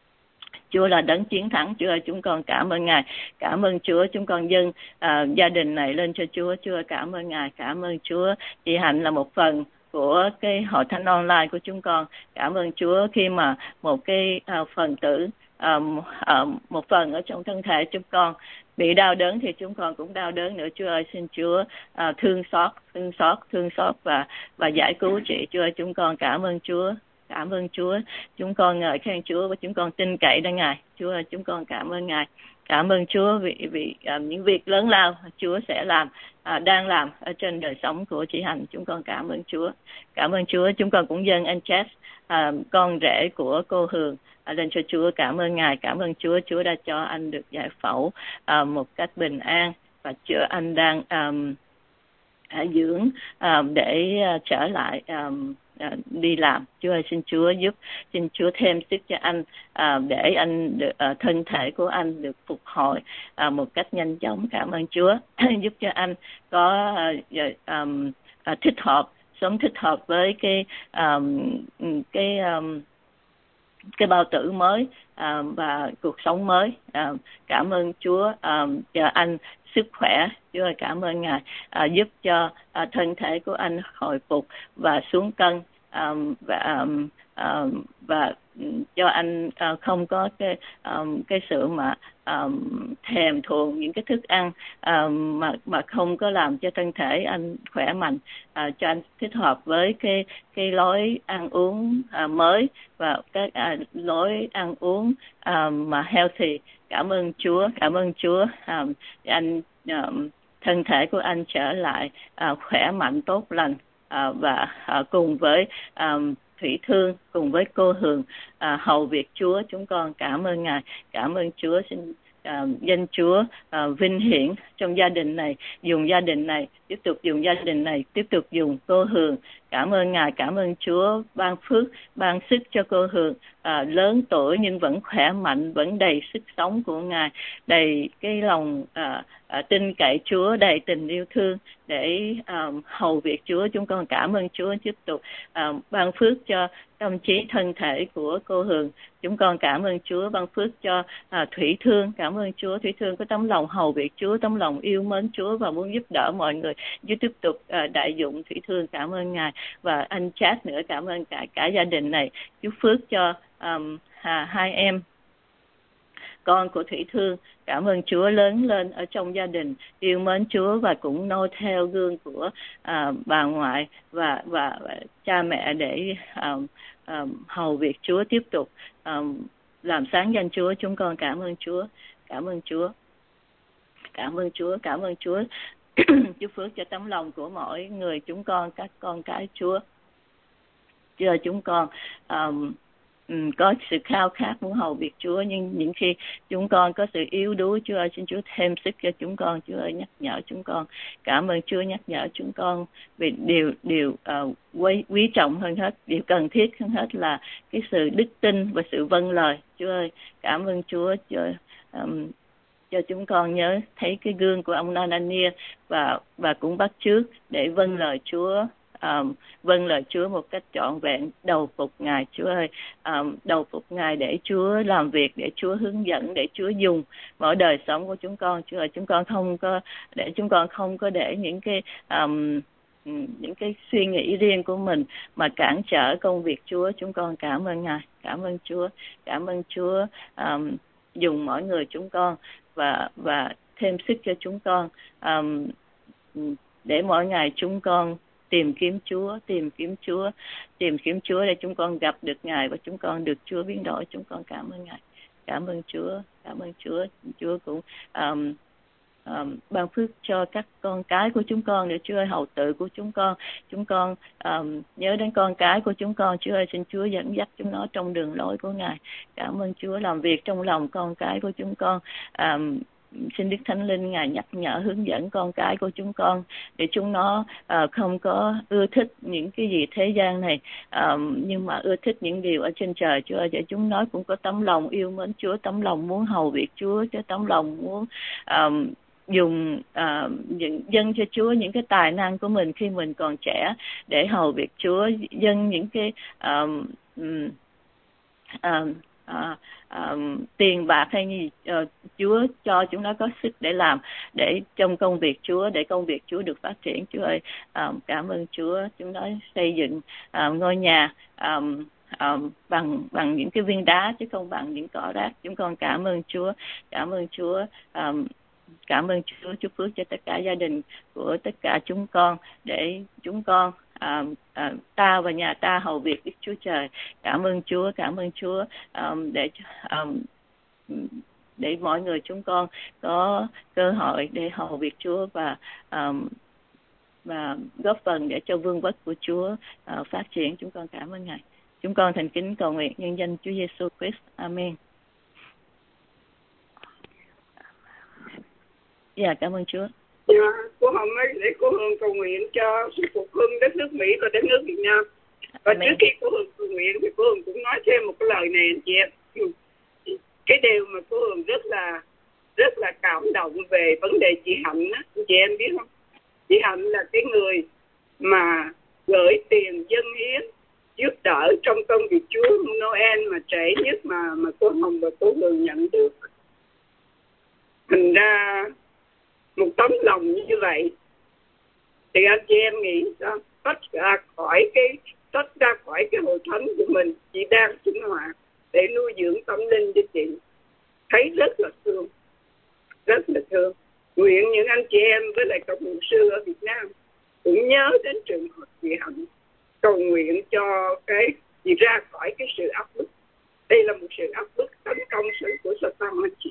Chúa là đấng chiến thắng. Chúa ơi, chúng con cảm ơn Ngài, cảm ơn Chúa. Chúng con dâng uh, gia đình này lên cho Chúa. Chúa ơi, cảm ơn Ngài, cảm ơn Chúa. Chị Hạnh là một phần của cái hội thánh online của chúng con. Cảm ơn Chúa khi mà một cái uh, phần tử um, uh, một phần ở trong thân thể chúng con bị đau đớn thì chúng con cũng đau đớn nữa. Chúa ơi, xin Chúa uh, thương xót, thương xót, thương xót và và giải cứu chị. Chúa ơi, chúng con cảm ơn Chúa, cảm ơn Chúa. Chúng con ngợi khen Chúa và chúng con tin cậy đến Ngài. Chúa ơi, chúng con cảm ơn Ngài, cảm ơn Chúa vì vì uh, những việc lớn lao Chúa sẽ làm, uh, đang làm ở trên đời sống của chị Hạnh. Chúng con cảm ơn Chúa, cảm ơn Chúa. Chúng con cũng dâng anh Chess, uh, con rể của cô Hường, lên cho Chúa. Cảm ơn Ngài, cảm ơn Chúa. Chúa đã cho anh được giải phẫu uh, một cách bình an và Chúa anh đang um, uh, dưỡng um, để uh, trở lại um, uh, đi làm. Chúa ơi, xin Chúa giúp, xin Chúa thêm sức cho anh uh, để anh được, uh, thân thể của anh được phục hồi uh, một cách nhanh chóng. Cảm ơn Chúa giúp cho anh có uh, um, uh, thích hợp, sống thích hợp với cái um, cái um, cái bao tử mới à, và cuộc sống mới. À, cảm ơn Chúa à, cho anh sức khỏe. Chúa ơi, cảm ơn Ngài à, giúp cho à, thân thể của anh hồi phục và xuống cân à, và à, và cho anh à, không có cái à, cái sự mà à, thèm thuồng những cái thức ăn à, mà mà không có làm cho thân thể anh khỏe mạnh, à, cho anh thích hợp với cái cái lối ăn uống à, mới và các à, lối ăn uống à, mà healthy. Cảm ơn Chúa, cảm ơn Chúa. À, anh à, thân thể của anh trở lại à, khỏe mạnh tốt lành à, và à, cùng với à, Thủy Thương, cùng với cô Hường à, hầu việc Chúa. Chúng con cảm ơn Ngài, cảm ơn Chúa. Xin à, danh Chúa à, vinh hiển trong gia đình này, dùng gia đình này, tiếp tục dùng gia đình này, tiếp tục dùng cô Hường. Cảm ơn Ngài, cảm ơn Chúa ban phước, ban sức cho cô Hường à, lớn tuổi nhưng vẫn khỏe mạnh, vẫn đầy sức sống của Ngài, đầy cái lòng à, à, tin cậy Chúa, đầy tình yêu thương để à, hầu việc Chúa. Chúng con cảm ơn Chúa tiếp tục à, ban phước cho tâm trí thân thể của cô Hường. Chúng con cảm ơn Chúa ban phước cho à, Thủy Thương. Cảm ơn Chúa, Thủy Thương có tấm lòng hầu việc Chúa, tấm lòng yêu mến Chúa và muốn giúp đỡ mọi người. Chúa tiếp tục à, đại dụng Thủy Thương. Cảm ơn Ngài. Và anh Chát nữa, cảm ơn cả cả gia đình này. Chúc phước cho um, à, hai em con của Thủy Thương. Cảm ơn Chúa lớn lên ở trong gia đình, yêu mến Chúa và cũng noi theo gương của à, bà ngoại và, và và cha mẹ để um, um, hầu việc Chúa, tiếp tục um, làm sáng danh Chúa. Chúng con cảm ơn Chúa, cảm ơn Chúa, cảm ơn Chúa, cảm ơn Chúa. Chúc phước cho tấm lòng của mỗi người chúng con, các con cái Chúa. Giờ chúng con um, um, có sự khao khát muốn hầu việc Chúa, nhưng những khi chúng con có sự yếu đuối, Chúa ơi, xin Chúa thêm sức cho chúng con. Chúa ơi, nhắc nhở chúng con. Cảm ơn Chúa nhắc nhở chúng con vì điều điều uh, quý, quý trọng hơn hết, điều cần thiết hơn hết là cái sự đức tin và sự vâng lời. Chúa ơi, cảm ơn Chúa. Chúa um, cho chúng con nhớ thấy cái gương của ông Anania và và cũng bắt chước để vâng lời Chúa, um, vâng lời Chúa một cách trọn vẹn, đầu phục Ngài. Chúa ơi, um, đầu phục Ngài để Chúa làm việc, để Chúa hướng dẫn, để Chúa dùng mỗi đời sống của chúng con. Chúa ơi, chúng con không có để chúng con không có để những cái um, những cái suy nghĩ riêng của mình mà cản trở công việc Chúa. Chúng con cảm ơn Ngài, cảm ơn Chúa, cảm ơn Chúa um, dùng mỗi người chúng con và và thêm sức cho chúng con um, để mỗi ngày chúng con tìm kiếm Chúa, tìm kiếm Chúa, tìm kiếm Chúa để chúng con gặp được Ngài và chúng con được Chúa biến đổi. Chúng con cảm ơn Ngài, cảm ơn Chúa, cảm ơn Chúa. Chúa cũng um, um, ban phước cho các con cái của chúng con nữa. Chúa ơi, hậu tự của chúng con, chúng con um, nhớ đến con cái của chúng con. Chúa ơi, xin Chúa dẫn dắt chúng nó trong đường lối của Ngài. Cảm ơn Chúa làm việc trong lòng con cái của chúng con. Um, Xin Đức Thánh Linh Ngài nhắc nhở hướng dẫn con cái của chúng con để chúng nó uh, không có ưa thích những cái gì thế gian này, um, nhưng mà ưa thích những điều ở trên trời. Chúa ơi, để chúng nó cũng có tấm lòng yêu mến Chúa, tấm lòng muốn hầu việc Chúa, chứ tấm lòng muốn um, dùng uh, những dâng cho Chúa những cái tài năng của mình khi mình còn trẻ để hầu việc Chúa, dâng những cái um, um, um, À, à, tiền bạc hay gì uh, Chúa cho chúng nó có sức để làm để trong công việc Chúa, để công việc Chúa được phát triển. Chúa ơi, um, cảm ơn Chúa. Chúng nó xây dựng um, ngôi nhà um, um, bằng bằng những cái viên đá chứ không bằng những cỏ rác. Chúng con cảm ơn Chúa, cảm ơn Chúa. Um, cảm ơn Chúa. Chúc phước cho tất cả gia đình của tất cả chúng con để chúng con À, à, ta và nhà ta hầu việc Đức Chúa Trời. Cảm ơn Chúa, cảm ơn Chúa um, để um, để mọi người chúng con có cơ hội để hầu việc Chúa và um, và góp phần để cho vương quốc của Chúa uh, phát triển. Chúng con cảm ơn Ngài. Chúng con thành kính cầu nguyện nhân danh Chúa Giêsu Christ. Amen. Dạ, yeah, cảm ơn Chúa. Dạ, cô Hồng ấy, để cô Hương cầu nguyện cho sự phục hưng đất nước Mỹ và đất nước Việt Nam. Và Amen. Trước khi cô Hương cầu nguyện thì cô Hương cũng nói thêm một cái lời này anh chị em. Cái điều mà cô Hương rất là rất là cảm động về vấn đề chị Hạnh á, chị em biết không? Chị Hạnh là cái người mà gửi tiền dâng hiến giúp đỡ trong công việc Chúa Noel mà trẻ nhất mà mà cô Hồng và cô Hường nhận được. Thành ra một tấm lòng như vậy thì anh chị em nghĩ sao? Tách ra khỏi cái tách ra khỏi cái hội thánh của mình, chị đang sinh hoạt để nuôi dưỡng tâm linh cho chị, thấy rất là thương, rất là thương. Nguyện những anh chị em với lại các mục sư ở Việt Nam cũng nhớ đến trường hợp chị Hạnh, cầu nguyện cho cái chị ra khỏi cái sự áp bức. Đây là một sự áp bức tấn công sự của Satan anh chị.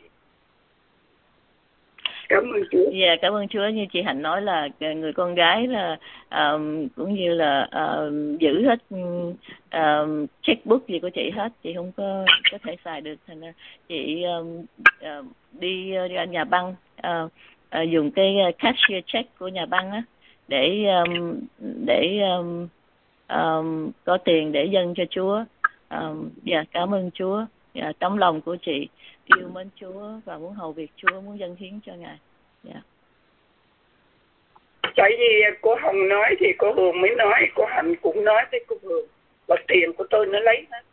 Cảm ơn Chúa. Dạ, yeah, cảm ơn Chúa. Như chị Hạnh nói là người con gái là um, cũng như là uh, giữ hết um, checkbook gì của chị hết, chị không có có thể xài được, thành ra chị um, uh, đi ra nhà băng uh, uh, dùng cái cashier check của nhà băng á để um, để um, um, có tiền để dâng cho Chúa. Um, dạ, cảm ơn Chúa. Dạ, tấm lòng của chị yêu mến Chúa và muốn hầu việc Chúa, muốn dâng hiến cho Ngài. Yeah. Tại vì cô Hồng nói thì cô Hường mới nói, cô Hạnh cũng nói với cô Hường là tiền của tôi nó lấy hết.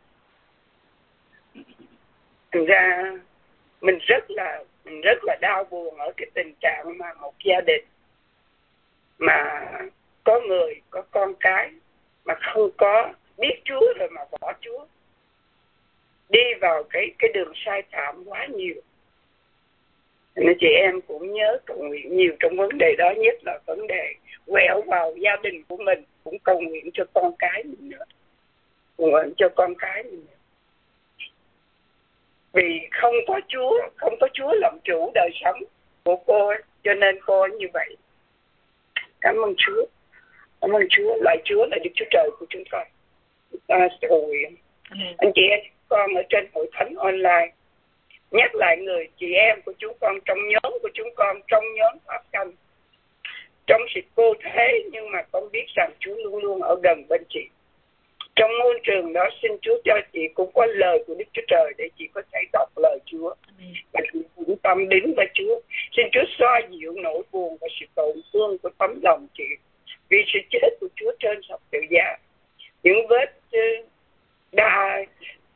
Thành ra mình rất là mình rất là đau buồn ở cái tình trạng mà một gia đình mà có người có con cái mà không có biết Chúa rồi mà bỏ Chúa, đi vào cái cái đường sai phạm quá nhiều. Nên chị em cũng nhớ cầu nguyện nhiều trong vấn đề đó, nhất là vấn đề quẹo vào gia đình của mình, cũng cầu nguyện cho con cái mình nữa, cầu nguyện cho con cái mình nữa. Vì không có Chúa, không có Chúa làm chủ đời sống của cô, cho nên cô như vậy. Cảm ơn Chúa, cảm ơn Chúa, lại Chúa là Đức Chúa Trời của chúng ta. Chúng ta sẽ cầu nguyện. Anh chị em con ở trên hội thánh online, nhắc lại người chị em của chúng con trong nhóm của chúng con, trong nhóm Pháp Canh, trong sự cô thế nhưng mà con biết rằng Chúa luôn luôn ở gần bên chị. Trong môi trường đó xin Chúa cho chị cũng có lời của Đức Chúa Trời để chị có thể đọc lời Chúa và chị cũng tâm đến với Chúa. Xin Chúa xoa dịu nỗi buồn và sự tổn thương của tấm lòng chị vì sự chết của Chúa trên thập tự giá. Những vết đa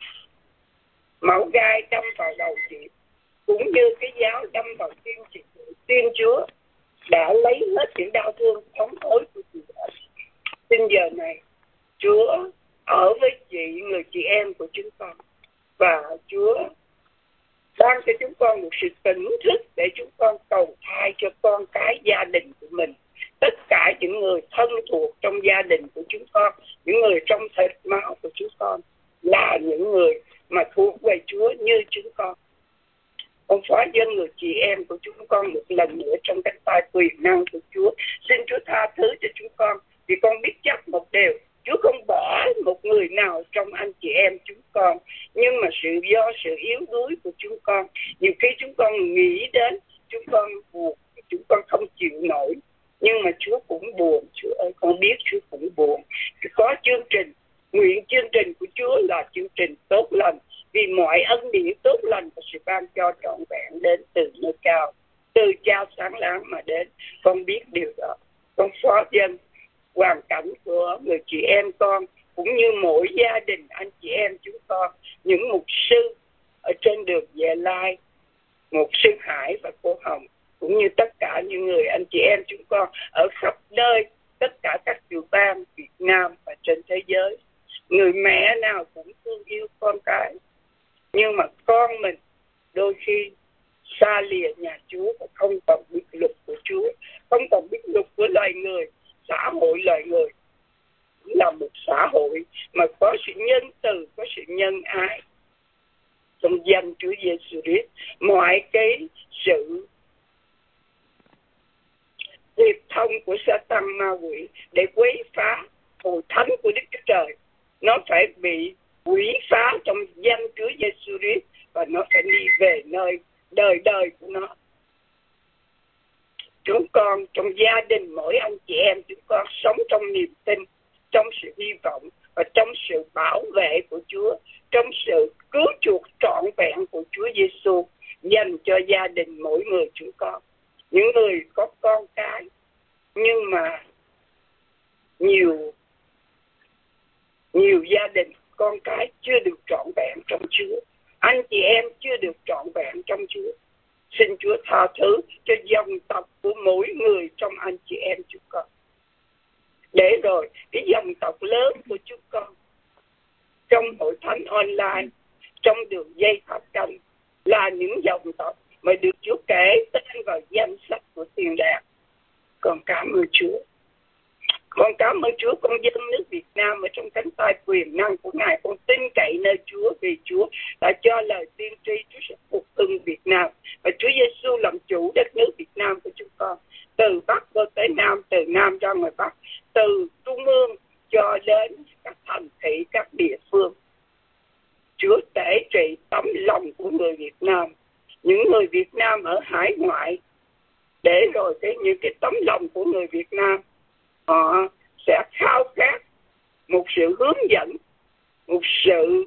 máu gai đâm vào đầu chị, cũng như cái giáo đâm vào tim chị, tim Chúa đã lấy hết những đau thương thống hối của chị. Xin giờ này Chúa ở với chị, người chị em của chúng con, và Chúa ban cho chúng con một sự tỉnh thức để chúng con cầu thai cho con cái gia đình của mình, tất cả những người thân thuộc trong gia đình của chúng con, những người trong thịt máu của chúng con là những người mà thuộc về Chúa như chúng con. Con phó dân người chị em của chúng con một lần nữa trong cánh tay quyền năng của Chúa. Xin Chúa tha thứ cho chúng con, vì con biết chắc một điều, Chúa không bỏ một người nào trong anh chị em chúng con, nhưng mà sự do sự yếu đuối của chúng con, nhiều khi chúng con nghĩ đến, chúng con buồn, chúng con không chịu nổi, nhưng mà Chúa cũng buồn. Chúa ơi, con biết Chúa cũng buồn. Có chương trình, nguyện chương trình của Chúa là chương trình tốt lành, vì mọi ân điển tốt lành và sự ban cho trọn vẹn đến từ nơi cao, từ Cha sáng láng mà đến. Con biết điều đó. Con phó dân hoàn cảnh của người chị em con, cũng như mỗi gia đình anh chị em chúng con, những mục sư ở trên đường Về Lai, mục sư Hải và cô Hồng, cũng như tất cả những người anh chị em chúng con ở khắp nơi, tất cả các tiểu bang Việt Nam và trên thế giới. Người mẹ nào cũng thương yêu con cái, nhưng mà con mình đôi khi xa lìa nhà Chúa và không còn biết luật của Chúa, không còn biết luật của loài người. Xã hội loài người là một xã hội mà có sự nhân từ, có sự nhân ái. Trong danh Chúa Giêsu Christ, mọi cái sự hiệp thông của Satan ma quỷ để quấy phá hội thánh của Đức Chúa Trời, nó phải bị quỷ phá trong danh Chúa Giêsu Christ, và nó phải đi về nơi đời đời của nó. Chúng con trong gia đình, mỗi anh chị em chúng con sống trong niềm tin, trong sự hy vọng và trong sự bảo vệ của Chúa, trong sự cứu chuộc trọn vẹn của Chúa Giêsu dành cho gia đình mỗi người chúng con. Những người có con cái nhưng mà nhiều Nhiều gia đình con cái chưa được trọn vẹn trong Chúa, anh chị em chưa được trọn vẹn trong Chúa. Xin Chúa tha thứ cho dòng tộc của mỗi người trong anh chị em chúng con. Để rồi cái dòng tộc lớn của chúng con trong hội thánh online, trong đường dây phát thanh là những dòng tộc mà được Chúa kể tên vào danh sách của thiên đàng. Con cảm ơn Chúa. Con cảm ơn Chúa, con dân nước Việt Nam ở trong cánh tay quyền năng của Ngài. Con tin cậy nơi Chúa vì Chúa đã cho lời tiên tri Chúa sẽ phục hưng Việt Nam. Và Chúa Giêsu làm chủ đất nước Việt Nam của chúng con. Từ Bắc cho tới Nam, từ Nam ra ngoài Bắc, từ Trung ương cho đến các thành thị, các địa phương. Chúa tể trị tấm lòng của người Việt Nam, những người Việt Nam ở hải ngoại, để rồi cái những cái tấm lòng của người Việt Nam họ sẽ khao khát một sự hướng dẫn, một sự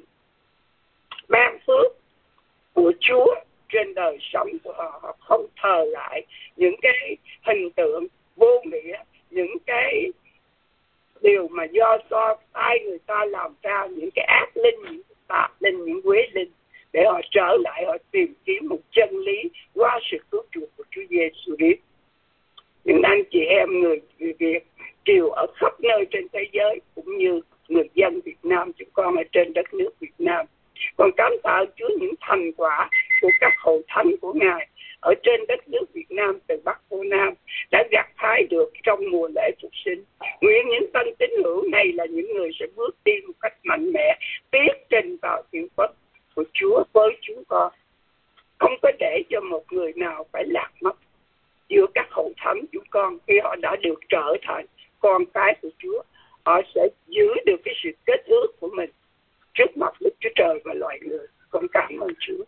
ban phước của Chúa trên đời sống của họ. Họ không thờ lại những cái hình tượng vô nghĩa, những cái điều mà do do tay người ta làm ra, những cái ác linh, những cái tà linh, những quế linh, để họ trở lại, họ tìm kiếm một chân lý qua sự cứu chuộc của Chúa Giêsu Christ. Những anh chị em người, người Việt kiều ở khắp nơi trên thế giới, cũng như người dân Việt Nam chúng con ở trên đất nước Việt Nam, con cảm tạ Chúa những thành quả của các hội thánh của Ngài ở trên đất nước Việt Nam từ Bắc vô Nam đã gặt hái được trong mùa lễ phục sinh. Nguyện những tân tín hữu này là những người sẽ bước đi một cách mạnh mẽ, tiếp trình vào hiệu phất của Chúa với chúng con, không có để cho một người nào phải lạc mất giữa các hội thánh chúng con. Khi họ đã được trở thành con cái của Chúa, họ sẽ giữ được cái sự kết ước của mình trước mặt Đức Chúa Trời và loài người. Con cảm ơn Chúa.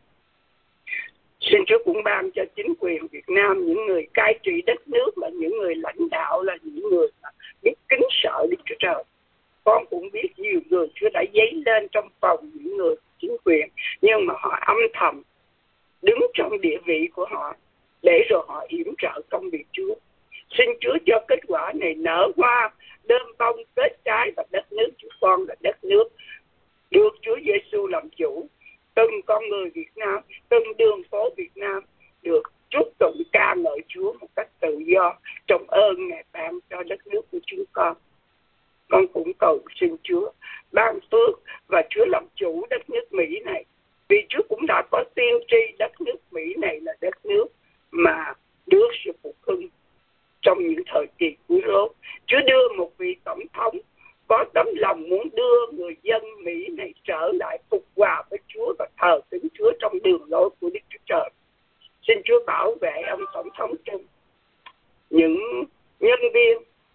Xin Chúa cũng ban cho chính quyền Việt Nam, những người cai trị đất nước, là những người lãnh đạo, là những người biết kính sợ Đức Chúa Trời. Con cũng biết nhiều người Chúa đã dấy lên trong phòng những người chính quyền, nhưng mà họ âm thầm đứng trong địa vị của họ để rồi họ yểm trợ công việc Chúa. Xin Chúa cho kết quả này nở hoa, đơm bông, kết trái, và đất nước chúng con là đất nước được Chúa Giêsu làm chủ. Từng con người Việt Nam, từng đường phố Việt Nam được chúc tụng ca ngợi Chúa một cách tự do trong ơn Ngài ban cho đất nước của chúng con. Con cũng cầu xin Chúa ban phước và Chúa làm chủ đất nước Mỹ này, vì Chúa cũng đã có tiên tri đất nước Mỹ này là đất nước mà được sự phục hưng trong những thời kỳ cuối rốt. Chúa đưa một vị tổng thống có tấm lòng muốn đưa người dân Mỹ này trở lại phục hòa với Chúa và thờ kính Chúa trong đường lối của Đức Chúa Trời. Xin Chúa bảo vệ ông tổng thống Trump, những nhân viên,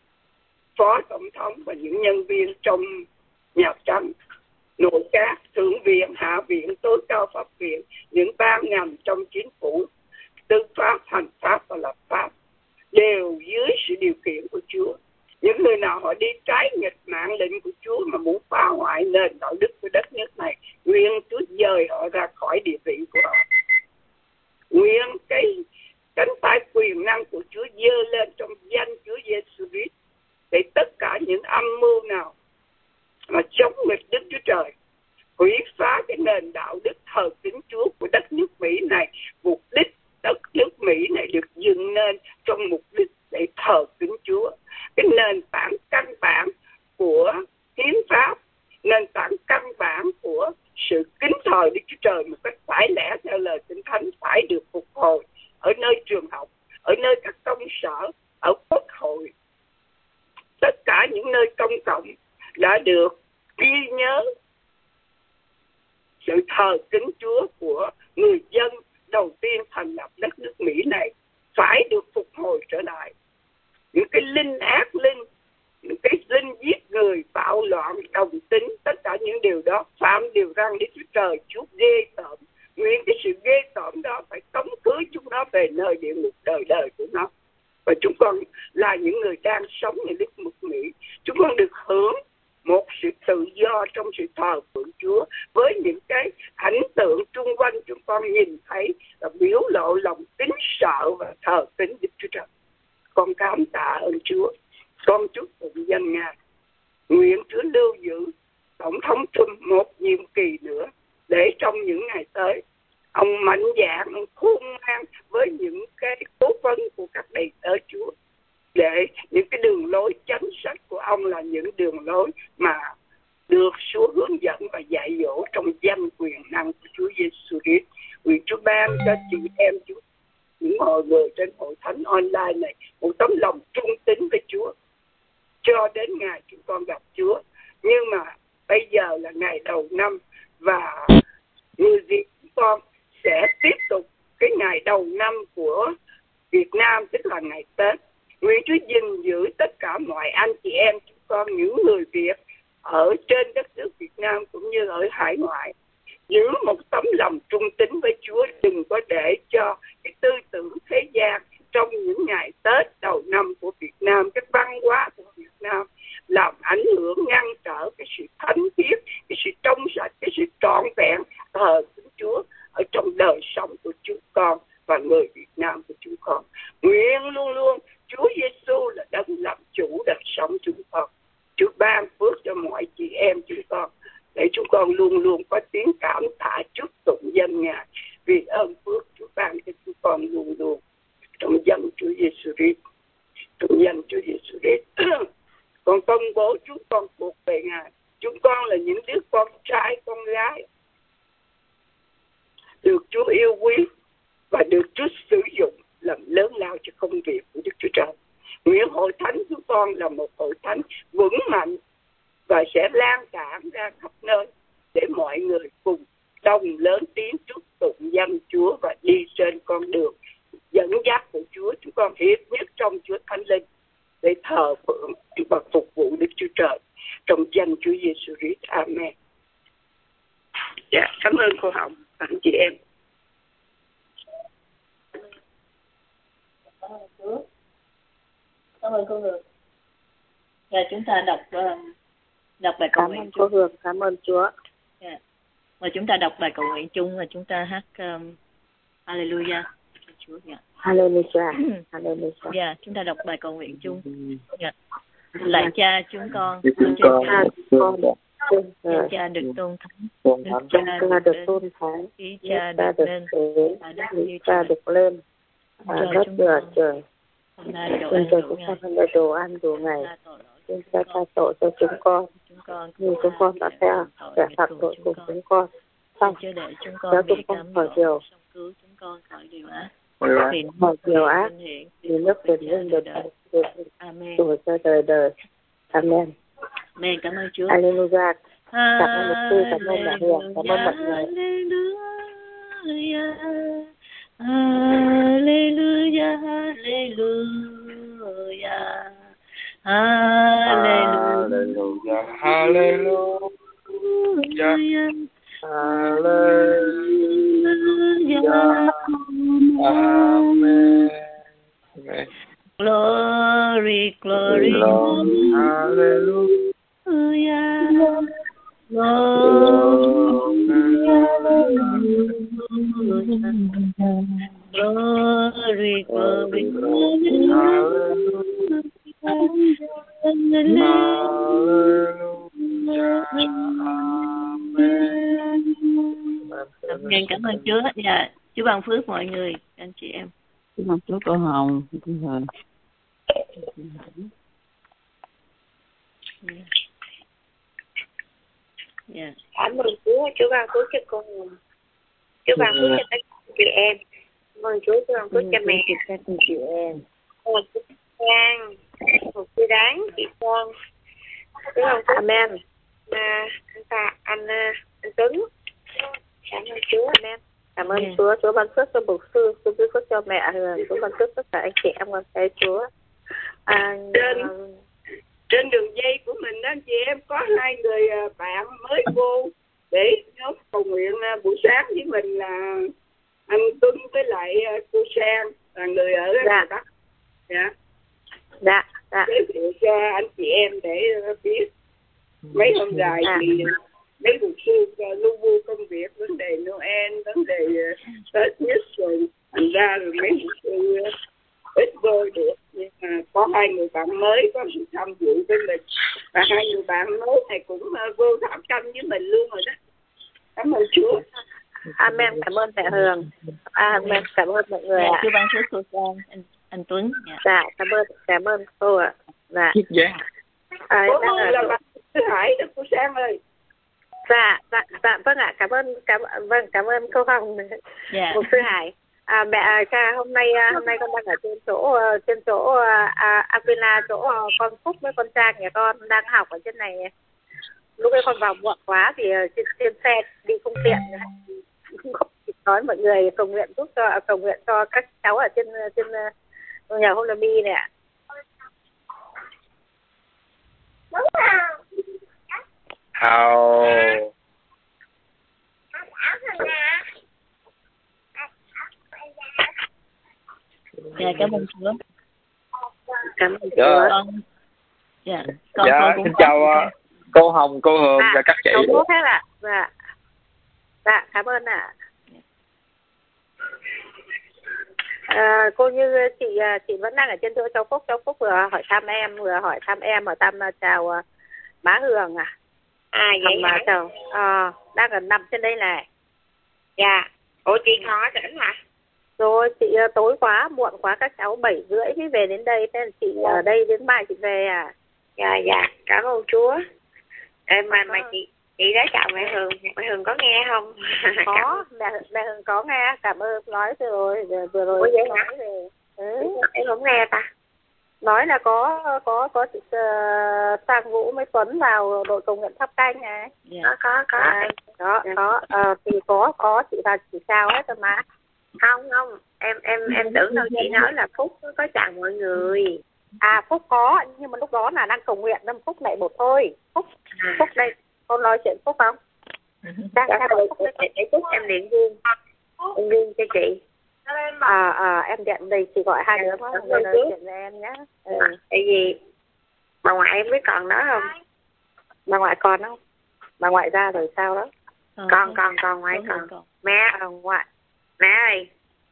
phó tổng thống và những nhân viên trong Nhà Trắng, nội các, thượng viện, hạ viện, tối cao pháp viện, những ban ngành trong chính phủ, tư pháp, hành pháp và lập pháp đều dưới sự điều khiển của Chúa. Những người nào họ đi trái nghịch mạng lệnh của Chúa mà muốn phá hoại nền đạo đức của đất nước này, nguyện Chúa dời họ ra khỏi địa vị của họ. Nguyện cái cánh tay quyền năng của Chúa giơ lên trong danh Chúa Giêsu Christ, để tất cả những âm mưu nào mà chống nghịch Đức Chúa Trời, hủy phá cái nền đạo đức thờ kính Chúa của đất nước Mỹ này, mục đích đất nước Mỹ này được dựng nên trong mục đích để thờ kính Chúa. Cái nền tảng căn bản của hiến pháp, nền tảng căn bản của sự kính thờ Đức Chúa Trời một cách phải lẽ theo lời Kinh Thánh phải được phục hồi ở nơi trường học, ở nơi các công sở, ở quốc hội, tất cả những nơi công cộng đã được ghi nhớ sự thờ kính Chúa của người dân đầu tiên thành lập đất nước Mỹ này phải được phục hồi trở lại. Những cái linh ác linh, những cái linh giết người, bạo loạn, đồng tính, tất cả những điều đó phạm điều răn Đức Chúa Trời, Chúa ghê tởm. Nguyện cái sự ghê tởm đó phải tống cưới chúng nó về nơi địa ngục đời đời của nó. Và chúng con là những người đang sống ở đất nước Mỹ, chúng con được hưởng một sự tự do trong sự thờ phượng Chúa, với những cái ảnh tượng xung quanh chúng con nhìn thấy và biểu lộ lòng kính sợ và thờ kính Đức Chúa Trời. Con cảm tạ ơn Chúa, con chúc tụng danh Ngài. Nguyện Chúa lưu giữ Tổng thống Trump một nhiệm kỳ nữa, để trong những ngày tới ông mạnh dạn, ông khôn ngoan với những cái cố vấn của các đầy tớ Chúa, để những cái đường lối chính sách của ông là những đường lối mà được Chúa hướng dẫn và dạy dỗ trong danh quyền năng của Chúa Giêsu Christ. Nguyện Chúa ban cho chị em Chúa, những mọi người trên hội thánh online này, một tấm lòng trung tín với Chúa cho đến ngày chúng con gặp Chúa. Nhưng mà bây giờ là ngày đầu năm, và như gì chúng con sẽ tiếp tục cái ngày đầu năm của Việt Nam, tức là ngày Tết. Nguyện Chúa gìn giữ tất cả mọi anh chị em chúng con, những người Việt ở trên đất nước Việt Nam cũng như ở hải ngoại, giữ một tấm lòng trung tín với Chúa, đừng có để cho cái tư tưởng thế gian trong những ngày Tết đầu năm của Việt Nam, cái văn hóa của Việt Nam làm ảnh hưởng ngăn trở cái sự thánh khiết, cái sự trong sạch, cái sự trọn vẹn thờ kính Chúa ở trong đời sống của chúng con và người Việt Nam của chúng con. Nguyện luôn luôn Chúa Giêsu là đấng làm chủ đời sống chúng con. Chúa ban phước cho mọi chị em chúng con, để chúng con luôn luôn có tiếng cảm tạ chúc tụng danh Ngài vì ơn phước Chúa ban cho chúng con luôn luôn. Trong danh Chúa Giêsu Christ, trong danh Chúa Giêsu Christ. Con công bố chúng con thuộc về Ngài. Chúng con là những đứa con trai, con gái được Chúa yêu quý và được Chúa sử dụng làm lớn lao cho công việc của Đức Chúa Trời. Nguyện hội thánh chúng con là một hội thánh vững mạnh và sẽ lan tỏa ra khắp nơi, để mọi người cùng đồng lớn tiếng chúc tụng danh Chúa và đi trên con đường dẫn dắt của Chúa. Chúng con hiệp nhất trong Chúa Thánh Linh để thờ phượng và phục vụ Đức Chúa Trời trong danh Chúa Giêsu Christ. Amen. Dạ, cảm ơn cô Hồng và anh chị em. Cảm ơn Chúa. Cảm ơn cô Hường. Và chúng ta đọc uh, đọc bài cầu nguyện. Cảm ơn cô Hường, cảm ơn Chúa. Yeah. Và chúng ta đọc bài cầu nguyện chung và chúng ta hát um, Hallelujah. Chúa. Yeah. Hallelujah. Hallelujah. Yeah, chúng ta đọc bài cầu nguyện chung. Yeah. Lạy Cha chúng con, chúng con, con Đức Cha được tôn thánh, Đức Cha được tôn thánh, Ý Cha Đức được lên, Đức Cha được lên, và đất được trời. Hôm nay đồ Xin ăn cho đủ chúng ngày, con hôm nay đồ ăn đủ ngày. Xin cha tha tội cho chúng con, như chúng con đã theo kẻ phạm tội cùng chúng con. Xong, cho để chúng cho con chúng bị con cám khỏi dỗ, điều, xong cứu chúng con khỏi điều ác. khỏi điều ác, vì nước quyền linh được Amen. tuổi cho đời đời. Amen. Amen. Cảm ơn Chúa. Hallelujah. Cảm ơn Đức Sư, cảm ơn Mẹ Huyền, cảm ơn mọi người. Hallelujah, hallelujah, hallelujah, hallelujah, hallelujah, hallelujah, amen, amen. Glory, glory, hallelujah, glory, glory, glory, Amen. Cảm ơn Chúa. Dạ, Chúa ban phước mọi người, anh chị em. Cảm ơn Chúa cô Hồng. Yeah. Cảm ơn Chúa, Chúa ban phước cho con. Chúa ban phước cho tất cả chị em. Cảm ơn Chúa, Chúa ban phước cho mẹ. Các chị em. Một chị Trang, một chị Đáng, chị con. Chúa ban phước. Amen. À, anh ta, anh, anh Tuấn. Cảm ơn Chúa. Amen. Cảm ơn yeah. Chúa, Chúa ban phước cho mục sư, Chúa ban phước cho mẹ Hường, Chúa ban phước tất cả anh chị em con thấy Chúa. À, trên trên đường dây của mình đó, anh chị em có hai người bạn mới vô để nó cầu nguyện buổi sáng với mình là anh Tuấn với lại cô Sang, là người ở dạ. Bắc. Dạ. Dạ. Dạ. Giới thiệu cho anh chị em để biết. Mấy hôm dài dạ. thì mấy mục sư lu bu công việc, vấn đề Noel, vấn đề Tết nhất rồi, thành ra rồi mấy mục sư ít vô được. Nhưng mà có hai người bạn mới có sự tham dự với mình, Và hai người bạn mới này cũng uh, vô thảo canh với mình luôn rồi đó. Cảm ơn Chúa. Amen, cảm ơn mẹ Hường. Amen, cảm ơn mọi người Dạ, ạ. Chúa ban phước cô Sang, anh, anh Tuấn. Dạ. Dạ, cảm ơn, cảm ơn cô ạ. Dạ. Dạ. À, Cô Hồng là bạn Sư Hải đó cô Sang ơi. Dạ, dạ, dạ, vâng ạ, cảm ơn, cảm vâng, cảm ơn cô Hồng, Dạ. một Sư Hải. À, mẹ, à, hôm nay hôm nay con đang ở trên chỗ trên chỗ à, Aquila, chỗ con Phúc với con Trang nhà con đang học ở trên này. Lúc ấy con vào muộn quá thì trên, trên xe đi không tiện, không kịp nói mọi người cầu nguyện giúp cho cầu nguyện cho các cháu ở trên trên nhà Holomy này ạ. Hào. Dạ, cảm ơn Chúa. Cảm ơn Dạ. Chúa. Con, dạ, con, Dạ, con cũng xin có- chào uh, cô Hồng, cô Hường À, và các chị. Cháu Phúc hết ạ. Dạ. Dạ, cảm ơn ạ. À, cô như chị chị vẫn đang ở trên chỗ cháu Phúc, cháu Phúc vừa hỏi thăm em, vừa hỏi thăm em ở thăm chào uh, má Hường à. À vậy mà hả? chào. À, đang ở nằm trên đây này. Dạ. Ủa chị còn ở tỉnh hả? Rồi chị uh, tối quá, muộn quá, các cháu bảy rưỡi mới về đến đây, nên chị ở đây đến mai chị về à. Dạ dạ, cảm ơn Chúa. Em mà mà chị chị đã chào mẹ Hường, mẹ Hường có nghe không? Có, mẹ mẹ Hường có nghe, cảm ơn nói rồi, vừa, vừa rồi. Ủa vậy hả? Nói về. Ừ. Em không nghe ta. Nói là có có có chị uh, Sang Vũ với Tuấn vào đội cầu nguyện thắp canh này. Dạ. Có có có. À, đó có uh, thì có có chị và chị chào hết rồi mà. Không không, em em em tưởng đâu chị nói là Phúc có chào mọi người. À Phúc có, nhưng mà lúc đó là đang cầu nguyện, năm Phúc lại một thôi. Phúc À. Phúc đây, con nói chuyện Phúc không? Đang Dạ, đang để, Phúc đây. để, để chút em điện viên. Em viên cho chị. À à em điện đây, chị gọi hai đứa thôi, người nói chuyện với em nhé. Ừ. À, tại vì bà ngoại em biết còn đó không? Bà ngoại còn không? Bà ngoại ra rồi sao đó? Ờ, Còn còn còn ngoại con- còn. con. Mẹ, À, ngoại. mẹ ơi.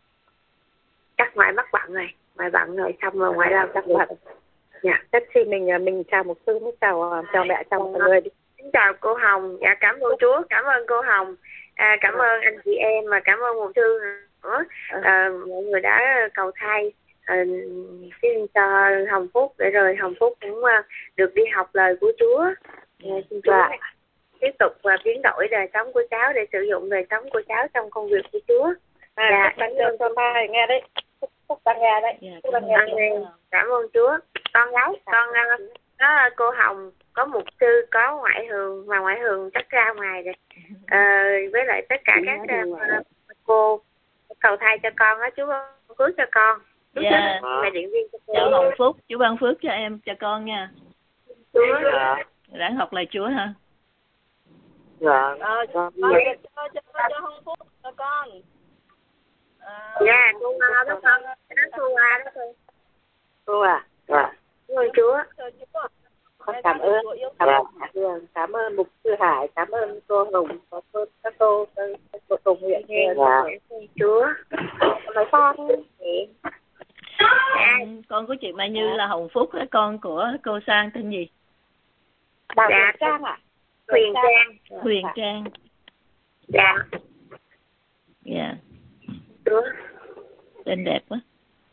Chắc ngoại mất bận rồi. Ngoại bận rồi xong rồi ngoại lao chắc bận. Dạ, chắc khi mình mình chào một sư, mới chào chào mẹ, chào mọi người đi. Xin chào cô Hồng. Dạ cảm ơn Chúa, cảm ơn cô Hồng. À, cảm ơn anh chị em và cảm ơn một sư nữa. À, mọi người đã cầu thay. À, xin cho Hồng Phúc để rồi Hồng Phúc cũng uh, được đi học lời của Chúa. À, xin Chúa Dạ. tiếp tục và biến đổi đời sống của cháu để sử dụng đời sống của cháu trong công việc của Chúa. À, Dạ. Phúc đang cho hai nghe đấy. Phúc, Phúc đang nghe đấy. Dạ, Phúc cảm đang nghe. ơn Amen. Chúa. Cảm ơn Chúa. Con gái, con uh, có cô Hồng, có mục sư, có ngoại Hường, mà ngoại Hường chắc ra ngoài rồi. À, với lại tất cả các uh, cô cầu thay cho con á, Chúa phước cho con. Chúa Dạ. là điện viên cho cô. Chào Hồng Phúc, Chúa ban phước cho em, cho con nha. Chúa. Ráng học lời Chúa ha. Dạ. Ờ, Dạ. cho cho cho cho Hồng Phúc cho con. À, Dạ, cô Hoa đó con, đó cô Hoa đó cô. cô à. Dạ. Cảm ơn Chúa. Con cảm ơn, cảm ơn Hường, cảm ơn mục sư Hải, cảm ơn cô Hồng, cảm ơn các cô cô cầu nguyện. Dạ. Chúa. Nói con. Con, con của chị Mai Như là Hồng Phúc, con của cô Sang tên gì? Đào Dạ. Huyền Trang à? Huyền Trang. Huyền Trang. Dạ. Dạ, Chúa. tên đẹp quá.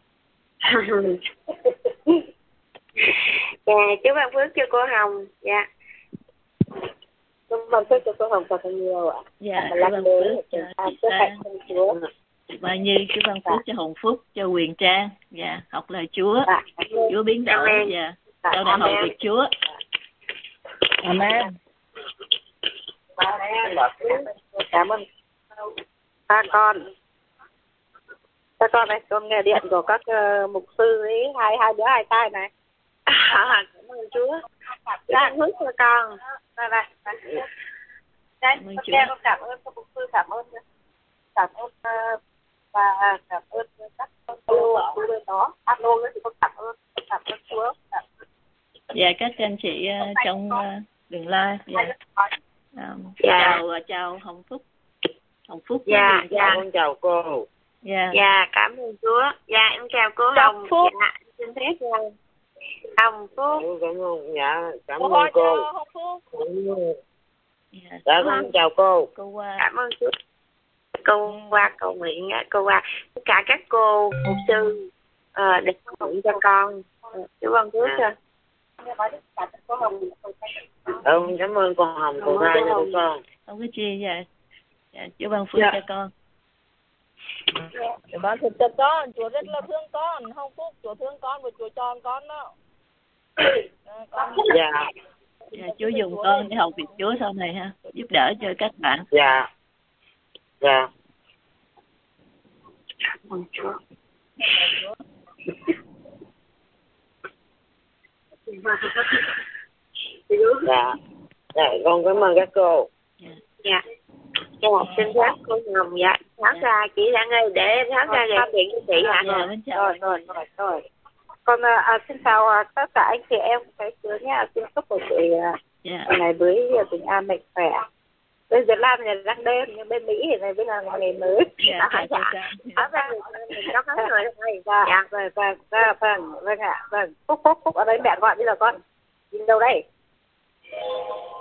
Dạ, Chúa ban phước cho cô Hồng. Dạ. Cảm ơn phước cho cô Hồng thật là nhiều ạ. Dạ, Mà Chúa làm ban mới phước cho chị Chúa Sang, hạnh Chúa. Mai Như, Chúa ban phước cho Hồng Phúc, cho Huyền Trang. Dạ, học lời Chúa. Dạ. Chúa biến đổi. Amen. Dạ, sau này hầu việc Chúa. Amen. Cảm ơn ba con. Ba con này, con nghe điện của các uh, mục sư ấy, hai hai đứa hai tay này. À, cảm ơn Chúa. Chúa ban phước cho con. Đây này. Đây, Cảm ơn con Chúa. nghe con cảm ơn các mục sư, cảm ơn cảm ơn uh, và cảm ơn các con cô ở bên đó. Alo nữa thì con cảm ơn, cảm ơn Chúa. Cảm ơn. Dạ, các anh chị uh, trong uh, đường live. Dạ. Um, Dạ. Chào uh, chào Hồng Phúc. Hồng Phúc. Dạ, Huyền dạ. Trang. Con chào cô. Dạ. Dạ, cảm ơn Chúa. Dạ, em chào cô Chào Hồng. Phúc. Dạ, xin phép nha. Hồng Phúc. cô. Cảm ơn, dạ, cảm Cô ơn cô. Hồng Phúc. Dạ, con chào cô. Cô Hoa. Cảm ơn chú. Cô Hoa cầu nguyện á, cô Hoa. Tất cả các cô, mục sư uh, để cầu nguyện cho con. Chú Văn Phước cho. Ừ, cảm ơn cô Hồng, cô Hai cho con. Không có chi dạ. Dạ, chú Văn Phước Dạ. cho con. Dạ, bạn thực cho con, Chúa rất là thương con, Hồng Phúc, Chúa thương con và Chúa chọn con đó. À, con... Dạ. Dạ, Chúa dùng con để học việc Chúa sau này ha, giúp đỡ cho các bạn. Dạ. Dạ. Cảm ơn Chúa. Dạ. Dạ, con cảm ơn các cô. Dạ. Cho học sinh khác cô Hồng dạ. Tháo ra chị Lan ơi, để em tháo ra để chuyện cho chị hả? Dạ, bên chào. Rồi, rồi, rồi, rồi. Con à, xin chào à, tất cả anh chị em cái chúa nha, xin chúc một chị à, dạ. ngày mới bình an mạnh khỏe. Bây giờ Lan nhà đang đêm nhưng bên Mỹ thì này bây giờ là ngày mới. Dạ, dạ, dạ. Tháo ra mình có hết rồi thôi. Dạ, dạ, vâng, vâng, vâng, vâng ạ, vâng. Phúc, Phúc, Phúc ở đây mẹ gọi bây giờ con. Đi đâu đây?